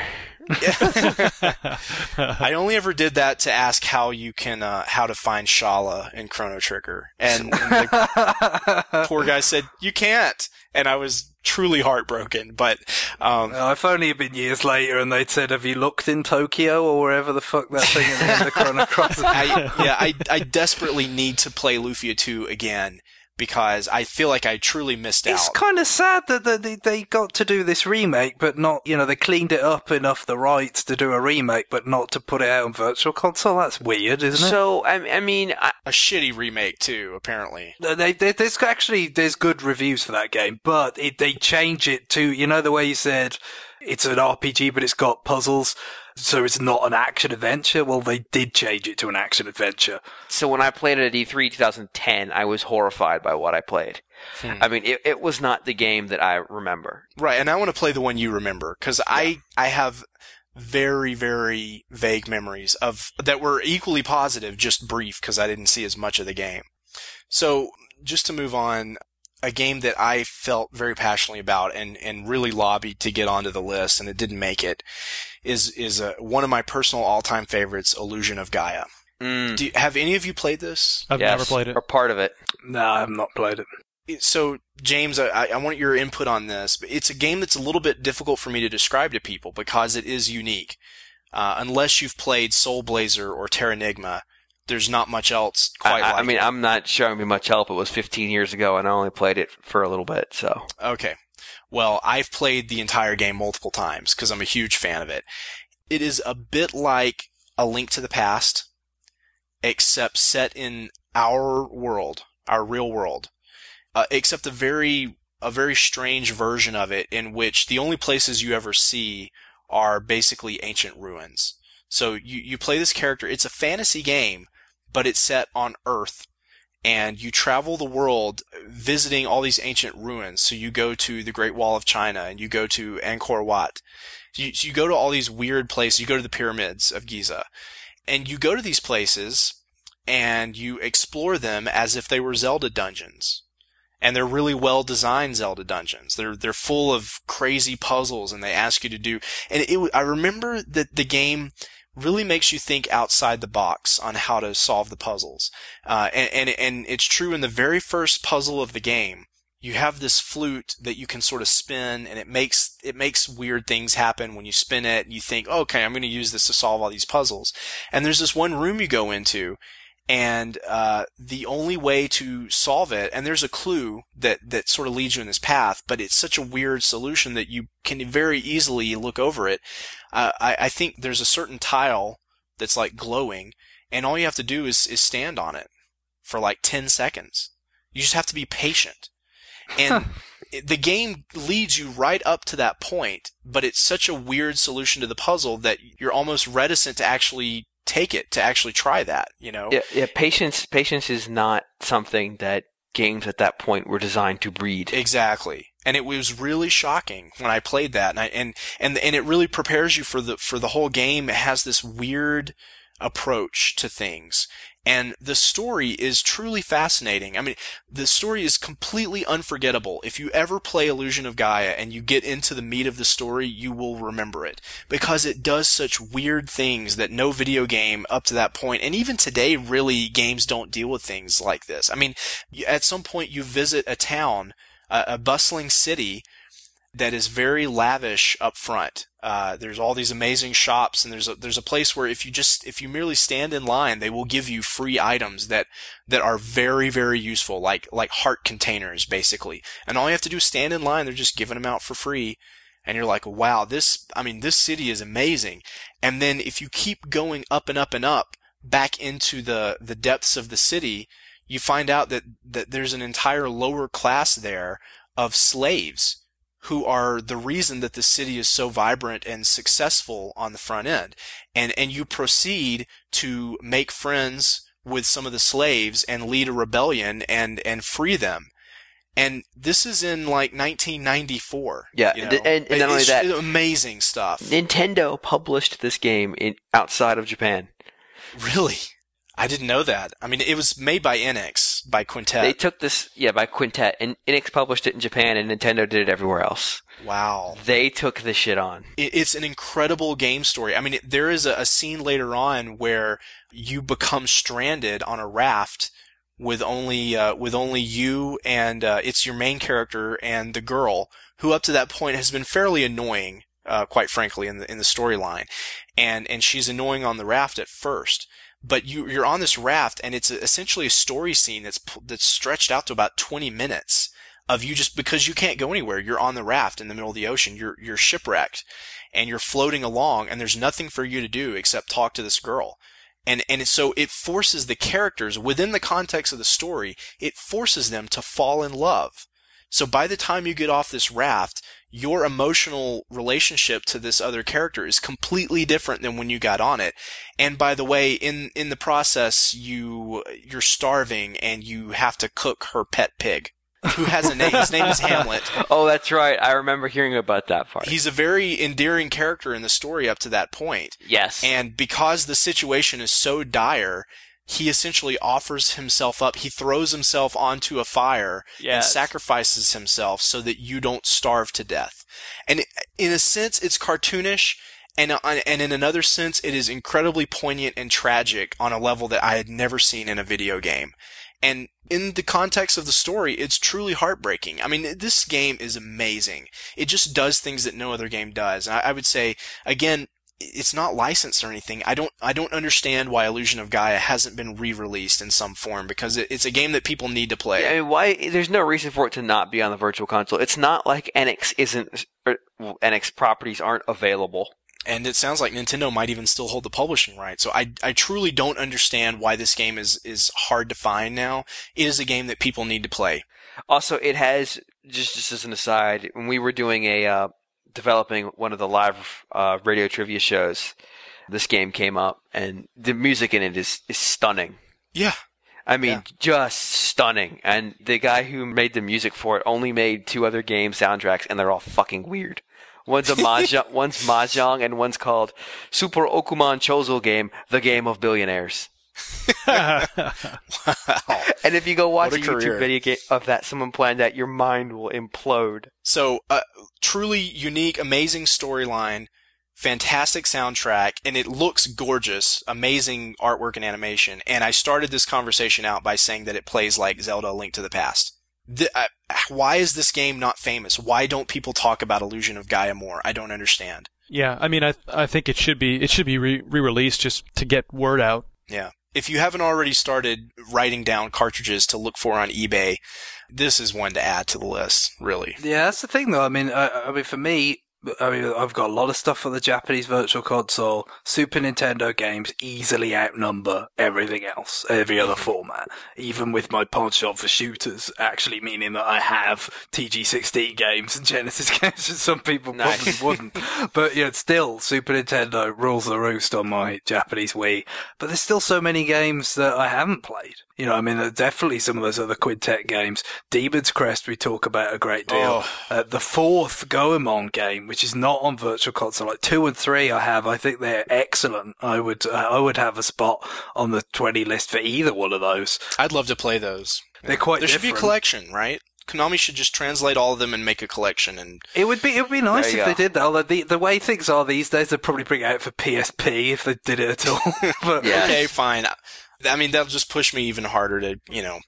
I only ever did that to ask how you can, uh, how to find Shala in Chrono Trigger. And, and the poor guy said, you can't. And I was truly heartbroken. But, um, No, if only it'd been years later and they'd said, have you looked in Tokyo or wherever the fuck that thing at the end of Chrono Cross is? I, yeah, I, I desperately need to play Lufia two again because I feel like I truly missed It's out. kind of sad that they, they got to do this remake, but not, you know, they cleaned it up enough, the rights to do a remake, but not to put it out on Virtual Console. That's weird, isn't it? So I, I mean, I, A shitty remake too, apparently. They, they, there's actually there's good reviews for that game, but it, they change it to, you know, the way you said it's an R P G, but it's got puzzles, so it's not an action adventure. Well, they did change it to an action adventure. so when I played it at E three twenty ten, I was horrified by what I played. Hmm. I mean, it, it was not the game that I remember. Right, and I want to play the one you remember because I I have very very vague memories of that were equally positive, just brief because I didn't see as much of the game. So just to move on, a game that I felt very passionately about and, and really lobbied to get onto the list, and it didn't make it, is is a, one of my personal all-time favorites, Illusion of Gaia. Mm. Do, have any of you played this? I've Yes, never played it. Or part of it. No, I have not played it. So, James, I, I want your input on this. It's a game that's a little bit difficult for me to describe to people because it is unique. Uh, unless you've played Soul Blazer or Terranigma, there's not much else quite I, like I mean, it. I'm not showing me much help. It was fifteen years ago, and I only played it for a little bit. So Okay. Well, I've played the entire game multiple times because I'm a huge fan of it. It is a bit like A Link to the Past, except set in our world, our real world, uh, except a very a very strange version of it in which the only places you ever see are basically ancient ruins. So you, you play this character. It's a fantasy game, but it's set on Earth, and you travel the world visiting all these ancient ruins. So you go to the Great Wall of China, and you go to Angkor Wat. You, so you go to all these weird places. You go to the pyramids of Giza, and you go to these places, and you explore them as if they were Zelda dungeons. And they're really well-designed Zelda dungeons. They're they're full of crazy puzzles, and they ask you to do. And it, I remember that the game really makes you think outside the box on how to solve the puzzles. Uh, and, and, and it's true in the very first puzzle of the game. You have this flute that you can sort of spin, and it makes, it makes weird things happen when you spin it, and you think, oh, okay, I'm going to use this to solve all these puzzles. And there's this one room you go into, and, uh, the only way to solve it, and there's a clue that, that sort of leads you in this path, but it's such a weird solution that you can very easily look over it. Uh, I, I think there's a certain tile that's like glowing, and all you have to do is, is stand on it for like ten seconds. You just have to be patient. And the game leads you right up to that point, but it's such a weird solution to the puzzle that you're almost reticent to actually take it, to actually try that, you know? yeah, yeah, patience, patience is not something that games at that point were designed to breed. Exactly. And it was really shocking when I played that, and I, and, and, and it really prepares you for the, for the whole game. It has this weird approach to things. And the story is truly fascinating. I mean, the story is completely unforgettable. If you ever play Illusion of Gaia and you get into the meat of the story, you will remember it. Because it does such weird things that no video game up to that point, and even today, really, games don't deal with things like this. I mean, at some point you visit a town, a, a bustling city, that is very lavish up front. Uh, there's all these amazing shops, and there's a, there's a place where if you just, if you merely stand in line, they will give you free items that, that are very, very useful, like, like heart containers, basically. And all you have to do is stand in line, they're just giving them out for free. And you're like, wow, this, I mean, this city is amazing. And then if you keep going up and up and up, back into the, the depths of the city, you find out that, that there's an entire lower class there of slaves who are the reason that the city is so vibrant and successful on the front end. And, and you proceed to make friends with some of the slaves and lead a rebellion and, and free them. And this is in like nineteen ninety-four. Yeah, you know? and, and not only it's that, amazing stuff. Nintendo published this game in outside of Japan. Really? I didn't know that. I mean, it was made by Enix, by Quintet. They took this, yeah, by Quintet, and Enix published it in Japan, and Nintendo did it everywhere else. Wow. They took this shit on. It, it's an incredible game story. I mean, it, there is a, a scene later on where you become stranded on a raft with only uh, with only you and uh, it's your main character and the girl, who up to that point has been fairly annoying, uh, quite frankly, in the in the storyline, and and she's annoying on the raft at first. But you, you're on this raft, and it's essentially a story scene that's that's stretched out to about twenty minutes of you just because you can't go anywhere. You're on the raft in the middle of the ocean. You're you're shipwrecked, and you're floating along, and there's nothing for you to do except talk to this girl. And and so it forces the characters within the context of the story. It forces them to fall in love. So by the time you get off this raft, your emotional relationship to this other character is completely different than when you got on it. And by the way, in, in the process, you, you're starving and you have to cook her pet pig, who has a name. His name is Hamlet. Oh, that's right. I remember hearing about that part. He's a very endearing character in the story up to that point. Yes. And because the situation is so dire, he essentially offers himself up. He throws himself onto a fire Yes. and sacrifices himself so that you don't starve to death. And in a sense, it's cartoonish, and and in another sense, it is incredibly poignant and tragic on a level that I had never seen in a video game. And in the context of the story, it's truly heartbreaking. I mean, this game is amazing. It just does things that no other game does. And I, I would say, again, it's not licensed or anything. I don't, I don't understand why Illusion of Gaia hasn't been re-released in some form, because it, it's a game that people need to play. I mean, why? There's no reason for it to not be on the Virtual Console. It's not like Enix isn't, or Enix properties aren't available. And it sounds like Nintendo might even still hold the publishing rights. So I, I truly don't understand why this game is, is hard to find now. It is a game that people need to play. Also, it has, just, just as an aside, when we were doing a, uh, developing one of the live uh, radio trivia shows, this game came up, and the music in it is, is stunning. Yeah. I mean, Yeah. just stunning. And the guy who made the music for it only made two other game soundtracks, and they're all fucking weird. One's a mahjong, one's mahjong, and one's called Super Okuman Chozo Game, the Game of Billionaires. Wow. And if you go watch What a, a YouTube career. video game of that, someone playing that, your mind will implode. So, uh, truly unique, amazing storyline, fantastic soundtrack, and it looks gorgeous, amazing artwork and animation. And I started this conversation out by saying that it plays like Zelda: A Link to the Past. The, uh, why is this game not famous? Why don't people talk about Illusion of Gaia more? I don't understand. Yeah, I mean, I I think it should be it should be re- re-released just to get word out. Yeah. If you haven't already started writing down cartridges to look for on eBay, this is one to add to the list, really. Yeah, that's the thing, though. I mean, I, I mean, for me, I mean, I've got a lot of stuff for the Japanese Virtual Console. Super Nintendo games easily outnumber everything else, every other format. Even with my pawn shop for shooters, actually meaning that I have T G sixteen games and Genesis games, and some people Nice. probably wouldn't. But you know, still, Super Nintendo rules the roost on my Japanese Wii. But there's still so many games that I haven't played. You know, I mean, there's definitely some of those other Quintet games. Demon's Crest we talk about a great deal. Oh. Uh, the fourth Goemon game, which is not on Virtual Console, like two and three I have. I think they're excellent. I would, uh, I would have a spot on the twenty list for either one of those. I'd love to play those. They're quite There should be a different. collection, right? Konami should just translate all of them and make a collection. And It would be, it would be nice There if you they go. did that. Although the, the way things are these days, they'd probably bring it out for P S P if they did it at all. But, Yeah. okay, fine. I mean, that'll just push me even harder to, you know.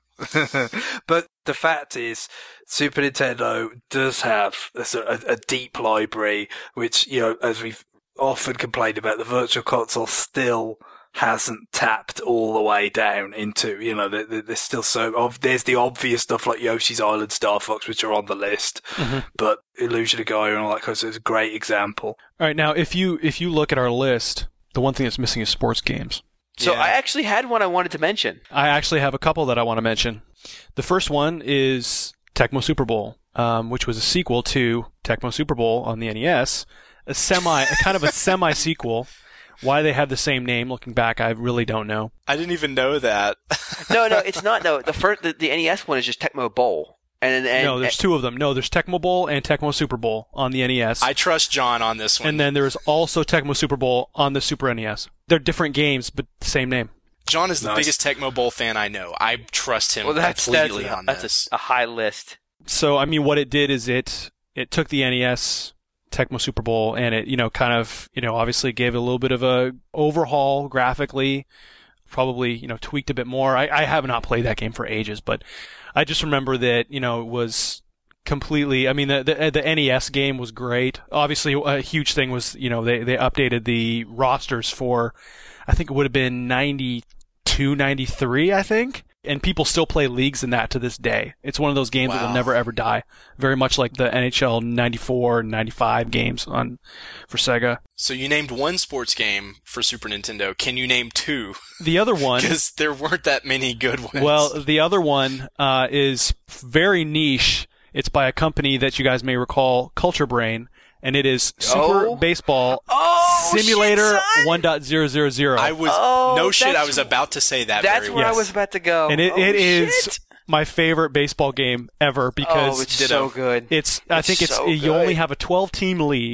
But the fact is, Super Nintendo does have a, sort of- a, a deep library, which, you know, as we've often complained about, the Virtual Console still hasn't tapped all the way down into, you know, there, there- there's still so, of, there's the obvious stuff like Yoshi's Island, Star Fox, which are on the list, Mhm. but Illusion of Gaia and all that kind of stuff is a great example. All right, now if you if you look at our list, the one thing that's missing is sports games. So Yeah. I actually had one I wanted to mention. I actually have a couple that I want to mention. The first one is Tecmo Super Bowl, um, which was a sequel to Tecmo Super Bowl on the N E S, a semi, a kind of a semi-sequel. Why they have the same name, looking back, I really don't know. I didn't even know that. No, no, it's not. No, the first, the, the N E S one is just Tecmo Bowl, and and no, there's two of them. No, there's Tecmo Bowl and Tecmo Super Bowl on the N E S. I trust John on this one. And then there's also Tecmo Super Bowl on the Super N E S. They're different games, but same name. John is the Nice. biggest Tecmo Bowl fan I know. I trust him well, that's that's, completely on that's this. a, a high list. So, I mean, what it did is it it took the N E S Tecmo Super Bowl and it, you know, kind of, you know, obviously gave it a little bit of a overhaul graphically, probably, you know, tweaked a bit more. I, I have not played that game for ages, but I just remember that, you know, it was completely, I mean, the, the, the N E S game was great. Obviously, a huge thing was, you know, they, they updated the rosters for, I think it would have been ninety-two, ninety-three, I think. And people still play leagues in that to this day. It's one of those games that Wow. will never ever die. Very much like the N H L ninety-four and ninety-five games on for Sega. So you named one sports game for Super Nintendo. Can you name two? The other one, Because there weren't that many good ones. well, the other one uh, is very niche. It's by a company that you guys may recall, Culture Brain, and it is Super Oh. Baseball Oh, Simulator shit, son! one point oh oh oh. I was Oh, no shit. I that's- was about to say that. That's very where well. I was about to go. and it, oh, it is shit. my favorite baseball game ever because oh, it's Ditto. so good. It's I It's think it's so you only good. have a twelve team league,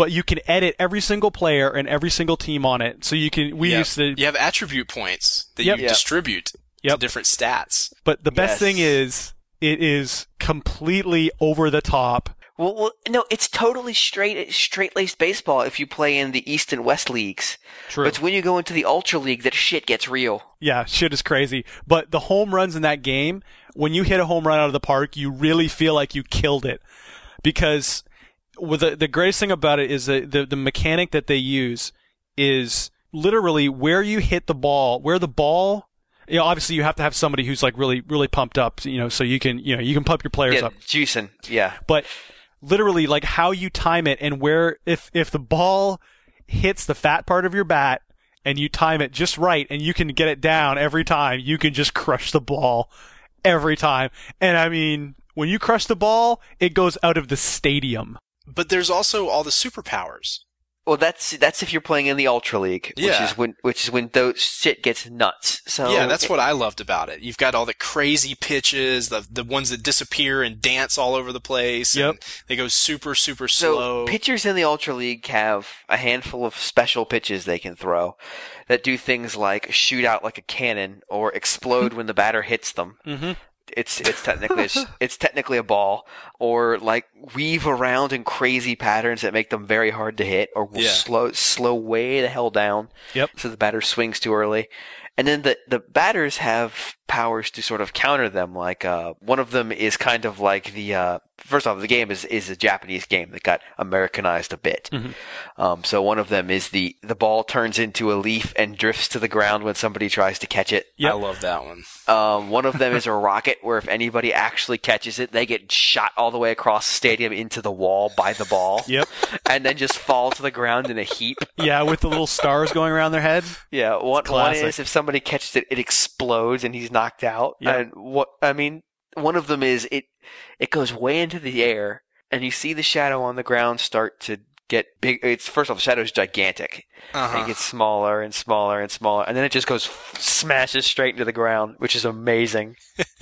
but you can edit every single player and every single team on it. So you can, we Yep. used to, You have attribute points that Yep. you Yep. distribute to Yep. different stats. but the best Yes. thing is, it is completely over the top. Well, well, no, it's totally straight, straight-laced baseball if you play in the East and West leagues. True. But it's when you go into the Ultra League that shit gets real. Yeah, shit is crazy. But the home runs in that game, when you hit a home run out of the park, you really feel like you killed it. Because with the, the greatest thing about it is that the, the mechanic that they use is literally where you hit the ball, where the ball, you know, obviously you have to have somebody who's like really, really pumped up, you know, so you can, you know, you can pump your players Yeah, up. juicing. Yeah. But literally like how you time it and where, if, if the ball hits the fat part of your bat, and you time it just right, and you can get it down every time, you can just crush the ball every time. And I mean, when you crush the ball, it goes out of the stadium. But there's also all the superpowers. Well, that's that's if you're playing in the Ultra League, which Yeah. is when which is when those shit gets nuts. So Yeah, that's what I loved about it. You've got all the crazy pitches, the the ones that disappear and dance all over the place. Yep. And they go super, super So slow. pitchers in the Ultra League have a handful of special pitches they can throw that do things like shoot out like a cannon or explode when the batter hits them. Mm-hmm. It's it's technically a, it's technically a ball, or like weave around in crazy patterns that make them very hard to hit, or will Yeah. slow slow way the hell down. Yep. So the batter swings too early. And then the, the batters have powers to sort of counter them. Like, uh, one of them is kind of like the, uh, first off, the game is, is a Japanese game that got Americanized a bit. Mm-hmm. Um, so one of them is the, the ball turns into a leaf and drifts to the ground when somebody tries to catch it. Yep. I love that one. Um, one of them is a rocket where if anybody actually catches it, they get shot all the way across the stadium into the wall by the ball. Yep. And then just fall to the ground in a heap. Yeah, with the little stars going around their head. Yeah, one, one classic. is if somebody catches it, it explodes and he's knocked out. Yep. And what I mean, one of them is it it goes way into the air, and you see the shadow on the ground start to get big. It's first off, the shadow is gigantic, and Uh-huh. it gets smaller and smaller and smaller, and then it just goes smashes straight into the ground, which is amazing.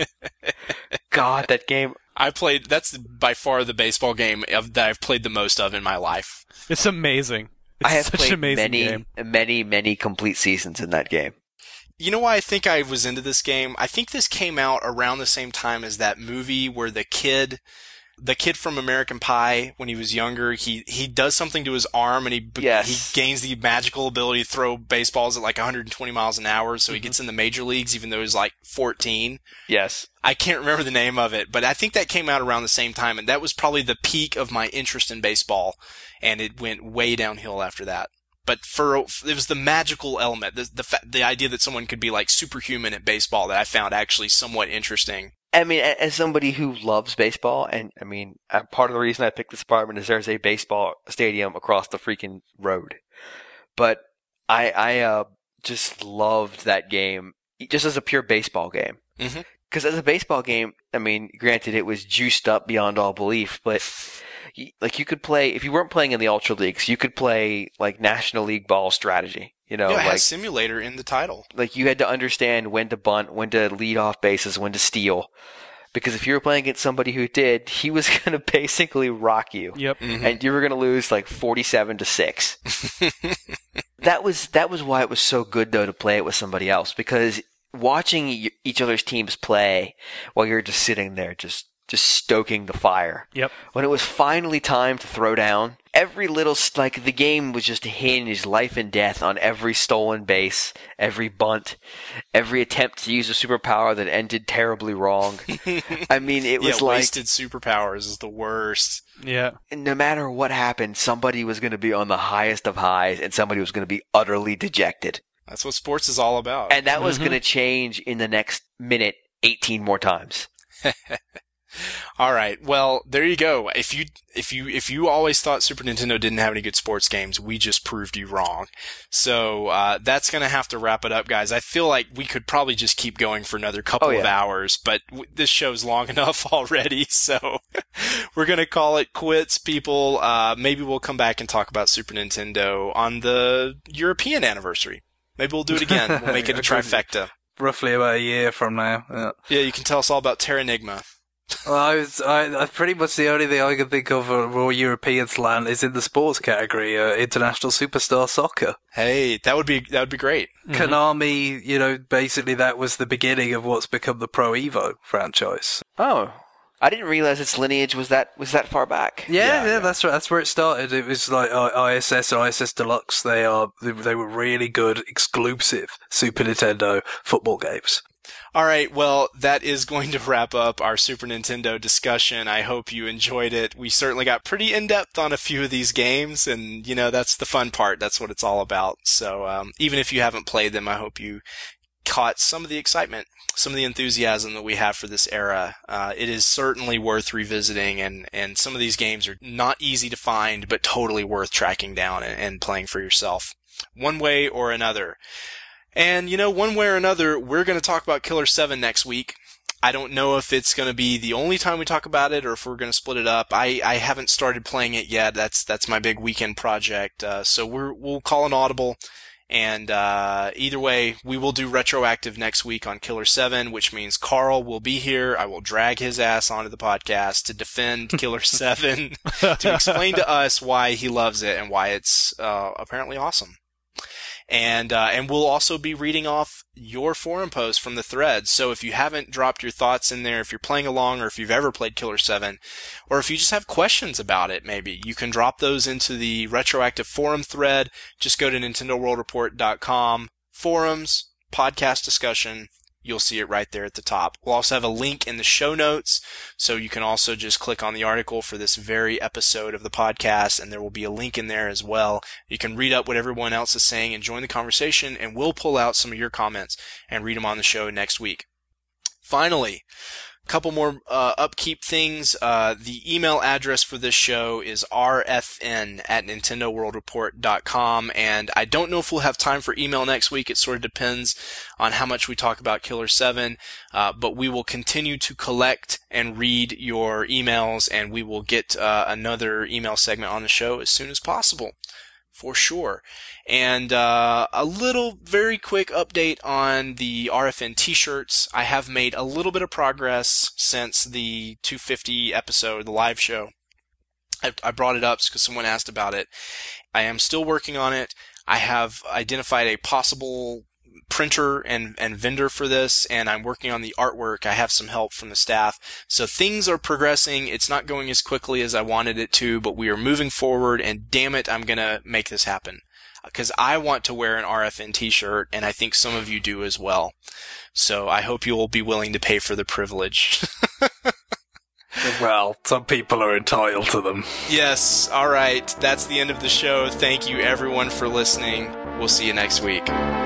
God, that game. I played, that's by far the baseball game of, that I've played the most of in my life. It's amazing. It's I have such played an amazing many, game. many, many complete seasons in that game. You know why I think I was into this game? I think this came out around the same time as that movie where the kid, the kid from American Pie, when he was younger, he, he does something to his arm and he, be- Yes. he gains the magical ability to throw baseballs at like one hundred twenty miles an hour. So he gets in the major leagues even though he's like fourteen. Yes. I can't remember the name of it, but I think that came out around the same time, and that was probably the peak of my interest in baseball, and it went way downhill after that. But for it was the magical element, the the, fa- the idea that someone could be like superhuman at baseball that I found actually somewhat interesting. I mean, a- as somebody who loves baseball, and I mean, uh, part of the reason I picked this apartment is there's a baseball stadium across the freaking road. But I, I uh, just loved that game, just as a pure baseball game. Mhm. Because as a baseball game, I mean, granted, it was juiced up beyond all belief, but y- like you could play, if you weren't playing in the Ultra Leagues, you could play like National League ball strategy. You know, Yeah, it like has simulator in the title. like you had to understand when to bunt, when to lead off bases, when to steal. Because if you were playing against somebody who did, he was going to basically rock you. Yep. Mhm. And you were going to lose like forty-seven to six. That was that was why it was so good though to play it with somebody else, because watching y- each other's teams play while you're just sitting there just just stoking the fire. Yep. When it was finally time to throw down, every little, st- like, the game was just hinged life and death on every stolen base, every bunt, every attempt to use a superpower that ended terribly wrong. I mean, it was yeah, like, wasted superpowers is the worst. Yeah. no matter what happened, somebody was going to be on the highest of highs and somebody was going to be utterly dejected. That's what sports is all about. And that was Mhm. going to change in the next minute eighteen more times. All right. Well, there you go. If you if you if you always thought Super Nintendo didn't have any good sports games, we just proved you wrong. So uh, that's gonna have to wrap it up, guys. I feel like we could probably just keep going for another couple Oh, of yeah. hours, but w- this show's long enough already. So we're gonna call it quits, people. Uh, maybe we'll come back and talk about Super Nintendo on the European anniversary. Maybe we'll do it again. We'll make it a Agreed. trifecta. Roughly about a year from now. Yeah. Yeah, you can tell us all about Terranigma. Well, I was, I, I pretty much the only thing I can think of for Raw European slant is in the sports category, uh, International Superstar Soccer. Hey, that would be that would be great. Mm-hmm. Konami, you know, basically that was the beginning of what's become the Pro Evo franchise. Oh, I didn't realize its lineage was that was that far back. Yeah, yeah, yeah. yeah, that's right. That's where it started. It was like uh, I S S and I S S Deluxe. They are they, they were really good, exclusive Super Nintendo football games. All right, well, that is going to wrap up our Super Nintendo discussion. I hope you enjoyed it. We certainly got pretty in-depth on a few of these games, and, you know, that's the fun part. That's what it's all about. So um, even if you haven't played them, I hope you caught some of the excitement, some of the enthusiasm that we have for this era. Uh, it is certainly worth revisiting, and, and some of these games are not easy to find, but totally worth tracking down and, and playing for yourself, one way or another. And, you know, one way or another, we're going to talk about Killer seven next week. I don't know if it's going to be the only time we talk about it or if we're going to split it up. I, I haven't started playing it yet. That's that's my big weekend project. Uh, so we're, we'll call an audible. And uh, either way, we will do retroactive next week on Killer seven, which means Carl will be here. I will drag his ass onto the podcast to defend Killer seven, to explain to us why he loves it and why it's uh, apparently awesome. And uh, and we'll also be reading off your forum posts from the thread. So if you haven't dropped your thoughts in there, if you're playing along, or if you've ever played Killer seven, or if you just have questions about it, maybe, you can drop those into the retroactive forum thread. Just go to Nintendo World Report dot com, forums, podcast discussion. You'll see it right there at the top. We'll also have a link in the show notes, so you can also just click on the article for this very episode of the podcast, and there will be a link in there as well. You can read up what everyone else is saying and join the conversation, and we'll pull out some of your comments and read them on the show next week. Finally, a couple more uh, upkeep things. Uh, the email address for this show is r f n at Nintendo World Report dot com, and I don't know if we'll have time for email next week. It sort of depends on how much we talk about Killer seven, uh, but we will continue to collect and read your emails, and we will get uh, another email segment on the show as soon as possible, for sure. And uh, a little very quick update on the R F N t-shirts. I have made a little bit of progress since the two fifty episode, the live show. I, I brought it up because someone asked about it. I am still working on it. I have identified a possible printer and, and vendor for this, and I'm working on the artwork. I have some help from the staff. So things are progressing. It's not going as quickly as I wanted it to, but we are moving forward, and damn it, I'm going to make this happen. Because I want to wear an R F N t-shirt, and I think some of you do as well. So I hope you will be willing to pay for the privilege. Well, some people are entitled to them. Yes, all right. That's the end of the show. Thank you, everyone, for listening. We'll see you next week.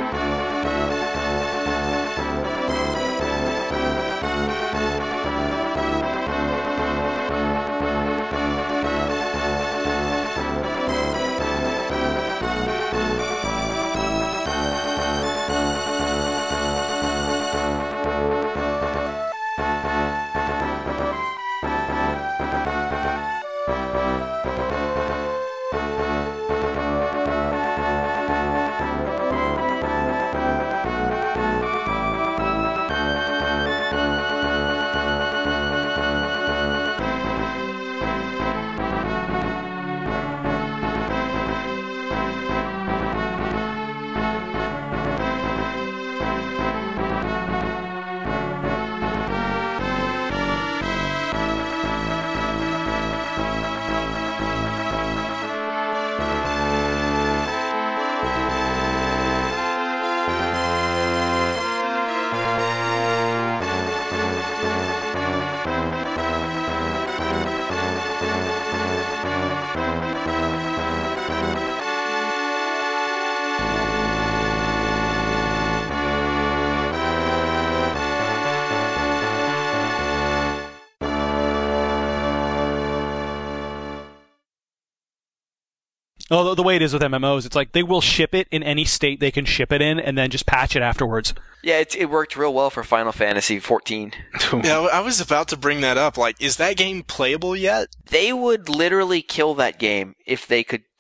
Oh, the, the way it is with M M Os, it's like they will ship it in any state they can ship it in, and then just patch it afterwards. Yeah, it, it worked real well for Final Fantasy fourteen. Yeah, I was about to bring that up. Like, is that game playable yet? They would literally kill that game if they could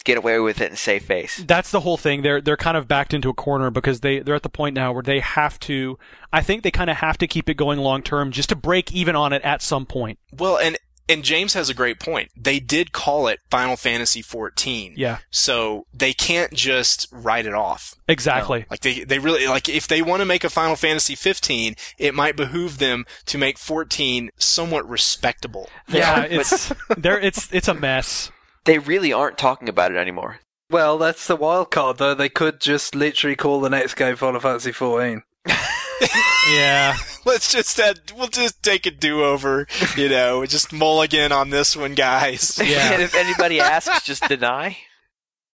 get away with it and save face. That's the whole thing. They're they're kind of backed into a corner because they they're at the point now where they have to. I think they kind of have to keep it going long term just to break even on it at some point. Well, and and James has a great point. They did call it Final Fantasy fourteen. Yeah. So they can't just write it off. Exactly. No. Like they they really like if they want to make a Final Fantasy fifteen, it might behoove them to make fourteen somewhat respectable. Yeah, Yeah, it's there. It's it's a mess. They really aren't talking about it anymore. Well, that's the wild card, though. They could just literally call the next game Final Fantasy fourteen. Yeah. Let's just uh, we'll just take a do-over, you know, just mulligan on this one, guys. Yeah. And if anybody asks, just deny.